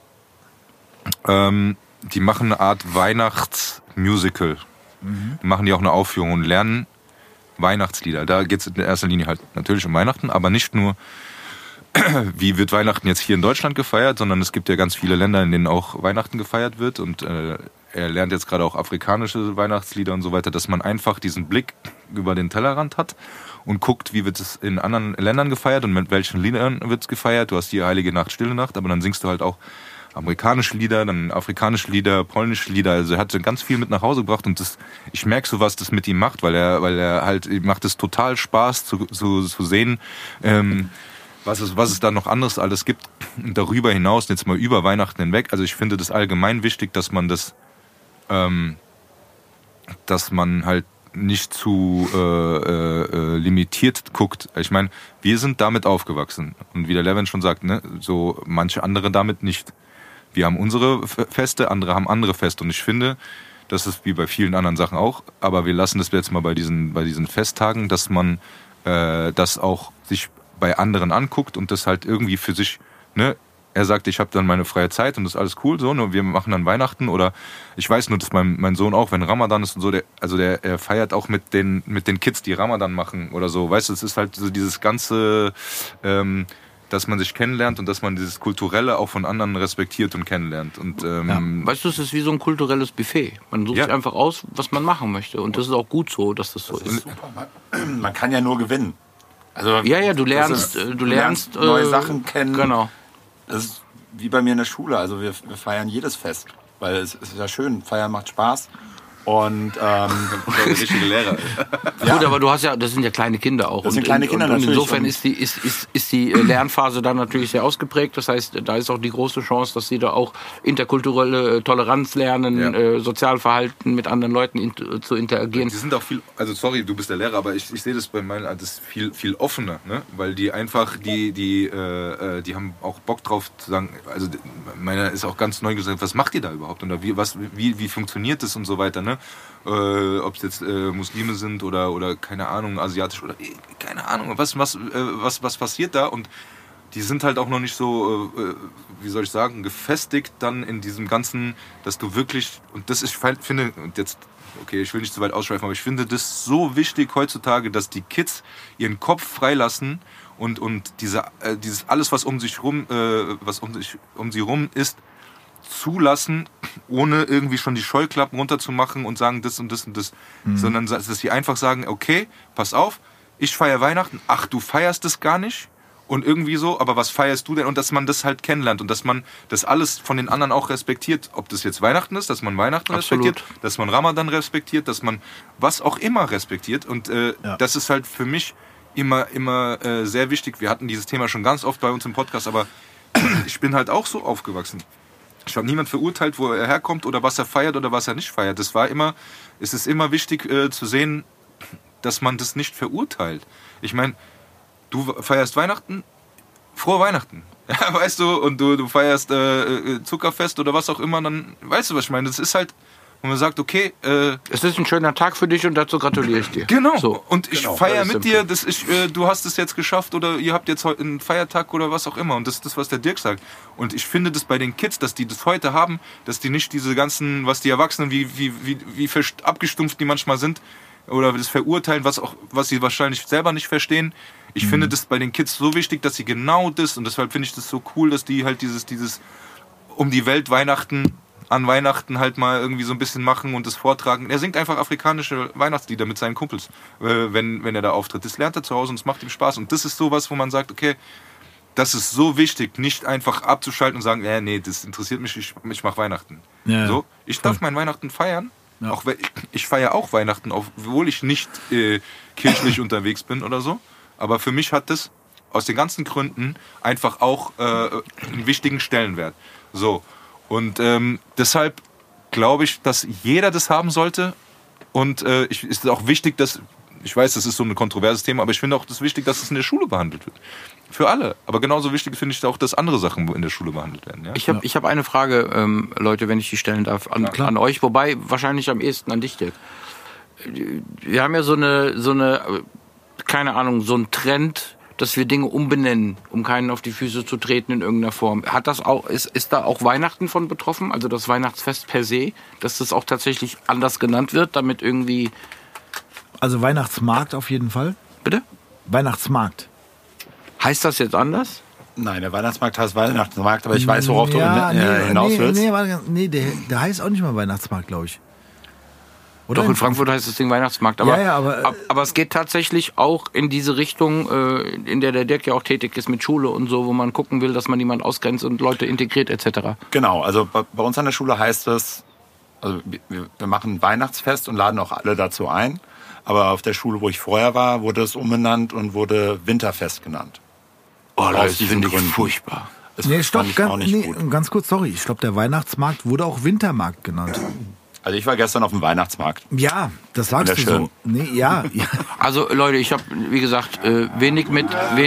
die machen eine Art Weihnachtsmusical. Machen die auch eine Aufführung und lernen Weihnachtslieder. Da geht es in erster Linie halt natürlich um Weihnachten, aber nicht nur, wie wird Weihnachten jetzt hier in Deutschland gefeiert, sondern es gibt ja ganz viele Länder, in denen auch Weihnachten gefeiert wird, und er lernt jetzt gerade auch afrikanische Weihnachtslieder und so weiter, dass man einfach diesen Blick über den Tellerrand hat und guckt, wie wird es in anderen Ländern gefeiert und mit welchen Liedern wird es gefeiert. Du hast die Heilige Nacht, Stille Nacht, aber dann singst du halt auch amerikanische Lieder, dann afrikanische Lieder, polnische Lieder. Also er hat ganz viel mit nach Hause gebracht, und ich merke so, was das mit ihm macht, weil er halt, macht es total Spaß zu sehen, was es da noch anderes alles gibt. Und darüber hinaus, jetzt mal über Weihnachten hinweg, also ich finde das allgemein wichtig, dass man halt nicht zu limitiert guckt. Ich meine, wir sind damit aufgewachsen. Und wie der Levin schon sagt, ne, so manche andere damit nicht. Wir haben unsere Feste, andere haben andere Feste. Und ich finde, das ist wie bei vielen anderen Sachen auch, aber wir lassen das jetzt mal bei diesen Festtagen, dass man das auch sich bei anderen anguckt und das halt irgendwie für sich, ne, er sagt, ich habe dann meine freie Zeit und das ist alles cool, so, nur wir machen dann Weihnachten, oder ich weiß nur, dass mein Sohn auch, wenn Ramadan ist und so, er feiert auch mit den Kids, die Ramadan machen oder so, weißt du, es ist halt so dieses ganze, dass man sich kennenlernt und dass man dieses Kulturelle auch von anderen respektiert und kennenlernt. Und, weißt du, es ist wie so ein kulturelles Buffet. Man sucht sich einfach aus, was man machen möchte, und das ist auch gut so, dass das so ist. Super. Man kann ja nur gewinnen. Also, Ja, du lernst neue Sachen kennen. Genau. Das ist wie bei mir in der Schule. Also wir feiern jedes Fest, weil es ist ja schön. Feiern macht Spaß. Und richtige Lehrer. Ja. Gut, aber das sind ja kleine Kinder auch. Das sind kleine Kinder und natürlich. Insofern ist die Lernphase dann natürlich sehr ausgeprägt. Das heißt, da ist auch die große Chance, dass sie da auch interkulturelle Toleranz lernen, Sozialverhalten mit anderen Leuten zu interagieren. Die sind auch viel, also sorry, du bist der Lehrer, aber ich sehe das bei meinen, das ist viel offener, ne? Weil die einfach, die haben auch Bock drauf zu sagen, also meiner ist auch ganz neu gesagt, was macht ihr da überhaupt? Oder wie funktioniert das und so weiter, ne? Ob es jetzt Muslime sind oder keine Ahnung, asiatisch oder keine Ahnung, was passiert da, und die sind halt auch noch nicht so, wie soll ich sagen, gefestigt dann in diesem Ganzen, dass du wirklich, und das ist, ich finde, und jetzt, okay, ich will nicht zu weit ausschweifen, aber ich finde das so wichtig heutzutage, dass die Kids ihren Kopf freilassen und dieses alles, was um sich rum, um sie rum ist, zulassen, ohne irgendwie schon die Scheuklappen runterzumachen und sagen das und das und das, sondern dass sie einfach sagen, okay, pass auf, ich feiere Weihnachten, ach, du feierst das gar nicht und irgendwie so, aber was feierst du denn? Und dass man das halt kennenlernt und dass man das alles von den anderen auch respektiert, ob das jetzt Weihnachten ist, dass man Weihnachten respektiert, dass man Ramadan respektiert, dass man was auch immer respektiert, und das ist halt für mich immer sehr wichtig. Wir hatten dieses Thema schon ganz oft bei uns im Podcast, aber ich bin halt auch so aufgewachsen. Ich habe niemand verurteilt, wo er herkommt oder was er feiert oder was er nicht feiert. Es ist immer wichtig zu sehen, dass man das nicht verurteilt. Ich meine, du feierst Weihnachten, frohe Weihnachten. Ja, weißt du, und du feierst Zuckerfest oder was auch immer, dann weißt du, was ich meine. Das ist halt und man sagt, okay, es ist ein schöner Tag für dich und dazu gratuliere ich dir. genau. So. Und ich feiere mit dir, du hast es jetzt geschafft oder ihr habt jetzt heute einen Feiertag oder was auch immer. Und das ist das, was der Dirk sagt. Und ich finde das bei den Kids, dass die das heute haben, dass die nicht diese ganzen, was die Erwachsenen, wie abgestumpft die manchmal sind, oder das verurteilen, was sie wahrscheinlich selber nicht verstehen. Ich finde das bei den Kids so wichtig, dass sie genau das, und deshalb finde ich das so cool, dass die halt dieses um die Welt an Weihnachten halt mal irgendwie so ein bisschen machen und das vortragen. Er singt einfach afrikanische Weihnachtslieder mit seinen Kumpels, wenn er da auftritt. Das lernt er zu Hause und es macht ihm Spaß. Und das ist sowas, wo man sagt, okay, das ist so wichtig, nicht einfach abzuschalten und sagen, nee, das interessiert mich, ich mache Weihnachten. Ja, so, ich darf mein Weihnachten feiern. Ja. Auch ich feiere auch Weihnachten, obwohl ich nicht kirchlich unterwegs bin oder so. Aber für mich hat das aus den ganzen Gründen einfach auch einen wichtigen Stellenwert. So. Und deshalb glaube ich, dass jeder das haben sollte. Und ist auch wichtig, dass, ich weiß, das ist so ein kontroverses Thema, aber ich finde auch das wichtig, dass es in der Schule behandelt wird. Für alle. Aber genauso wichtig finde ich auch, dass andere Sachen in der Schule behandelt werden. Ja? Ich hab eine Frage, Leute, wenn ich die stellen darf, an euch, wobei wahrscheinlich am ehesten an dich, Dirk. Wir haben ja so eine, keine Ahnung, so einen Trend, dass wir Dinge umbenennen, um keinen auf die Füße zu treten in irgendeiner Form. Hat das auch, ist da auch Weihnachten von betroffen? Also das Weihnachtsfest per se, dass das auch tatsächlich anders genannt wird, damit irgendwie... Also Weihnachtsmarkt auf jeden Fall. Bitte? Weihnachtsmarkt. Heißt das jetzt anders? Nein, der Weihnachtsmarkt heißt Weihnachtsmarkt, aber ich weiß, worauf du hinaus willst. Der heißt auch nicht mal Weihnachtsmarkt, glaube ich. Oder Doch, in Frankfurt heißt das Ding Weihnachtsmarkt. Aber, aber es geht tatsächlich auch in diese Richtung, in der Dirk ja auch tätig ist mit Schule und so, wo man gucken will, dass man niemand ausgrenzt und Leute integriert etc. Genau, also bei uns an der Schule heißt es, also wir machen ein Weihnachtsfest und laden auch alle dazu ein. Aber auf der Schule, wo ich vorher war, wurde es umbenannt und wurde Winterfest genannt. Oh, das finde ich furchtbar. Ganz kurz, sorry. Ich glaube, der Weihnachtsmarkt wurde auch Wintermarkt genannt. Also ich war gestern auf dem Weihnachtsmarkt. Ja, das sagst du so. Nee, ja. Also Leute, ich habe, wie gesagt, wenig mit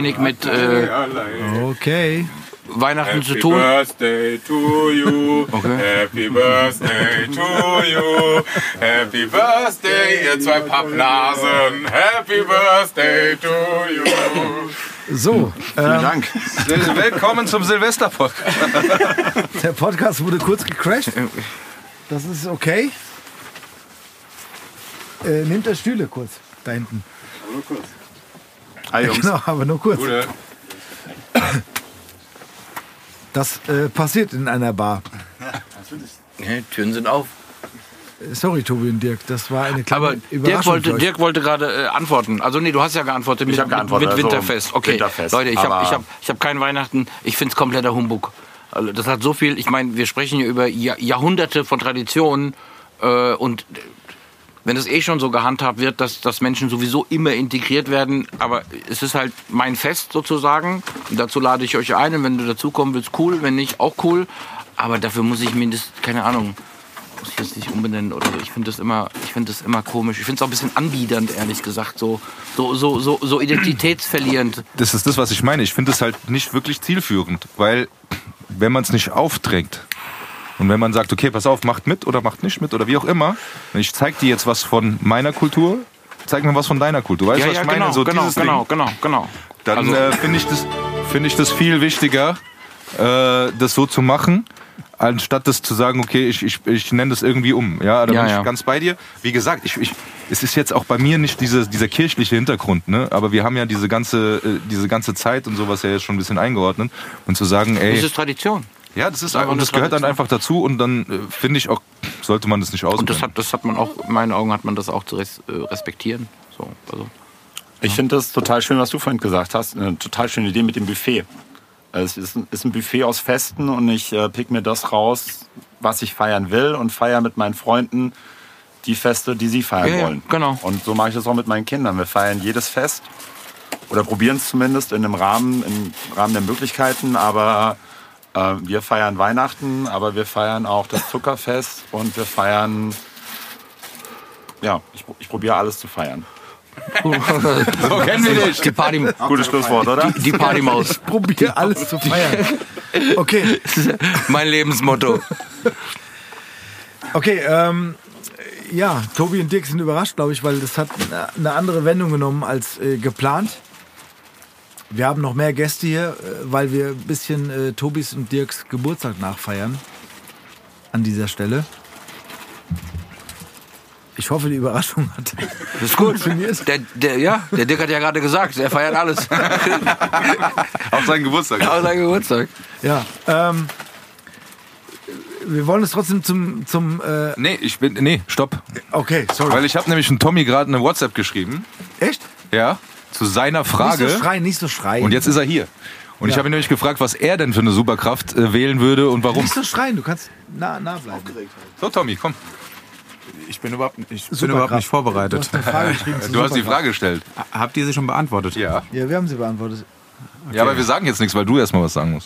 okay. Weihnachten zu tun. Happy Birthday to you. Okay. Happy Birthday to you. Happy Birthday, ihr zwei Pappnasen. Happy Birthday to you. So, vielen Dank. Willkommen zum Silvester-Podcast. Der Podcast wurde kurz gecrashed. Das ist okay. Nehmt euch Stühle kurz da hinten. Aber nur kurz. Hi, Jungs. Genau, aber nur kurz. Gute. Das passiert in einer Bar. Okay, Türen sind auf. Sorry, Tobi und Dirk, das war eine kleine Aber Überraschung. Dirk wollte gerade antworten. Also nee, du hast ja geantwortet mit Winterfest. Okay, Winterfest. Leute, ich hab kein Weihnachten. Ich find's kompletter Humbug. Also das hat so viel, ich meine, wir sprechen hier über Jahrhunderte von Traditionen und wenn es schon so gehandhabt wird, dass Menschen sowieso immer integriert werden, aber es ist halt mein Fest sozusagen und dazu lade ich euch ein und wenn du dazukommen willst, cool, wenn nicht, auch cool, aber dafür muss ich mindestens, keine Ahnung, muss ich das nicht umbenennen oder so. Ich finde das immer komisch. Ich finde es auch ein bisschen anbiedernd, ehrlich gesagt, so identitätsverlierend. Das ist das, was ich meine. Ich finde es halt nicht wirklich zielführend, weil wenn man es nicht aufträgt und wenn man sagt, okay, pass auf, macht mit oder macht nicht mit oder wie auch immer, ich zeig dir jetzt was von meiner Kultur, zeig mir was von deiner Kultur. Weißt du, was ich meine? Genau. Dann also, finde ich das viel wichtiger, das so zu machen, anstatt das zu sagen, okay, ich nenne das irgendwie um. Ja, da bin ich ganz bei dir. Wie gesagt, es ist jetzt auch bei mir nicht dieser kirchliche Hintergrund, ne? Aber wir haben ja diese ganze Zeit und sowas ja jetzt schon ein bisschen eingeordnet. Und zu sagen, ey... Das ist Tradition. Ja, das gehört dann einfach dazu und dann finde ich auch, sollte man das nicht ausblenden. Und das hat man auch, in meinen Augen hat man das auch zu respektieren. So, also. Ich finde das total schön, was du vorhin gesagt hast. Eine total schöne Idee mit dem Buffet. Es ist ein Buffet aus Festen und ich pick mir das raus, was ich feiern will und feiere mit meinen Freunden die Feste, die sie feiern wollen. Genau. Und so mache ich das auch mit meinen Kindern. Wir feiern jedes Fest oder probieren es zumindest im Rahmen der Möglichkeiten. Aber wir feiern Weihnachten, aber wir feiern auch das Zuckerfest und wir feiern, ich probiere alles zu feiern. So kennen wir dich. Die Party. Gutes Schlusswort, oder? Die Partymaus. Ich probiere alles zu feiern. Okay. Mein Lebensmotto. Okay, ja, Tobi und Dirk sind überrascht, glaube ich, weil das hat eine andere Wendung genommen als geplant. Wir haben noch mehr Gäste hier, weil wir ein bisschen Tobis und Dirks Geburtstag nachfeiern. An dieser Stelle. Ich hoffe, die Überraschung hat Das ist gut. funktioniert. Der Dirk hat ja gerade gesagt, er feiert alles. Auf seinen Geburtstag. Auch sein Geburtstag. Ja, wir wollen es trotzdem zum Stopp. okay, sorry. Weil ich habe nämlich einen Tommy gerade eine WhatsApp geschrieben. Echt? Ja, zu seiner Frage. Nicht so schreien. Und jetzt ist er hier. Und ich habe ihn nämlich gefragt, was er denn für eine Superkraft wählen würde und warum. Nicht so schreien, du kannst nah bleiben. So, Tommy, komm. Ich bin überhaupt nicht Superkraft. vorbereitet. Du hast eine Frage geschrieben zu Du hast die Superkraft. Frage gestellt. Habt ihr sie schon beantwortet? Ja. Ja, wir haben sie beantwortet. Ja, aber wir sagen jetzt nichts, weil du erstmal was sagen musst.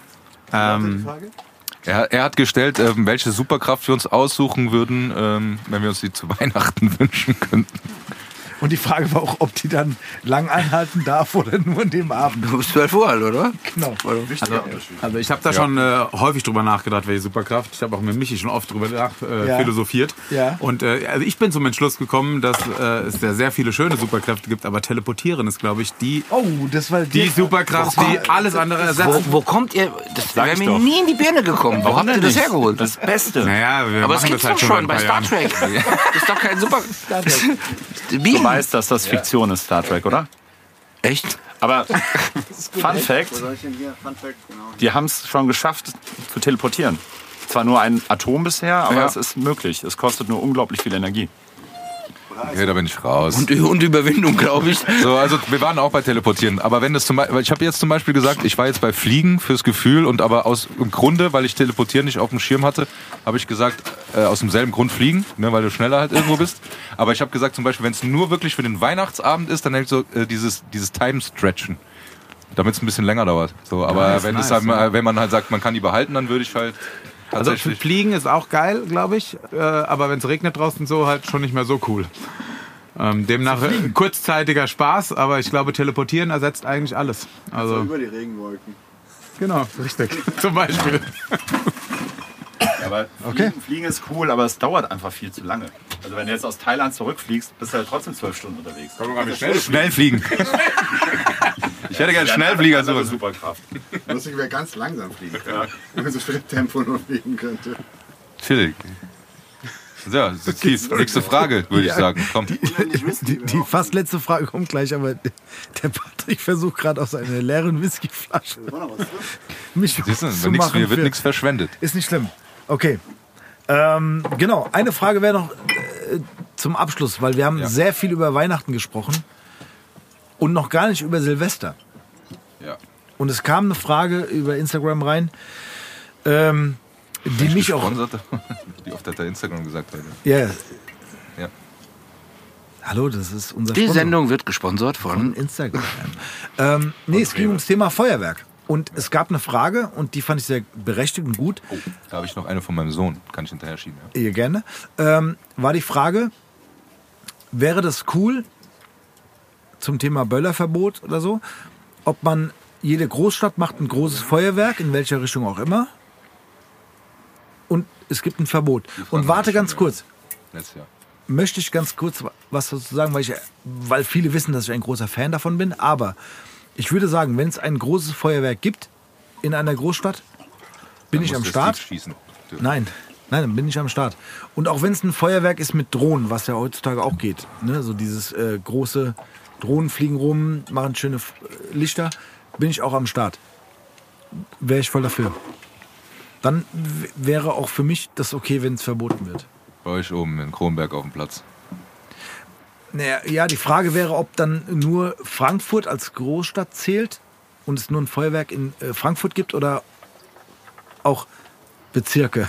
Er hat gestellt, welche Superkraft wir uns aussuchen würden, wenn wir uns die zu Weihnachten wünschen könnten. Und die Frage war auch, ob die dann lang anhalten darf oder nur an dem Abend. Du bist 12 Uhr alt, oder? Genau. Also ich habe da schon häufig drüber nachgedacht, welche Superkraft. Ich habe auch mit Michi schon oft drüber philosophiert. Ja. Und also ich bin zum Entschluss gekommen, dass es ja sehr viele schöne Superkräfte gibt, aber Teleportieren ist, glaube ich, die Das war die Superkraft, die alles andere ersetzt. Wo kommt ihr? Das wäre mir doch. nie in die Birne gekommen. Wo habt ihr das hergeholt? Das Beste. Naja, wir Aber es machen gibt's das halt doch schon schon bei seit Star ein paar Jahren. Trek. Das ist doch kein Super... Du weißt, dass das Fiktion ist, Star Trek, oder? Echt? Aber Fun Fact, die haben es schon geschafft zu teleportieren. Zwar nur ein Atom bisher, aber es ist möglich. Es kostet nur unglaublich viel Energie. Okay, da bin ich raus. Und Überwindung, glaube ich. So, also wir waren auch bei Teleportieren. Aber wenn das zum Beispiel, ich habe jetzt zum Beispiel gesagt, ich war jetzt bei Fliegen fürs Gefühl und aber im Grunde, weil ich Teleportieren nicht auf dem Schirm hatte, habe ich gesagt, aus demselben Grund fliegen, ne, weil du schneller halt irgendwo bist. Aber ich habe gesagt zum Beispiel, wenn es nur wirklich für den Weihnachtsabend ist, dann hätte ich so dieses Time-Stretchen, damit es ein bisschen länger dauert. So, aber Ja, wenn, nice, wenn man halt sagt, man kann die behalten, dann würde ich halt Also tatsächlich... Fliegen ist auch geil, glaube ich. Aber wenn es regnet draußen so, halt schon nicht mehr so cool. Demnach kurzzeitiger Spaß, aber ich glaube, Teleportieren ersetzt eigentlich alles. Also Über die Regenwolken. genau, richtig. Zum Beispiel. Aber Fliegen ist cool, aber es dauert einfach viel zu lange. Also wenn du jetzt aus Thailand zurückfliegst, bist du halt trotzdem 12 Stunden unterwegs. Schnell fliegen. Ich hätte gerne Schnellflieger. So eine Superkraft. Lustig wäre ganz langsam fliegen können. Wenn man so Schritttempo nur fliegen könnte. Chillig. Ja, Kies, nächste Frage, würde ich sagen. Komm. Die fast letzte Frage kommt gleich, aber der Patrick versucht gerade aus einer leeren Whiskyflasche mich Siehst du, zu wenn nix, machen. hier wird für- nichts verschwendet. Ist nicht schlimm. Okay. Genau, eine Frage wäre noch zum Abschluss, weil wir haben sehr viel über Weihnachten gesprochen und noch gar nicht über Silvester. Ja. Und es kam eine Frage über Instagram rein, die mich auch... Gesponsert, wie oft hat er Instagram gesagt heute? Ja. Ja. Hallo, das ist unser Die Sponsor. Sendung wird gesponsert von... Instagram. Nee, es ging ums Thema Feuerwerk. Und es gab eine Frage und die fand ich sehr berechtigt und gut. Oh, da habe ich noch eine von meinem Sohn. Kann ich hinterher schieben. Ja. Ihr gerne. War die Frage, wäre das cool zum Thema Böllerverbot oder so, ob man, jede Großstadt macht ein großes Feuerwerk, in welcher Richtung auch immer, und es gibt ein Verbot. Und warte ganz kurz, Letztes Jahr. möchte ich ganz kurz was dazu sagen, weil viele wissen, dass ich ein großer Fan davon bin, aber ich würde sagen, wenn es ein großes Feuerwerk gibt in einer Großstadt, bin ich am Start. Schießen. Nein, dann bin ich am Start. Und auch wenn es ein Feuerwerk ist mit Drohnen, was ja heutzutage auch geht, ne? So dieses große Drohnen fliegen rum, machen schöne Lichter, bin ich auch am Start. Wäre ich voll dafür. Dann wäre auch für mich das okay, wenn es verboten wird. Bei euch oben in Kronberg auf dem Platz. Naja, ja, die Frage wäre, ob dann nur Frankfurt als Großstadt zählt und es nur ein Feuerwerk in Frankfurt gibt oder auch Bezirke.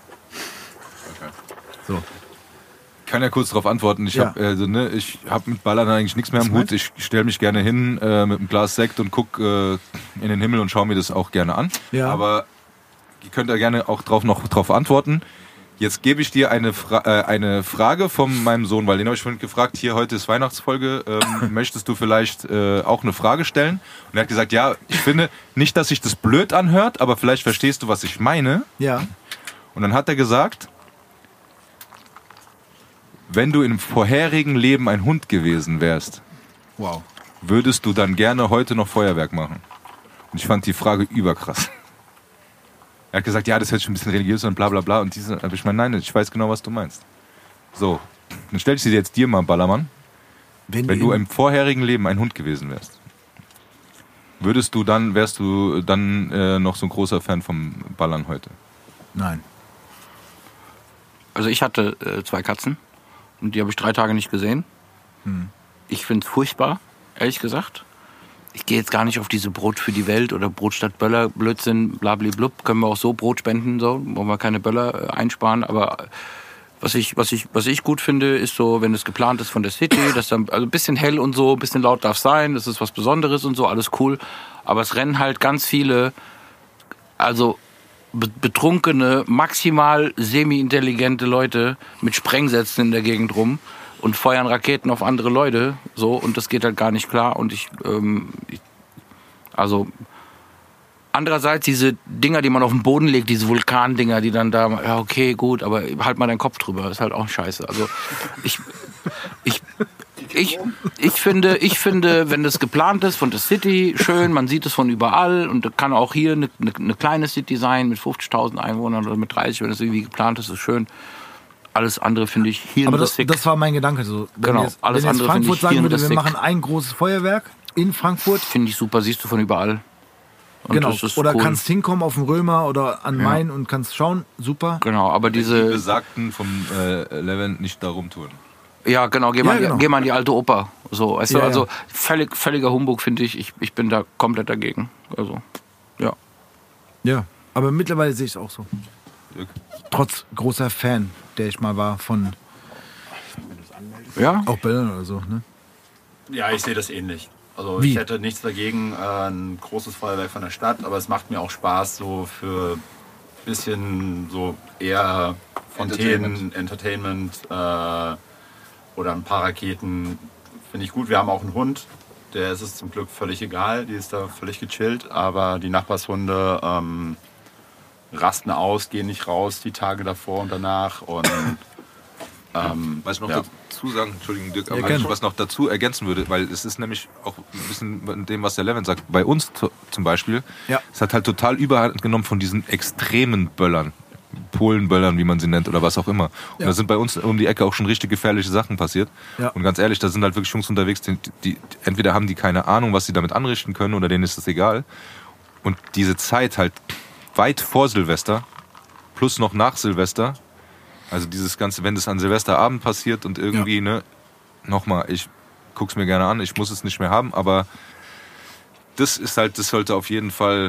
So. Ich kann ja kurz darauf antworten. Ich Ja. habe hab mit Ballern eigentlich nichts mehr am Hut. Ich stelle mich gerne hin mit einem Glas Sekt und gucke in den Himmel und schaue mir das auch gerne an. Ja. Aber ihr könnt da gerne auch drauf antworten. Jetzt gebe ich dir eine Frage von meinem Sohn, weil den habe ich vorhin gefragt, hier heute ist Weihnachtsfolge, möchtest du vielleicht auch eine Frage stellen? Und er hat gesagt, ja, ich finde nicht, dass sich das blöd anhört, aber vielleicht verstehst du, was ich meine. Ja. Und dann hat er gesagt, wenn du im vorherigen Leben ein Hund gewesen wärst, Wow. würdest du dann gerne heute noch Feuerwerk machen? Und ich fand die Frage überkrass. Er hat gesagt, ja, das hört sich ein bisschen religiös und bla bla bla. Und aber ich meine, nein, ich weiß genau, was du meinst. So, dann stell ich sie jetzt dir mal, Ballermann. Wenn du im vorherigen Leben ein Hund gewesen wärst, wärst du dann noch so ein großer Fan vom Ballern heute? Nein. Also ich hatte 2 Katzen und die habe ich 3 Tage nicht gesehen. Ich finde es furchtbar, ehrlich gesagt. Ich gehe jetzt gar nicht auf diese Brot für die Welt oder Brot statt Böller, Blödsinn, blablablub. Können wir auch so Brot spenden, so, wollen wir keine Böller einsparen. Aber was ich gut finde, ist so, wenn es geplant ist von der City, dass dann also ein bisschen hell und so, ein bisschen laut darf sein, das ist was Besonderes und so, alles cool. Aber es rennen halt ganz viele, also betrunkene, maximal semi-intelligente Leute mit Sprengsätzen in der Gegend rum und feuern Raketen auf andere Leute, so, und das geht halt gar nicht klar. Und also andererseits diese Dinger, die man auf den Boden legt, diese Vulkandinger, die dann da, ja okay, gut, aber halt mal deinen Kopf drüber, ist halt auch scheiße. Also ich finde, wenn das geplant ist von der City, schön, man sieht es von überall und kann auch hier eine kleine City sein mit 50.000 Einwohnern oder mit 30, wenn das irgendwie geplant ist schön. Alles andere finde ich hier Aber das war mein Gedanke so. Genau, alles andere finde Frankfurt ich sagen hier würde, wir machen ein großes Feuerwerk in Frankfurt. Finde ich super, siehst du von überall. Und Genau, das ist oder cool. kannst hinkommen auf den Römer oder an Main und kannst schauen, super. Genau, aber Die diese... Besagten vom Levent nicht da rumtouren. Ja, genau, geh mal in die alte Oper. So, weißt du, Ja, ja. also völliger Humbug, finde ich. Ich bin da komplett dagegen. Also, ja. Ja, aber mittlerweile sehe ich es auch so. Dirk? Trotz großer Fan, der ich mal war von Ja? auch Böllern oder so. Ne? Ja, ich sehe das ähnlich. Also Wie? ich hätte nichts dagegen, ein großes Feuerwerk von der Stadt, aber es macht mir auch Spaß, so für ein bisschen so eher Fontänen, Entertainment oder ein paar Raketen. Finde ich gut. Wir haben auch einen Hund, der ist es zum Glück völlig egal, die ist da völlig gechillt, aber die Nachbarshunde rasten aus, gehen nicht raus die Tage davor und danach und Was ich noch ja. dazu sagen, Entschuldigung Dirk, aber gerne. was noch dazu ergänzen würde, weil es ist nämlich auch ein bisschen in dem, was der Levent sagt. Bei uns zum Beispiel, Ja. es hat halt total Überhand genommen von diesen extremen Böllern. Polenböllern, wie man sie nennt oder was auch immer. Und Ja. da sind bei uns um die Ecke auch schon richtig gefährliche Sachen passiert. Ja. Und ganz ehrlich, da sind halt wirklich Jungs unterwegs, die entweder haben die keine Ahnung, was sie damit anrichten können oder denen ist das egal. Und diese Zeit halt weit vor Silvester plus noch nach Silvester, also dieses Ganze, wenn das an Silvesterabend passiert und irgendwie, ne, nochmal, ich guck's mir gerne an, ich muss es nicht mehr haben, aber das ist halt, das sollte auf jeden Fall,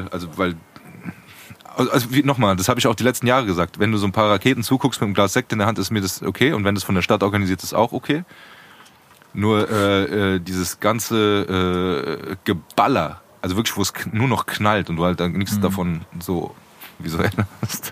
nochmal, das habe ich auch die letzten Jahre gesagt, wenn du so ein paar Raketen zuguckst mit einem Glas Sekt in der Hand, ist mir das okay und wenn das von der Stadt organisiert ist, auch okay. Nur dieses ganze Geballer, also wirklich, wo es nur noch knallt und du halt dann nichts davon so visuell hast,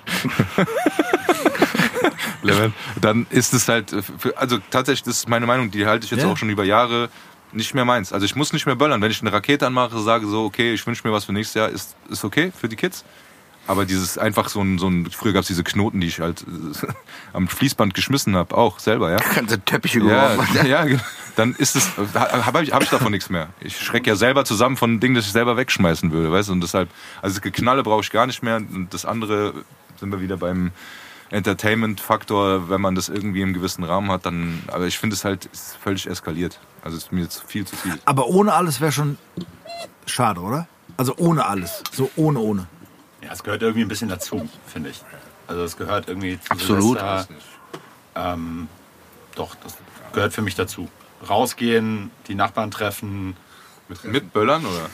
dann ist es halt, also tatsächlich, das ist meine Meinung, die halte ich jetzt auch schon über Jahre, nicht mehr meins. Also ich muss nicht mehr böllern. Wenn ich eine Rakete anmache, sage so, okay, ich wünsche mir was für nächstes Jahr, ist okay für die Kids. Aber dieses einfach so ein früher gab es diese Knoten, die ich halt am Fließband geschmissen habe, auch selber, ja. Ganze Teppiche geworfen. Ja, dann ist es, hab ich davon nichts mehr. Ich schrecke ja selber zusammen von Dingen, das ich selber wegschmeißen würde, weißt du. Und deshalb, also das Geknalle brauche ich gar nicht mehr. Und das andere sind wir wieder beim Entertainment-Faktor, wenn man das irgendwie im gewissen Rahmen hat, dann, aber ich finde es halt ist völlig eskaliert. Also es ist mir jetzt viel zu viel. Aber ohne alles wäre schon schade, oder? Also ohne alles, so ohne. ja, es gehört irgendwie ein bisschen dazu, finde ich. Also es gehört irgendwie zu Absolut. Silvester. Doch, das gehört für mich dazu. Rausgehen, die Nachbarn treffen. Mit Böllern, oder?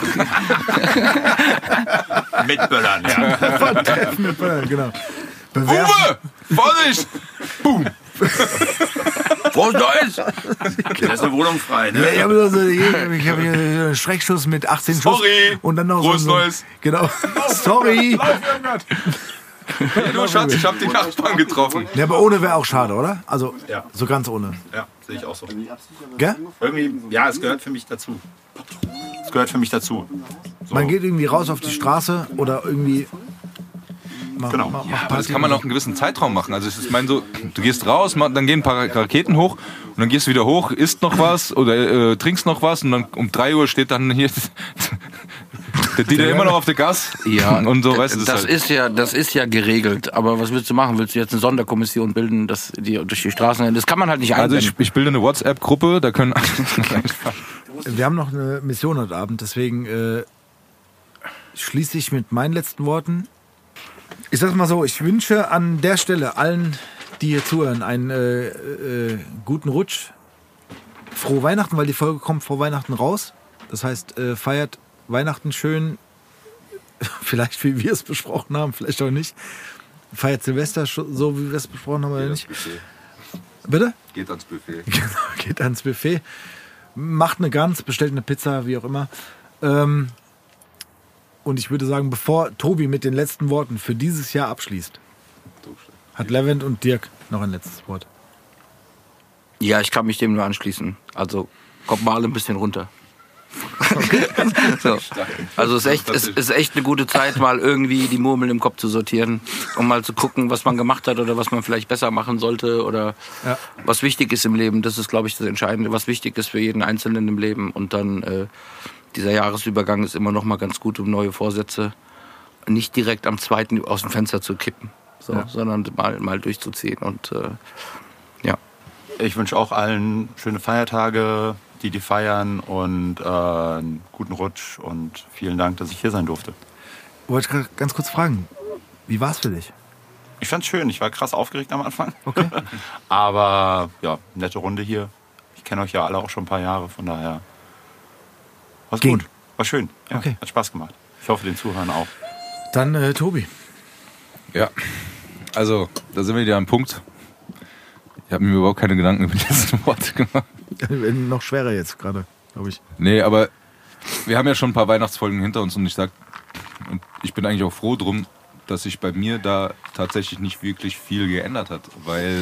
Mit Böllern, ja. Mit Böllern, genau. Bewerfen. Uwe! Vorsicht! Boom! Frohes Neues! Da ist eine Wohnung frei, ne? Ja, ich habe hier einen Schreckschuss mit 18 Sorry. Schuss. Und dann noch Frohes so Neues. Genau. Sorry. Hey, du Schatz, ich hab die Nachbarn getroffen. Ja, aber ohne wäre auch schade, oder? Also Ja. so ganz ohne. Ja, sehe ich auch so. Gell? Irgendwie, ja, es gehört für mich dazu. Es gehört für mich dazu. So. Man geht irgendwie raus auf die Straße oder irgendwie Genau. Mach Aber das Party. kann man auch einen gewissen Zeitraum machen. Also ich meine so, du gehst raus, dann gehen ein paar Raketen hoch und dann gehst du wieder hoch, isst noch was oder trinkst noch was und dann um 3 Uhr steht dann hier der Dieter immer noch auf der Gas. Ja, und so, weißt du, das ist ja geregelt. Aber was willst du machen? Willst du jetzt eine Sonderkommission bilden, dass die durch die Straßen... Das kann man halt nicht Also einbinden. ich bilde eine WhatsApp-Gruppe, da können Wir haben noch eine Mission heute Abend, deswegen schließe ich mit meinen letzten Worten. Ich sag's mal so, ich wünsche an der Stelle allen, die hier zuhören, einen guten Rutsch. Frohe Weihnachten, weil die Folge kommt vor Weihnachten raus. Das heißt, feiert Weihnachten schön, vielleicht wie wir es besprochen haben, vielleicht auch nicht. Feiert Silvester so, wie wir es besprochen haben, oder nicht? Bitte? Geht ans Buffet. Genau, geht ans Buffet. Macht eine Gans, bestellt eine Pizza, wie auch immer. Und ich würde sagen, bevor Tobi mit den letzten Worten für dieses Jahr abschließt, hat Levent und Dirk noch ein letztes Wort. Ja, ich kann mich dem nur anschließen. Also kommt mal alle ein bisschen runter. So. Also es ist echt eine gute Zeit, mal irgendwie die Murmeln im Kopf zu sortieren, um mal zu gucken, was man gemacht hat oder was man vielleicht besser machen sollte oder was wichtig ist im Leben. Das ist, glaube ich, das Entscheidende, was wichtig ist für jeden Einzelnen im Leben. Und dann dieser Jahresübergang ist immer noch mal ganz gut, um neue Vorsätze nicht direkt am 2. aus dem Fenster zu kippen, sondern mal durchzuziehen. Und Ich wünsche auch allen schöne Feiertage, die feiern und einen guten Rutsch und vielen Dank, dass ich hier sein durfte. Wollte ich gerade ganz kurz fragen, wie war es für dich? Ich fand's schön, ich war krass aufgeregt am Anfang. Okay. Aber ja, nette Runde hier. Ich kenne euch ja alle auch schon ein paar Jahre, von daher war's Ging. gut. War schön. Ja, Okay. Hat Spaß gemacht. Ich hoffe, den Zuhörern auch. Dann Tobi. Ja, also da sind wir wieder am Punkt. Ich habe mir überhaupt keine Gedanken über die letzten Worte gemacht. Noch schwerer jetzt gerade, glaube ich. Nee, aber wir haben ja schon ein paar Weihnachtsfolgen hinter uns und ich bin eigentlich auch froh drum, dass sich bei mir da tatsächlich nicht wirklich viel geändert hat, weil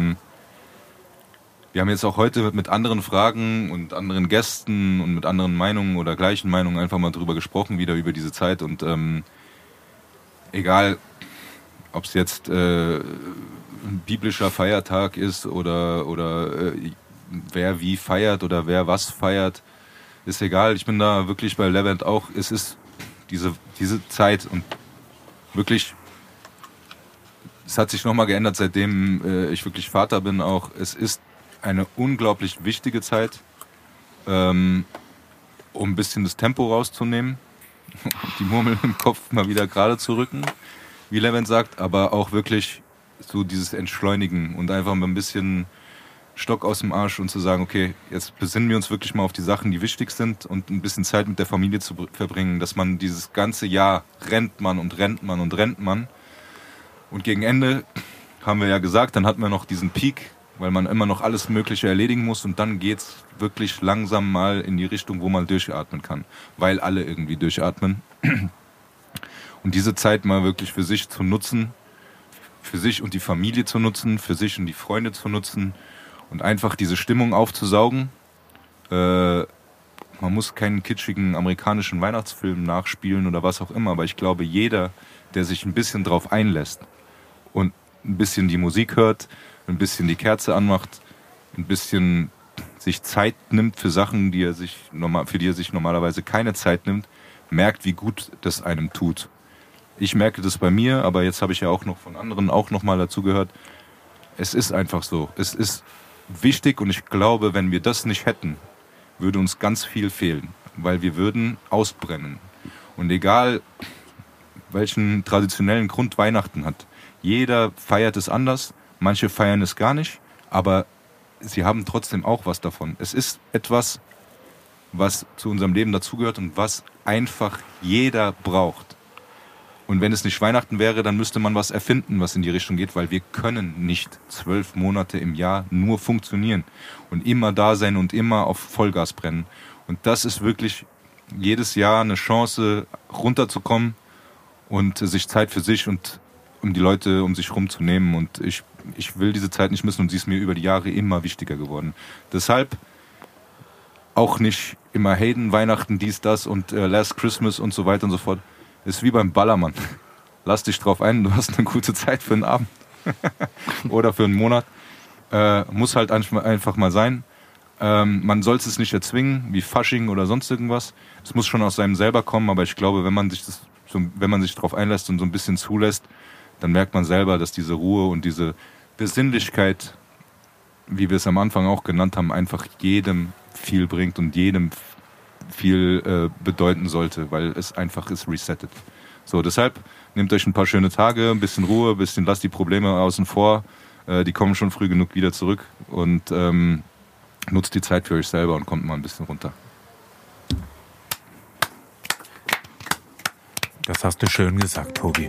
wir haben jetzt auch heute mit anderen Fragen und anderen Gästen und mit anderen Meinungen oder gleichen Meinungen einfach mal drüber gesprochen, wieder über diese Zeit und egal, ob es jetzt ein biblischer Feiertag ist oder wer wie feiert oder wer was feiert, ist egal. Ich bin da wirklich bei Levent auch. Es ist diese Zeit und wirklich, es hat sich nochmal geändert, seitdem ich wirklich Vater bin auch. Es ist eine unglaublich wichtige Zeit, um ein bisschen das Tempo rauszunehmen, die Murmel im Kopf mal wieder gerade zu rücken, wie Levent sagt, aber auch wirklich so dieses Entschleunigen und einfach mal ein bisschen Stock aus dem Arsch und zu sagen, okay, jetzt besinnen wir uns wirklich mal auf die Sachen, die wichtig sind und ein bisschen Zeit mit der Familie zu verbringen, dass man dieses ganze Jahr rennt man und gegen Ende haben wir ja gesagt, dann hatten wir noch diesen Peak, weil man immer noch alles Mögliche erledigen muss und dann geht's wirklich langsam mal in die Richtung, wo man durchatmen kann, weil alle irgendwie durchatmen und diese Zeit mal wirklich für sich zu nutzen, für sich und die Familie zu nutzen, für sich und die Freunde zu nutzen und einfach diese Stimmung aufzusaugen. Man muss keinen kitschigen amerikanischen Weihnachtsfilm nachspielen oder was auch immer, aber ich glaube, jeder, der sich ein bisschen drauf einlässt und ein bisschen die Musik hört, ein bisschen die Kerze anmacht, ein bisschen sich Zeit nimmt für Sachen, für die er sich normalerweise keine Zeit nimmt, merkt, wie gut das einem tut. Ich merke das bei mir, aber jetzt habe ich ja auch noch von anderen auch noch mal dazu gehört. Es ist einfach so. Es ist wichtig und ich glaube, wenn wir das nicht hätten, würde uns ganz viel fehlen, weil wir würden ausbrennen. Und egal, welchen traditionellen Grund Weihnachten hat, jeder feiert es anders, manche feiern es gar nicht, aber sie haben trotzdem auch was davon. Es ist etwas, was zu unserem Leben dazugehört und was einfach jeder braucht. Und wenn es nicht Weihnachten wäre, dann müsste man was erfinden, was in die Richtung geht, weil wir können nicht 12 Monate im Jahr nur funktionieren und immer da sein und immer auf Vollgas brennen. Und das ist wirklich jedes Jahr eine Chance, runterzukommen und sich Zeit für sich und um die Leute um sich herum zu nehmen. Und ich will diese Zeit nicht missen und sie ist mir über die Jahre immer wichtiger geworden. Deshalb auch nicht immer Hayden, Weihnachten, dies, das und Last Christmas und so weiter und so fort. Ist wie beim Ballermann. lass dich drauf ein, du hast eine gute Zeit für einen Abend oder für einen Monat. Muss halt einfach mal sein. Man soll es nicht erzwingen, wie Fasching oder sonst irgendwas. Es muss schon aus einem selber kommen, aber ich glaube, wenn man sich darauf einlässt und so ein bisschen zulässt, dann merkt man selber, dass diese Ruhe und diese Besinnlichkeit, wie wir es am Anfang auch genannt haben, einfach jedem viel bringt und jedem viel bedeuten sollte, weil es einfach ist resettet. So, deshalb nehmt euch ein paar schöne Tage, ein bisschen Ruhe, lasst die Probleme außen vor, die kommen schon früh genug wieder zurück und nutzt die Zeit für euch selber und kommt mal ein bisschen runter. Das hast du schön gesagt, Tobi.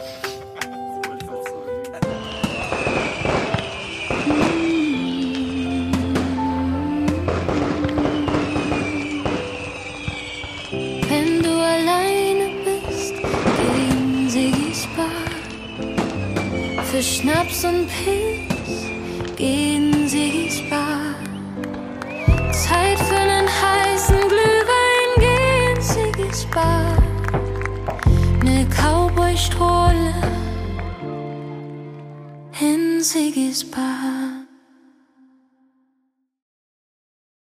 Wenn du alleine bist, geh in Sigis Bar. Für Schnaps und Pilz, geh in Sigis Bar. Zeit für einen heißen Glühwein, geh in Sigis Bar. Ne Cowboy-Strohle in Sigis Bar.